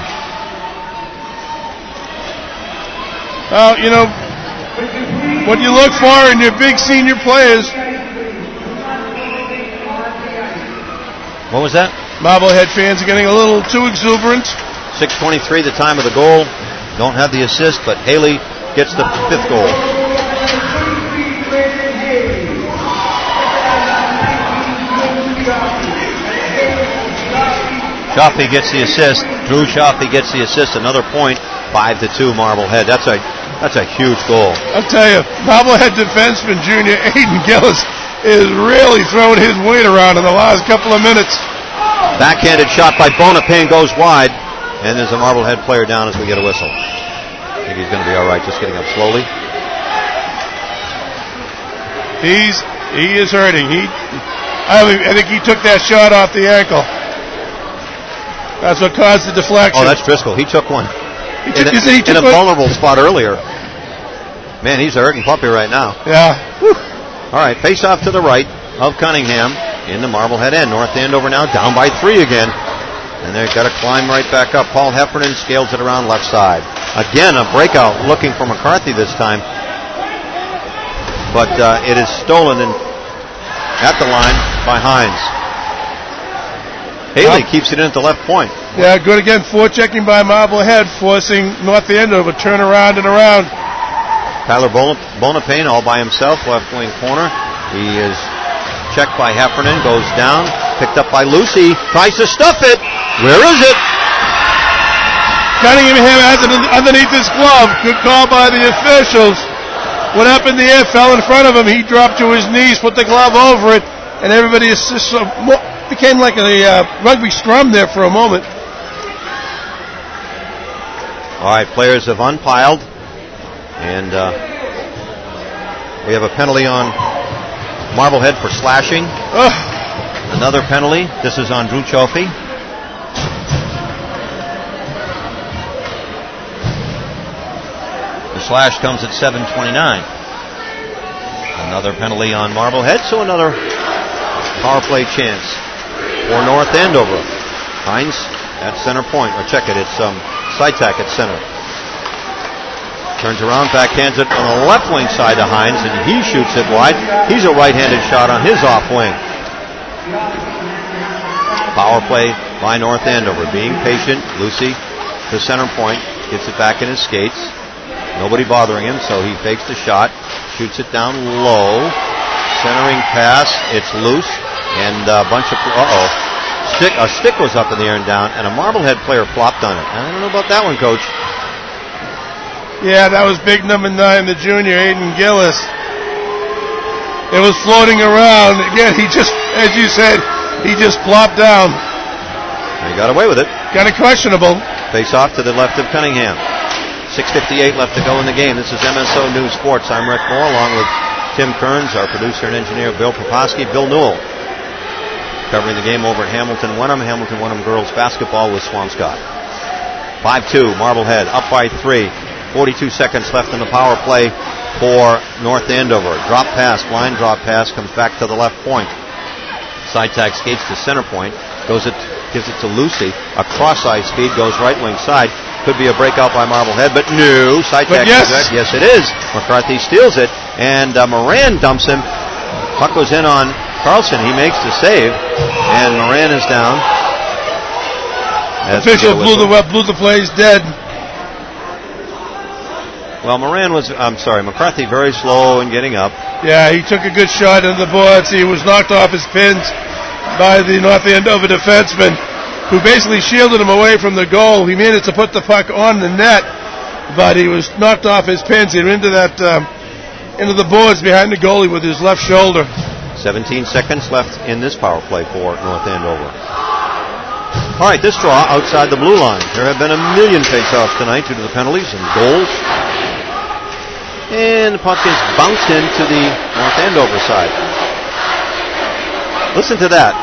Well, you know, what you look for in your big senior players. What was that? Marblehead fans are getting a little too exuberant. six twenty-three, the time of the goal. Don't have the assist, but Haley gets the fifth goal. Chaffee gets the assist. Drew Chaffee gets the assist. Another point. Five to two, Marblehead. That's a that's a huge goal. I'll tell you, Marblehead defenseman junior Aiden Gillis is really throwing his weight around in the last couple of minutes. Backhanded shot by Bonapane goes wide, and there's a Marblehead player down as we get a whistle. I think he's going to be all right. Just getting up slowly. He's he is hurting. He, I, I think he took that shot off the ankle. That's what caused the deflection. Oh, that's Driscoll. He took one he took, in, a, he took in a vulnerable spot earlier. Man, he's a hurting puppy right now. Yeah. Whew. All right, face off to the right of Cunningham in the Marblehead end. North Andover now down by three again. And they've got to climb right back up. Paul Heffernan scales it around left side. Again, a breakout looking for McCarthy this time. But uh, it is stolen in, at the line by Hines. Haley keeps it in at the left point. Yeah, good again. Forechecking by Marblehead, forcing North Andover turn around and around. Tyler Bonapane all by himself, left wing corner. He is checked by Heffernan, goes down, picked up by Lucy, tries to stuff it. Where is it? Cunningham has it underneath his glove. Good call by the officials. Went up in the air, fell in front of him. He dropped to his knees, put the glove over it, and everybody assists. Became like a uh, rugby scrum there for a moment. All right, players have unpiled, and uh, we have a penalty on Marblehead for slashing. Ugh. Another penalty. This is on Drew Chaffee. The slash comes at seven twenty-nine. Another penalty on Marblehead, so another power play chance for North Andover. Hines at center point, or check it, it's um, Sitek at center. Turns around, backhands it on the left wing side to Hines, and he shoots it wide. He's a right-handed shot on his off wing. Power play by North Andover. Being patient, Lucy to center point, gets it back in his skates. Nobody bothering him, so he fakes the shot, shoots it down low. Centering pass, it's loose, and a bunch of, uh-oh. Stick, a stick goes up in the air and down, and a Marblehead player flopped on it. I don't know about that one, Coach. Yeah, that was big number nine, the junior, Aiden Gillis. It was floating around. Again, he just, as you said, he just plopped down. He got away with it. Kind of questionable. Face off to the left of Cunningham. six fifty-eight left to go in the game. This is M S O News Sports. I'm Rick Moore, along with Tim Kearns, our producer and engineer, Bill Poposky, Bill Newell. Covering the game over at Hamilton Wenham. Hamilton Wenham girls basketball with Swampscott. five two, Marblehead up by three. forty-two seconds left in the power play for North Andover. Drop pass, line drop pass, comes back to the left point. Side tag skates to center point. Goes it, gives it to Lucy. A cross-eye speed goes right wing side. Could be a breakout by Marblehead, but no. Side tag. Yes. yes, it is. McCarthy steals it, and uh, Moran dumps him. Puck goes in on Carlson. He makes the save, and Moran is down. Official blew the blew the plays dead. Well, Moran was, I'm sorry, McCarthy very slow in getting up. Yeah, he took a good shot into the boards. He was knocked off his pins by the North Andover defenseman, who basically shielded him away from the goal. He managed to put the puck on the net, but he was knocked off his pins. He went into that, um, into the boards behind the goalie with his left shoulder. seventeen seconds left in this power play for North Andover. All right, this draw outside the blue line. There have been a million face-offs tonight due to the penalties and goals. And the puck is bounced into the North Andover side. Listen to that.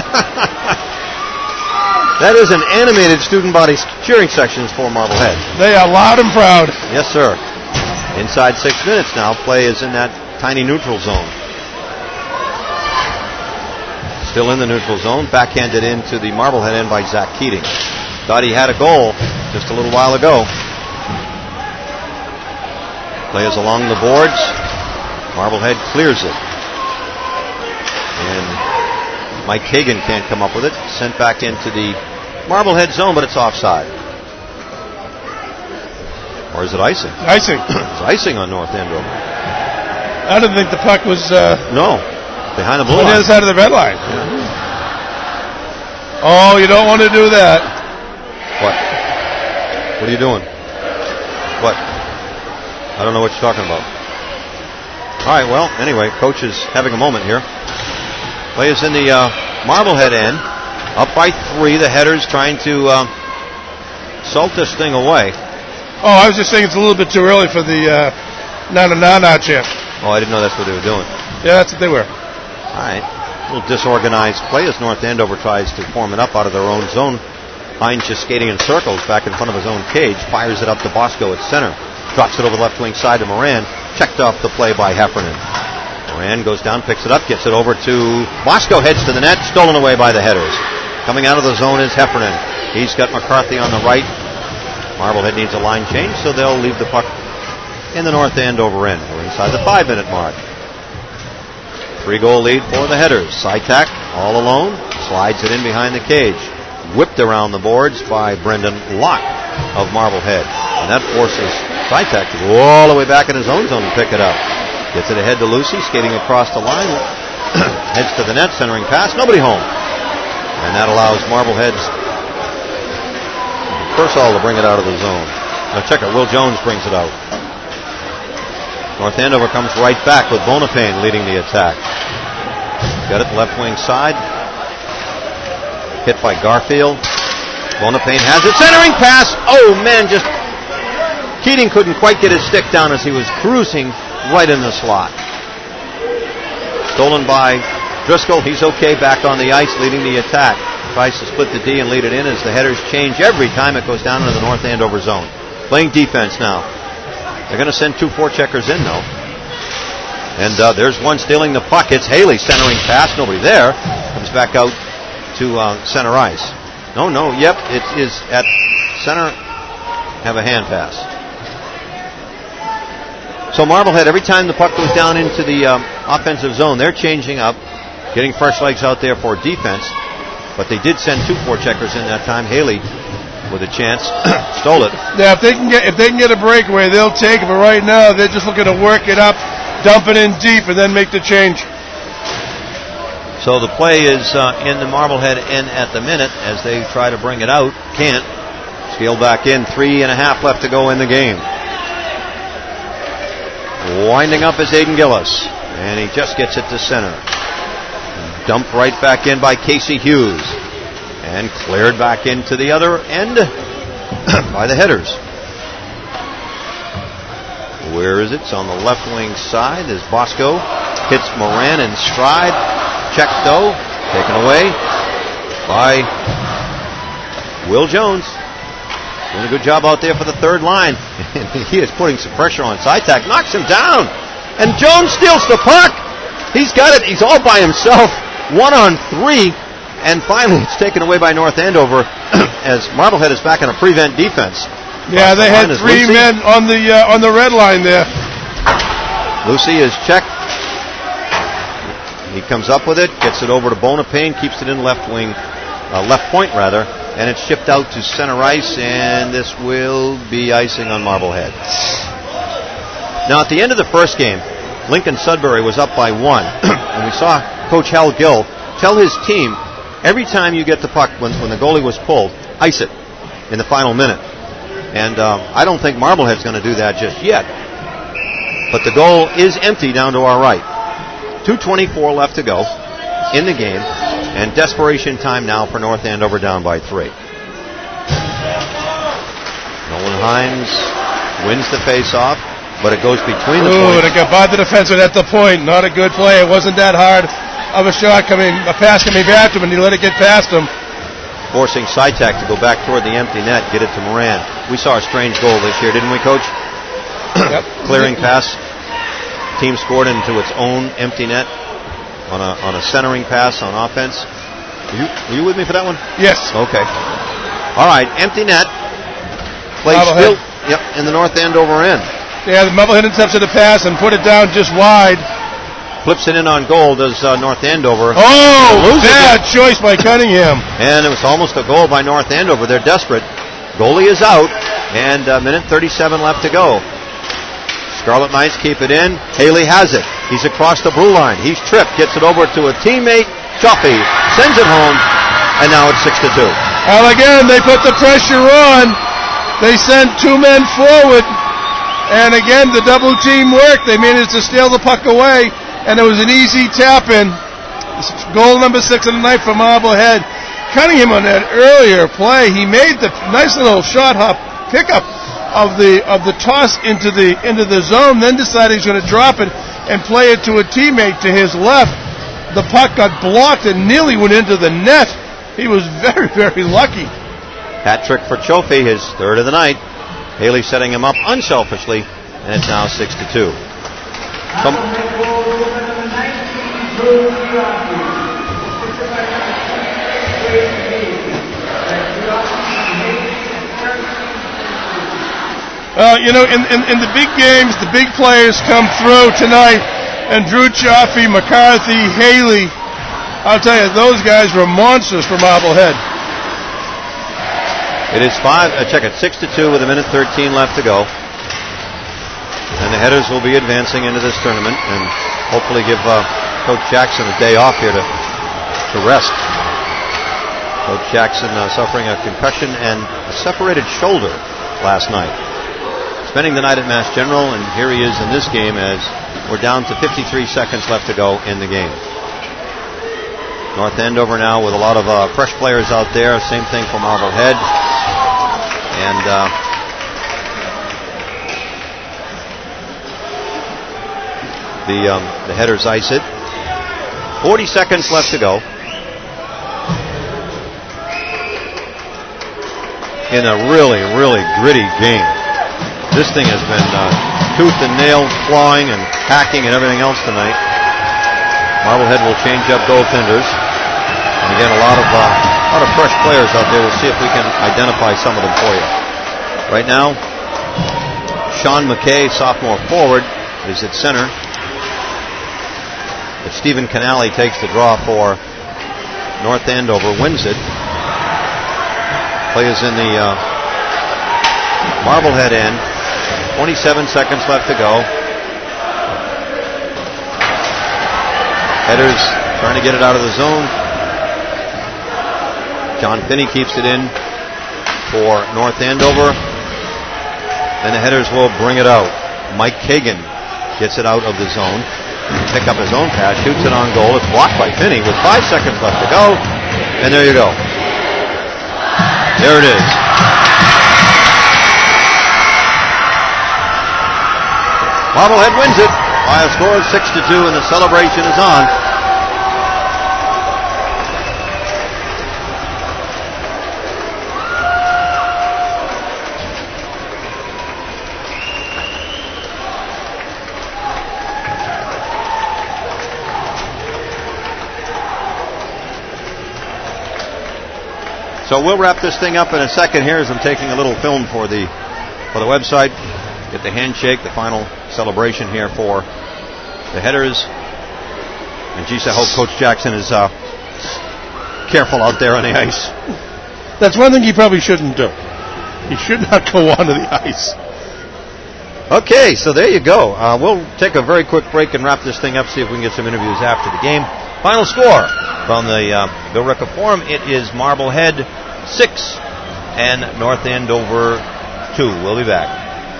That is an animated student body cheering sections for Marblehead. They are loud and proud. Yes, sir. Inside six minutes now. Play is in that tiny neutral zone. Still in the neutral zone. Backhanded into the Marblehead end by Zach Keating. Thought he had a goal just a little while ago. Play is along the boards. Marblehead clears it. And Mike Hagan can't come up with it. Sent back into the Marblehead zone, but it's offside. Or is it icing? Icing. It's icing on North Andover. I didn't think the puck was... Uh, no. Behind the blue on line. the other side of the red line. Yeah. Oh, you don't want to do that. What? What are you doing? What? I don't know what you're talking about. All right, well, anyway, coach is having a moment here. Play is in the uh, Marblehead end. Up by three. The Headers trying to uh, salt this thing away. Oh, I was just saying it's a little bit too early for the uh, na-na-na-na chant. Oh, I didn't know that's what they were doing. Yeah, that's what they were. All right. A little disorganized play as North Andover tries to form it up out of their own zone. Hines just skating in circles back in front of his own cage. Fires it up to Bosco at center. Drops it over the left wing side to Moran. Checked off the play by Heffernan. Moran goes down, picks it up, gets it over to Bosco. Heads to the net. Stolen away by the Headers. Coming out of the zone is Heffernan. He's got McCarthy on the right. Marblehead needs a line change, so they'll leave the puck in the North Andover end. We're inside the five-minute mark. Three-goal lead for the Headers. Sytak all alone. Slides it in behind the cage. Whipped around the boards by Brendan Locke of Marblehead. And that forces Sytak to go all the way back in his own zone and pick it up. Gets it ahead to Lucy, skating across the line. Heads to the net, centering pass. Nobody home. And that allows Marblehead's Persall to bring it out of the zone. Now check it. Will Jones brings it out. North Andover comes right back with Bonapane leading the attack. Got it left wing side. Hit by Garfield. Bonapane has it. Centering pass. Oh, man, just... Keating couldn't quite get his stick down as he was cruising right in the slot. Stolen by Driscoll. He's okay back on the ice leading the attack. Tries to split the D and lead it in as the Headers change every time it goes down into the North Andover zone. Playing defense now. They're going to send two forecheckers in, though. And uh, there's one stealing the puck. It's Haley centering pass. Nobody there. Comes back out to uh, center ice. No, no. Yep, it is at center. Have a hand pass. So Marblehead, every time the puck goes down into the um, offensive zone, they're changing up, getting fresh legs out there for defense. But they did send two forecheckers in that time. Haley with a chance, stole it. Yeah, if they can get if they can get a breakaway, they'll take it. But right now, they're just looking to work it up, dump it in deep, and then make the change. So the play is uh, in the Marblehead end at the minute as they try to bring it out. Can't. Steal back in. Three and a half left to go in the game. Winding up is Aiden Gillis, and he just gets it to center. Dumped right back in by Casey Hughes. And cleared back into the other end by the Headers. Where is it? It's on the left wing side as Bosco hits Moran in stride. Checked though. Taken away by Will Jones. Doing a good job out there for the third line. He is putting some pressure on Sytak. Knocks him down. And Jones steals the puck. He's got it. He's all by himself. One on three. And finally, it's taken away by North Andover as Marblehead is back in a prevent defense. Yeah, they had three Lucy. men on the uh, on the red line there. Lucy is checked. He comes up with it, gets it over to Bonapane, keeps it in left wing, uh, left point rather, and it's shipped out to center ice, and this will be icing on Marblehead. Now, at the end of the first game, Lincoln Sudbury was up by one, and we saw Coach Hal Gill tell his team, every time you get the puck, when, when the goalie was pulled, ice it in the final minute. And um, I don't think Marblehead's going to do that just yet. But the goal is empty down to our right. two twenty-four left to go in the game. And desperation time now for North Andover down by three. Nolan Hines wins the face-off, but it goes between the Ooh, points. they got by the defenseman at the point. Not a good play. It wasn't that hard of a shot coming, a pass coming back to him, and he let it get past him. Forcing Sytak to go back toward the empty net, get it to Moran. We saw a strange goal this year, didn't we, Coach? Yep. Clearing pass. Team scored into its own empty net. on a on a centering pass on offense. Were you, were you with me for that one? Yes. Okay. All right, empty net. Play still yep, in the North Andover end. Yeah, the Marblehead intercepted the pass and put it down just wide. Flips it in on goal, does uh, North Andover. Oh, bad choice by Cunningham. And it was almost a goal by North Andover. They're desperate. Goalie is out, and a minute thirty-seven left to go. Scarlet Knights keep it in. Haley has it. He's across the blue line. He's tripped, gets it over to a teammate. Chuffy sends it home, and now it's six to two. Well, again, they put the pressure on. They sent two men forward, and again, the double team worked. They managed to steal the puck away, and it was an easy tap-in. Goal number six of the night for Marblehead. Cunningham on that earlier play, he made the nice little shot hop pickup of the of the toss into the into the zone, then decided he's going to drop it and play it to a teammate to his left. The puck got blocked and nearly went into the net. He was very, very lucky. Hat trick for Chofie, his third of the night. Haley setting him up unselfishly, and it's now six to two. Come. Well, you know, in, in, in the big games, the big players come through tonight, and Drew Chaffee, McCarthy, Haley, I'll tell you, those guys were monsters for Marblehead. It is five, uh, check it, six to two with a minute thirteen left to go. And the Headers will be advancing into this tournament and hopefully give uh, Coach Jackson a day off here to, to rest. Coach Jackson uh, suffering a concussion and a separated shoulder last night. Spending the night at Mass General, and here he is in this game as we're down to fifty-three seconds left to go in the game. North Andover now with a lot of uh, fresh players out there. Same thing for Marblehead. And uh, the um, the Headers ice it. forty seconds left to go. In a really, really gritty game. This thing has been uh, tooth and nail, clawing and hacking and everything else tonight. Marblehead will change up goaltenders. And again, a lot of uh, a lot of fresh players out there. We'll see if we can identify some of them for you. Right now, Sean McKay, sophomore forward, is at center. But Stephen Canale takes the draw for North Andover, wins it. Play is in the uh, Marblehead end. twenty-seven seconds left to go. Headers trying to get it out of the zone. John Finney keeps it in for North Andover. And the Headers will bring it out. Mike Kagan gets it out of the zone. Pick up his own pass, shoots it on goal. It's blocked by Finney with five seconds left to go. And there you go. There it is. Marblehead wins it by a score of six to two, and the celebration is on. So we'll wrap this thing up in a second here as I'm taking a little film for the for the website. Get the handshake, the final celebration here for the Headers. And geez, I hope Coach Jackson is uh, careful out there on the ice. That's one thing he probably shouldn't do. He should not go onto the ice. Okay, so there you go. Uh, we'll take a very quick break and wrap this thing up, see if we can get some interviews after the game. Final score from the uh, Bill Ricker Forum. It is Marblehead six and North Andover two. We'll be back.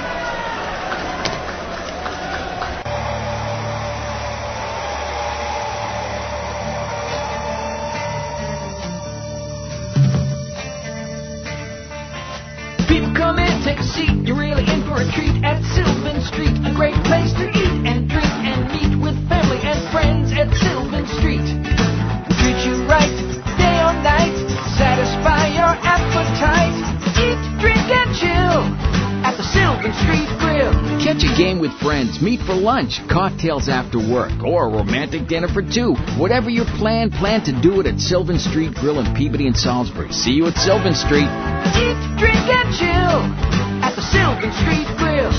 People come in, take a seat. You're really in for a treat at Sylvan Street. A great place to eat and drink and meet with family and friends at Sylvan Street. We treat you right, day or night. Satisfy your appetite. Eat, drink, and chill at the Sylvan Street Grill. Catch a game with friends, meet for lunch, cocktails after work, or a romantic dinner for two. Whatever your plan, plan to do it at Sylvan Street Grill in Peabody and Salisbury. See you at Sylvan Street. Eat, drink, and chill at the Sylvan Street Grill.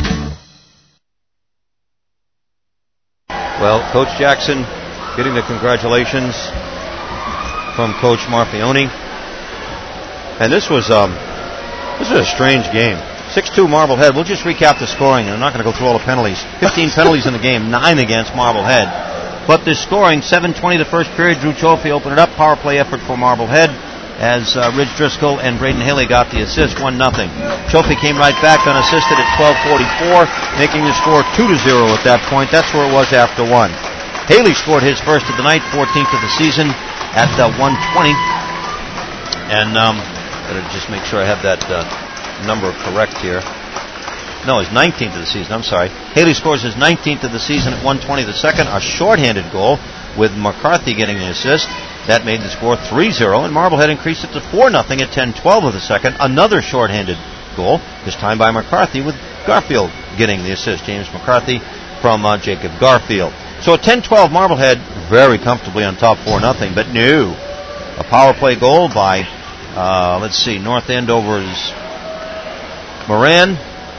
Well, Coach Jackson getting the congratulations from Coach Marfione. And this was um, this was a strange game. six two Marblehead. We'll just recap the scoring, and I'm not going to go through all the penalties. fifteen penalties in the game, nine against Marblehead. But the scoring, seven twenty the first period. Drew Chofie opened it up. Power play effort for Marblehead as uh, Ridge Driscoll and Braden Haley got the assist, one nothing. Chofie came right back unassisted at twelve forty-four, making the score two to zero at that point. That's where it was after one. Haley scored his first of the night, fourteenth of the season at uh, one twenty. And um, better just make sure I have that uh, number correct here. No, his nineteenth of the season, I'm sorry. Haley scores his nineteenth of the season at one twenty the second, a shorthanded goal with McCarthy getting the assist. That made the score three zero, and Marblehead increased it to four nothing at ten twelve of the second. Another shorthanded goal, this time by McCarthy, with Garfield getting the assist. James McCarthy from uh, Jacob Garfield. So at ten twelve, Marblehead very comfortably on top four nothing, but no. A power play goal by, uh, let's see, North Andover's Moran.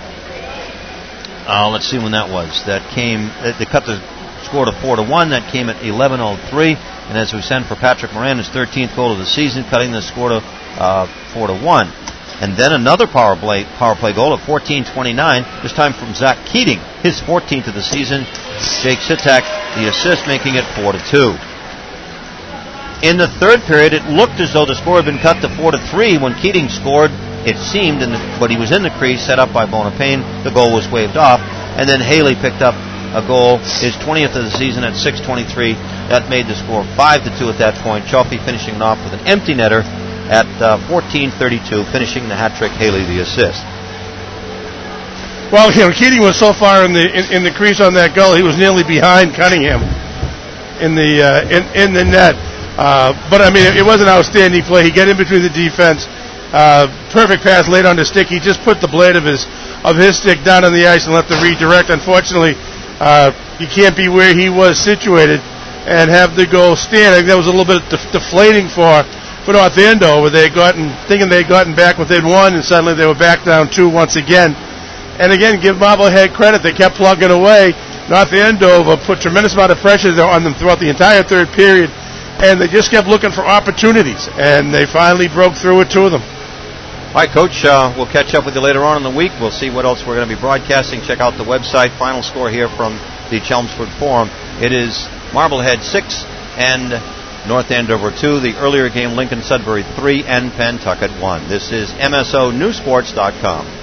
Uh, let's see when that was. That came, they cut the score to four to one. That came at eleven oh three. And as we send for Patrick Moran, his thirteenth goal of the season, cutting the score to uh, four to one. And then another power play power play goal at fourteen twenty-nine, this time from Zach Keating, his fourteenth of the season. Jake Sitak, the assist, making it four to two. In the third period, it looked as though the score had been cut to four to three when Keating scored. It seemed, in the, but he was in the crease, set up by Bonapane. The goal was waved off, and then Haley picked up a goal, his twentieth of the season at six twenty-three. That made the score five to two at that point. Chofie finishing it off with an empty netter at uh, fourteen thirty-two, finishing the hat trick. Haley the assist. Well, you know, Keating was so far in the in, in the crease on that goal, he was nearly behind Cunningham in the uh, in in the net. Uh, but I mean, it, it was an outstanding play. He got in between the defense. Uh, perfect pass laid on the stick. He just put the blade of his of his stick down on the ice and let the redirect. Unfortunately, uh, he can't be where he was situated and have the goal stand. I think that was a little bit def- deflating for for North Andover. They had gotten thinking they had gotten back within one, and suddenly they were back down two once again. And again, give Marblehead credit. They kept plugging away. North Andover put tremendous amount of pressure on them throughout the entire third period, and they just kept looking for opportunities, and they finally broke through with two of them. All right, Coach, uh, we'll catch up with you later on in the week. We'll see what else we're going to be broadcasting. Check out the website. Final score here from the Chelmsford Forum. It is Marblehead six and North Andover two. The earlier game, Lincoln Sudbury three and Pentucket one. This is M S O News Sports dot com.